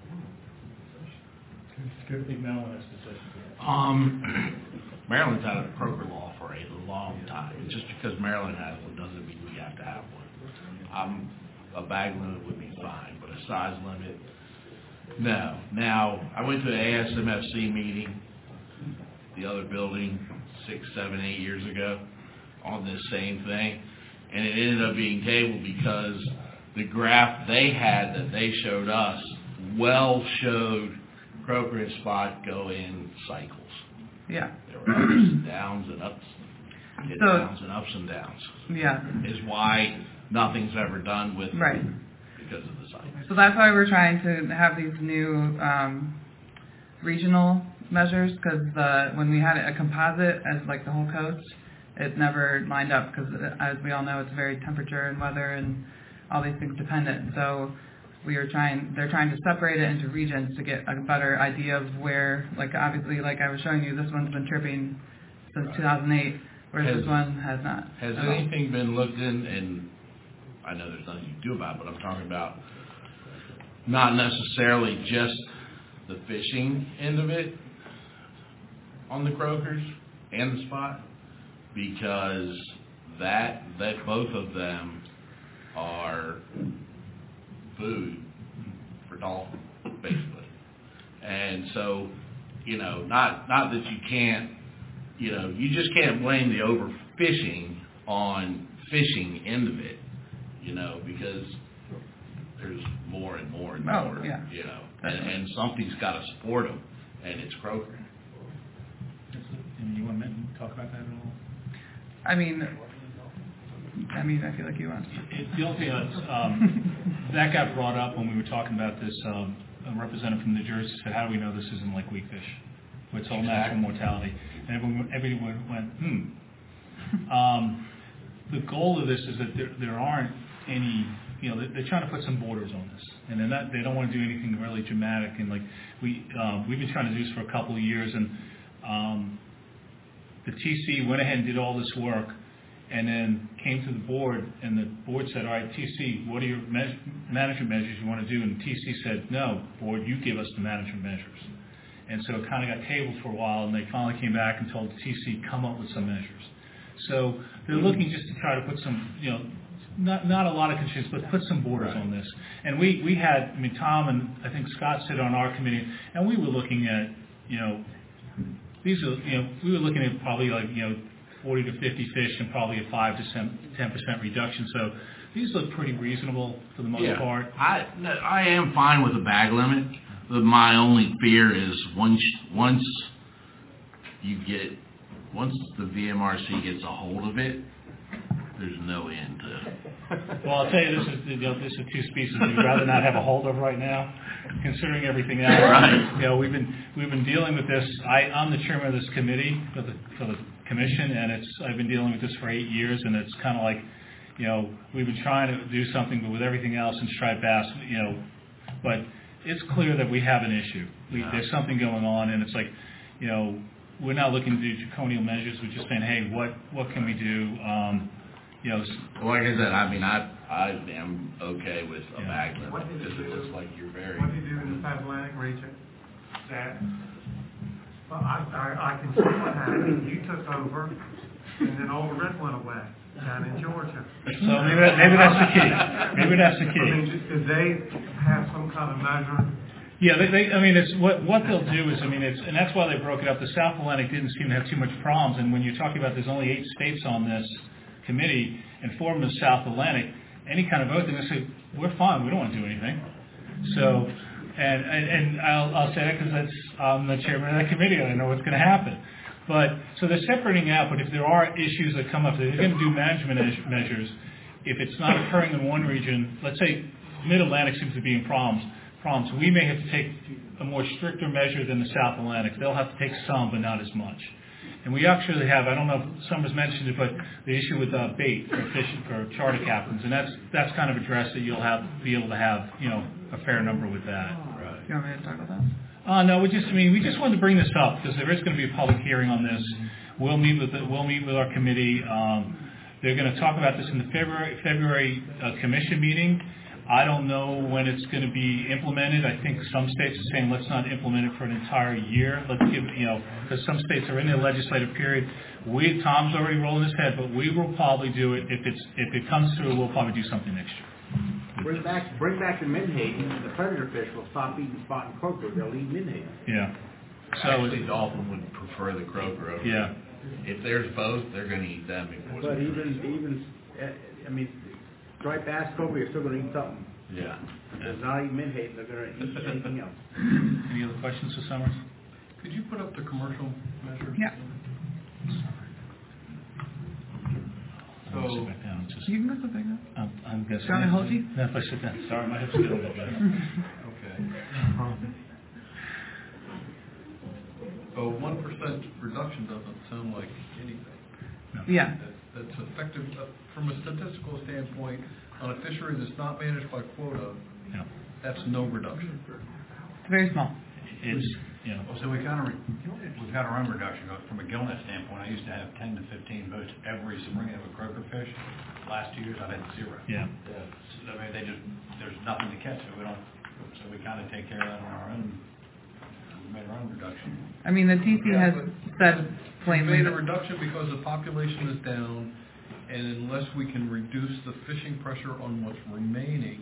Speaker 1: Skip.
Speaker 3: I think Maryland has position.
Speaker 18: Maryland's had a croaker law for a long time. Just because Maryland has one doesn't mean we have to have one. A bag limit would be fine, but a size limit, no. Now, I went to an ASMFC meeting, the other building, 6, 7, 8 years ago, on this same thing, and it ended up being tabled because the graph they had that they showed us showed croaker and spot go in cycles.
Speaker 20: Yeah.
Speaker 18: There were ups and downs and ups, downs and ups and downs.
Speaker 20: Yeah.
Speaker 18: Is why nothing's ever done with
Speaker 20: right.
Speaker 18: because of the cycle.
Speaker 20: So that's why we're trying to have these new regional measures, because when we had a composite as like the whole coast, it never lined up because, as we all know, it's very temperature and weather and all these things dependent. So they're trying to separate it into regions to get a better idea of where, like obviously, like I was showing you, this one's been tripping since 2008, whereas this one has not.
Speaker 18: Has anything been looked in, and I know there's nothing you can do about it, but I'm talking about not necessarily just the fishing end of it on the croakers and the spot, because that both of them are food for dolphin, basically. And so, not that you can't, you just can't blame the overfishing on fishing end of it, because there's more and more and more,
Speaker 20: yeah.
Speaker 18: And something's got to support them, and it's croaker.
Speaker 3: And you want to talk about that at all?
Speaker 20: I mean, I feel like you want to.
Speaker 3: The only thing that got brought up when we were talking about this. A representative from New Jersey said, "How do we know this isn't like weakfish? It's all natural mortality." And everyone went, The goal of this is that there aren't any. They're trying to put some borders on this, and they don't want to do anything really dramatic. And like we've been trying to do this for a couple of years, and the TC went ahead and did all this work, and then came to the board, and the board said, all right, TC, what are your management measures you want to do? And TC said, no, board, you give us the management measures. And so it kind of got tabled for a while, and they finally came back and told the TC, come up with some measures. So they're looking just to try to put some, not a lot of constraints, but put some borders on this. And we had, Tom and I think Scott sit on our committee, and we were looking at, we were looking at probably 40 to 50 fish and probably a 5 to 10% reduction. So these look pretty reasonable for the most part.
Speaker 18: I am fine with the bag limit. My only fear is once the VMRC gets a hold of it, there's no end to it.
Speaker 3: Well, I'll tell you, this is two species we'd rather not have a hold of right now, considering everything else. Right. We've been dealing with this. I'm the chairman of this committee for the commission, and I've been dealing with this for 8 years, and it's kind of like, we've been trying to do something, but with everything else in striped bass, but it's clear that we have an issue. There's something going on, and it's like, we're not looking to do draconian measures. We're just saying, hey, what can we do?
Speaker 18: Well, like I said, I am okay with a bag limit because it looks like you're very.
Speaker 5: What do you do in the South Atlantic region? Well, I can see what happened. You took over, and then all the rest went away down in Georgia.
Speaker 3: So maybe that's the key. Maybe that's the key.
Speaker 5: I mean, did they have some kind of measure?
Speaker 3: Yeah, it's what they'll do is, and that's why they broke it up. The South Atlantic didn't seem to have too much problems, and when you're talking about there's only 8 states on this committee, and 4 of them is South Atlantic, any kind of vote, they're going to say, we're fine, we don't want to do anything. So, and I'll say that because I'm the chairman of that committee, and I know what's going to happen. But, so they're separating out, but if there are issues that come up, they're going to do management measures. If it's not occurring in one region, let's say Mid-Atlantic seems to be in problems, we may have to take a more stricter measure than the South Atlantic. They'll have to take some, but not as much. And we actually have, I don't know if Summers mentioned it, but the issue with bait for fishing for charter captains, and that's kind of addressed that you'll be able to have a fair number with that.
Speaker 20: Right. You want me to talk about that?
Speaker 3: No, we just wanted to bring this up because there is going to be a public hearing on this. We'll meet with our committee. They're going to talk about this in the February commission meeting. I don't know when it's going to be implemented. I think some states are saying let's not implement it for an entire year. Let's give, because some states are in the legislative period. Tom's already rolling his head, but we will probably do it. If it comes through, we'll probably do something next year.
Speaker 21: Bring back the menhaden. The predator fish will stop eating spot and croaker. They'll eat menhaden.
Speaker 3: Yeah. So
Speaker 18: actually, dolphin would prefer the croaker over.
Speaker 3: Yeah.
Speaker 18: If there's both, they're going to eat them.
Speaker 21: But even striped bass, cobra are still going to eat something.
Speaker 18: Yeah.
Speaker 21: They're not eating menhaden. They're going to eat anything else.
Speaker 3: Any other questions for Summers?
Speaker 6: Could you put up the commercial measures?
Speaker 20: Yeah.
Speaker 3: So sit back down.
Speaker 20: You can go sit back down.
Speaker 3: I'm guessing.
Speaker 20: Do you want me to hold you?
Speaker 3: No, if I sit down. Sorry, my hips get a little bit.
Speaker 6: Okay. A 1% reduction doesn't sound like anything.
Speaker 3: No.
Speaker 20: Yeah.
Speaker 6: That's effective from a statistical standpoint on a fishery that's not managed by quota.
Speaker 3: No.
Speaker 6: That's no reduction.
Speaker 20: It's very small.
Speaker 3: It's
Speaker 10: So we've got our own reduction. From a gillnet standpoint, I used to have 10 to 15 boats every spring of a croaker fish. Last 2 years, I've had 0.
Speaker 3: Yeah.
Speaker 10: So, there's nothing to catch, so we kind of take care of that on our own. We made our own reduction.
Speaker 20: The TC has said plainly.
Speaker 6: We made a reduction because the population is down, and unless we can reduce the fishing pressure on what's remaining,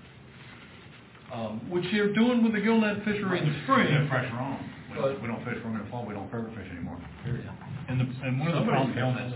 Speaker 6: which you're doing with the gillnet fishery in the spring.
Speaker 10: We have pressure on. We don't fish from in the fall. We don't croaker fish anymore. Period.
Speaker 3: And one of the problems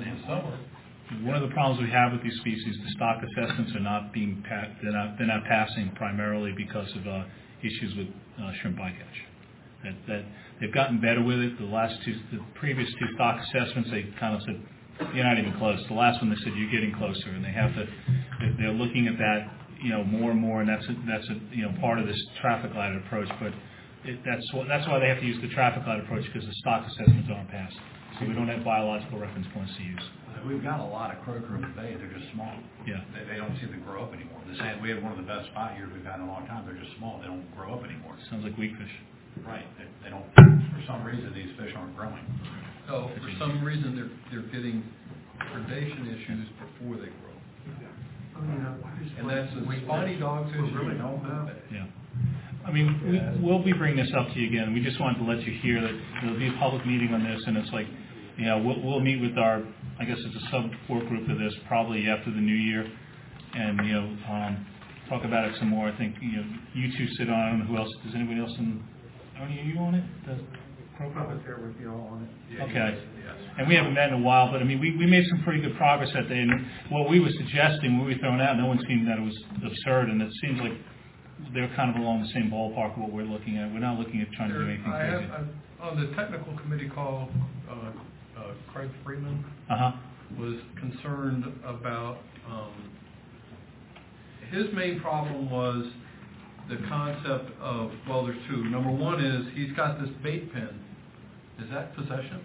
Speaker 3: we have with these species, the stock assessments are not being they're not passing primarily because of issues with shrimp bycatch. That they've gotten better with it. The previous 2 stock assessments, they kind of said you're not even close. The last one they said you're getting closer, and they're looking at that more and more, and that's a part of this traffic light approach. But that's why they have to use the traffic light approach, because the stock assessments aren't passed. So we don't have biological reference points to use.
Speaker 10: We've got a lot of croaker in the bay. They're just small.
Speaker 3: Yeah.
Speaker 10: They don't seem to grow up anymore. We had one of the best spot years we've had in a long time. They're just small. They don't grow up anymore.
Speaker 3: Sounds like weak fish.
Speaker 10: Right. They don't. For some reason, these fish aren't growing.
Speaker 6: Oh, for some reason, they're getting predation issues before they grow. And that's a spotty dog issue.
Speaker 3: Yeah. I mean, we'll be bringing this up to you again. We just wanted to let you hear that there'll be a public meeting on this, and it's like, we'll meet with our, I guess it's a sub-work group of this, probably after the new year, and, talk about it some more. I think, you two sit on it. I don't know who else, does anybody else are you on it?
Speaker 5: I was there with you all on it.
Speaker 3: Okay. And we haven't met in a while, but I mean, we made some pretty good progress that day. And what we were suggesting, what we were throwing out, no one seemed that it was absurd, and it seems like they're kind of along the same ballpark of what we're looking at. We're not looking at trying to do anything crazy.
Speaker 6: On the technical committee call, Craig Freeman was concerned about, his main problem was the concept of, well, there's two. Number one is he's got this bait pen. Is that possession?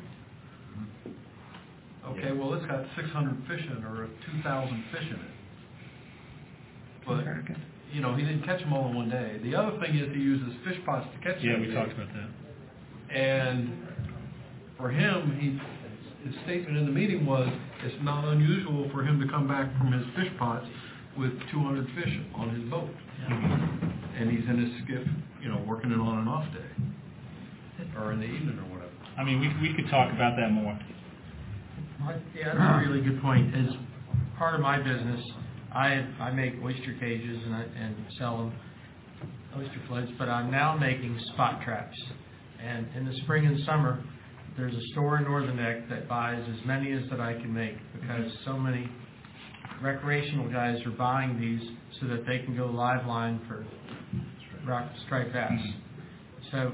Speaker 6: Okay, well, it's got 600 fish in it or 2,000 fish in it. But, he didn't catch them all in one day. The other thing is he uses fish pots to catch them.
Speaker 3: Yeah, we talked about that.
Speaker 6: And for him, his statement in the meeting was, it's not unusual for him to come back from his fish pots with 200 fish on his boat. And he's in his skiff, working it on an off day. Or in the evening or whatever.
Speaker 3: I mean, we could talk about that more.
Speaker 2: Yeah, that's a really good point. As part of my business, I make oyster cages and sell them, oyster floats, but I'm now making spot traps. And in the spring and summer, there's a store in Northern Neck that buys as many as that I can make because so many recreational guys are buying these so that they can go live line for striped bass. So,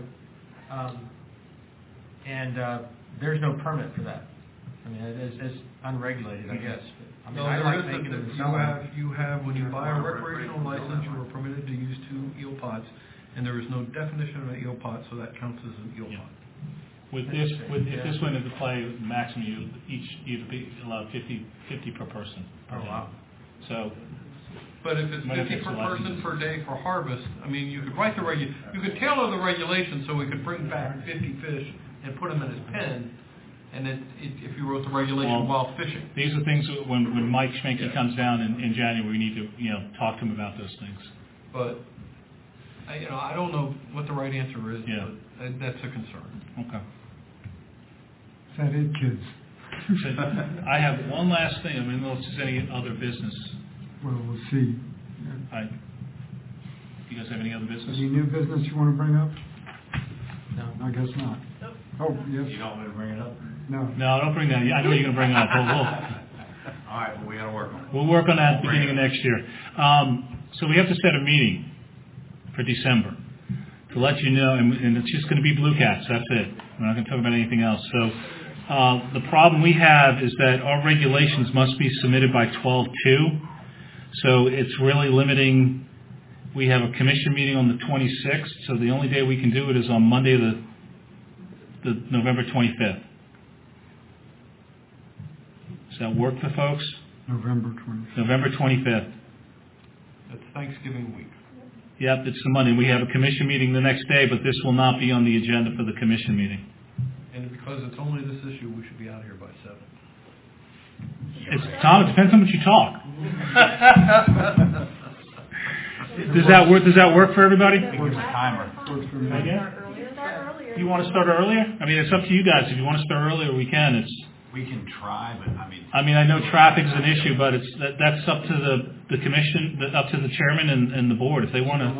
Speaker 2: there's no permit for that. I mean, it's unregulated, I guess. I mean, I like making them and selling them.
Speaker 6: You have, when you buy a recreational license, you are permitted to use 2 eel pots, and there is no definition of an eel pot, so that counts as an eel pot.
Speaker 3: If this went into play, maximum you'd be allowed 50 per person.
Speaker 2: Oh, wow.
Speaker 3: So,
Speaker 6: but if it's 50 per person per day for harvest, I mean, you could write you could tailor the regulation so we could bring back 50 fish and put them in his pen. And if you wrote the regulation while fishing.
Speaker 3: These are things when Mike Schmenke comes down in January, we need to talk to him about those things.
Speaker 6: But I don't know what the right answer is.
Speaker 3: Yeah.
Speaker 6: But that's a concern.
Speaker 3: Okay.
Speaker 1: Is that it, kids?
Speaker 3: So I have one last thing. I mean, unless there's any other business.
Speaker 1: Well, we'll see.
Speaker 3: You guys have any other business?
Speaker 1: Any new business you want to bring up?
Speaker 2: No.
Speaker 1: I guess not. Oh, yes.
Speaker 7: You don't want to bring it up?
Speaker 1: No.
Speaker 3: No, don't bring that. I know you're going to bring it up.
Speaker 7: All right, well, we got to work on it.
Speaker 3: We'll work on that at the beginning of next year. So we have to set a meeting for December to let you know, and it's just going to be Blue Cats. That's it. We're not going to talk about anything else. So the problem we have is that our regulations must be submitted by 12/2. So it's really limiting. We have a commission meeting on the 26th, so the only day we can do it is on Monday, the November 25th. Does that work for folks?
Speaker 1: November 25th.
Speaker 3: November 25th.
Speaker 6: That's Thanksgiving week.
Speaker 3: Yep, it's the Monday. We have a commission meeting the next day, but this will not be on the agenda for the commission meeting.
Speaker 6: And because it's only this issue, we should be out here by 7.
Speaker 3: Tom, it depends on what you talk. Does that work for everybody?
Speaker 7: Timer.
Speaker 3: You want to start earlier? I mean, it's up to you guys. If you want to start earlier, we can.
Speaker 7: We can try, but
Speaker 3: I know traffic's an issue, but that's up to the commission, up to the chairman and the board if they want to.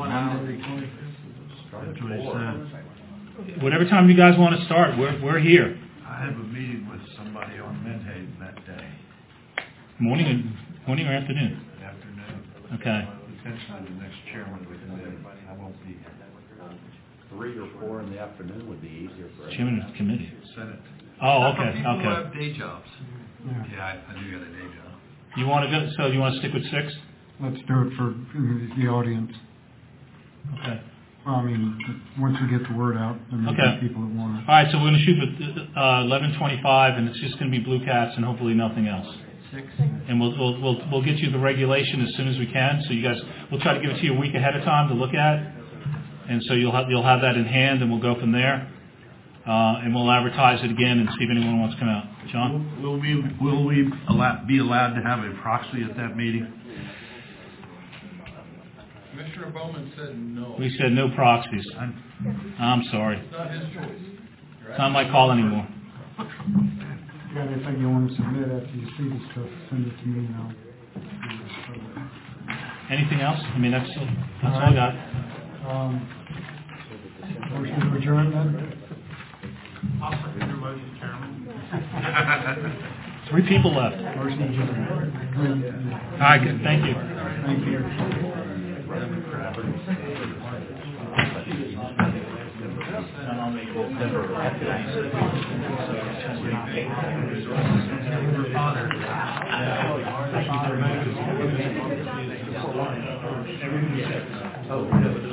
Speaker 3: Whatever time you guys want to start, we're here.
Speaker 17: I have a meeting with somebody on Menhaden that day.
Speaker 3: Morning or afternoon?
Speaker 17: Afternoon.
Speaker 3: Okay.
Speaker 17: Potentially the next chairman of the committee. I won't be here.
Speaker 12: 3 or 4 in the afternoon would be easier for us.
Speaker 3: Chairman of the committee.
Speaker 17: Senate.
Speaker 3: Oh,
Speaker 6: For
Speaker 3: okay.
Speaker 6: people who have day jobs.
Speaker 17: Yeah, I do got a day job.
Speaker 3: You want to go? So you want to stick with 6?
Speaker 1: Let's do it for the audience.
Speaker 3: Okay.
Speaker 1: Well, I mean, once we get the word out, there may be people that want to.
Speaker 3: All right, so we're going to shoot for 11:25, and it's just going to be Blue Cats and hopefully nothing else.
Speaker 2: 6.
Speaker 3: And we'll get you the regulation as soon as we can. So you guys, we'll try to give it to you a week ahead of time to look at, and so you'll have that in hand, and we'll go from there. and we'll advertise it again and see if anyone wants to come out. John?
Speaker 17: Will we be allowed to have a proxy at that meeting?
Speaker 6: Commissioner Bowman said no.
Speaker 3: We said no proxies. I'm sorry.
Speaker 6: It's not his choice.
Speaker 3: It's not my call anymore.
Speaker 1: You got anything you want to submit after you see this stuff, send it to me and I'll.
Speaker 3: Anything else? I mean, that's all I got.
Speaker 1: Motion to adjourn then?
Speaker 5: I'll second your motion, Chairman.
Speaker 3: 3 people left.
Speaker 1: Motion adjourned.
Speaker 3: All right, good. Thank you.
Speaker 1: Thank you.
Speaker 5: Oh,